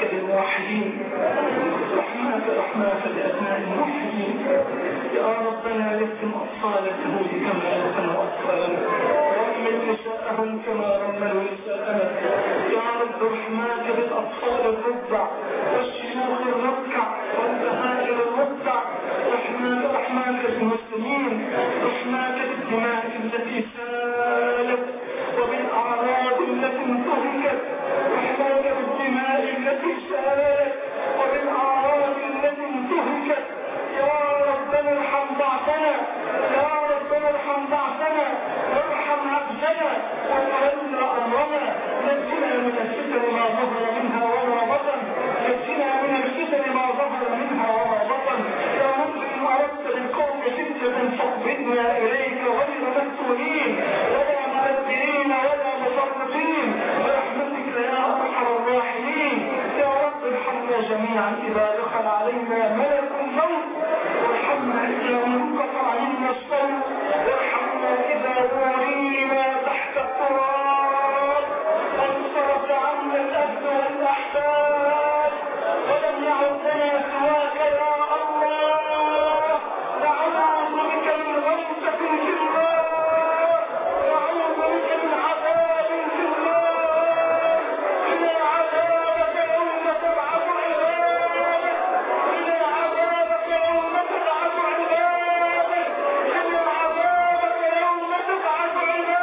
بالموحدين، رحماك رحماك بأبناء الموحدين. يا ربنا يتم أطفال اليهود كما يتم أطفالنا، وأحمل نساءهم كما رملوا نساءنا. يا رب رحماك بالأطفال الرضع والشيوخ الركع والبهائم الرضع. رحماك رحماك بالمسلمين، رحماك بالدماء التي سالت وبالأعراض التي انتهكت. رحماك بالدماء التي سالت وبالأعراض التي انتهكت. يا ربنا ارحم ضعفنا، يا ربنا ارحم ضعفنا وارحم عبدنا وتولى أمرنا. نجنا من الفتن ما ظهر منها وما بطن، نجنا من الفتن ما ظهر منها وما بطن. يا رب إن أردت بالقوم فتنة فاقبضنا إليك غير مفتونين ولا مبدلين ولا مفرطين برحمتك يا أرحم الراحمين. يا رب ارحمنا جميعا إذا دخل علينا ملك الموت، وارحمنا إذا انقطع منا الصوت، وارحمنا إذا ورينا تحت التراب وانصرف عنا الأهل والأحباب ولم يعد لنا سواك يا الله. نعوذ بك من غمسة في النار، نعوذ بك من عذاب في النار. إلى عذابك يوم تبعث عبادك، إلى عذابك يوم تبعث عبادك، إلى عذابك يوم تبعث عبادك.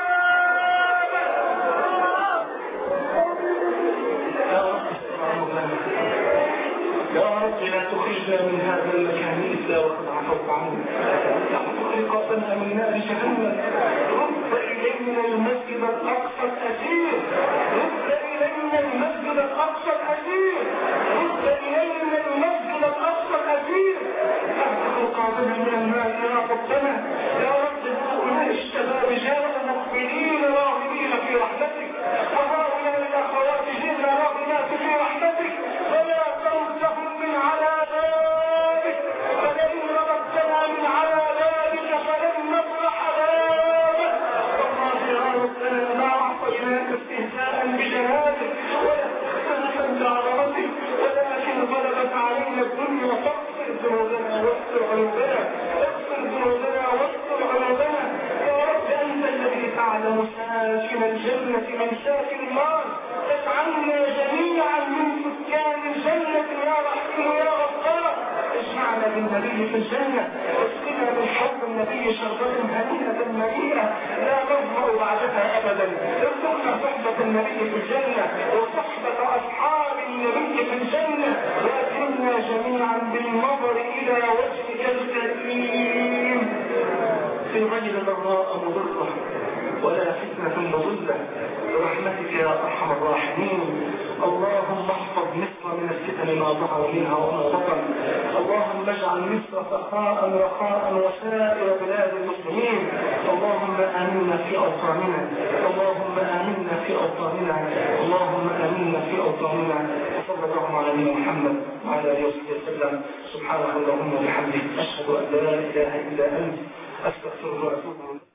يا رب لا تخرجنا من هذا المكان إلا وقد عفوت عنه. تحفظ رقابنا من نار جهنم. رد إلينا المسجد الأقصى الأسير، رد إلينا المسجد الأقصى الأسير، رد إلينا المسجد الأقصى الأسير. تحفظ رقابنا من النار يا ربنا. يا رب هؤلاء الشباب جاءوا مقبلين راغبين في رحمتك، وهؤلاء الأخوات جئنا راغبات في رحمتك، ولا تردهم من على بابك، فلئن رددتنا من على بابك فلن نفرح بابك. والله يا ربنا ما أعطيناك استهزاء بجلالك ولا استخفافا بعظمتك، ولكن غلبت علينا الدنيا. فاغفر ذنوبنا واستر عيوبنا، اغفر ذنوبنا واستر عيوبنا. يا رب أنت الذي تعلم ساكن الجنة من ساكن النار، فاجعلنا جميعا من سكان الجنة يا رحيم يا غفار. اجمعنا بالنبي في الجنة، واسقنا من حوض النبي شربة هنيئة مريئة لا نظمأ بعدها أبدا. ارزقنا صحبة النبي في الجنة وصحبة أصحاب النبي في الجنة، وأكرمنا جميعا بالنظر إلى وجهك الكريم في غير ضراء مضرة ولا فتنة مضلة برحمتك يا أرحم الراحمين. اللهم احفظ مصر من الفتن ما ظهر منها وما بطن. اللهم اجعل مصر سخاء رخاء وسائر بلاد المسلمين. اللهم آمنا في أوطاننا، اللهم آمنا في أوطاننا، اللهم آمنا في أوطاننا. وصلى الله على نبينا محمد وعلى آله وصحبه وسلم. سبحانك اللهم وبحمدك، أشهد أن لا إله إلا أنت، أستغفرك وأتوب إليك.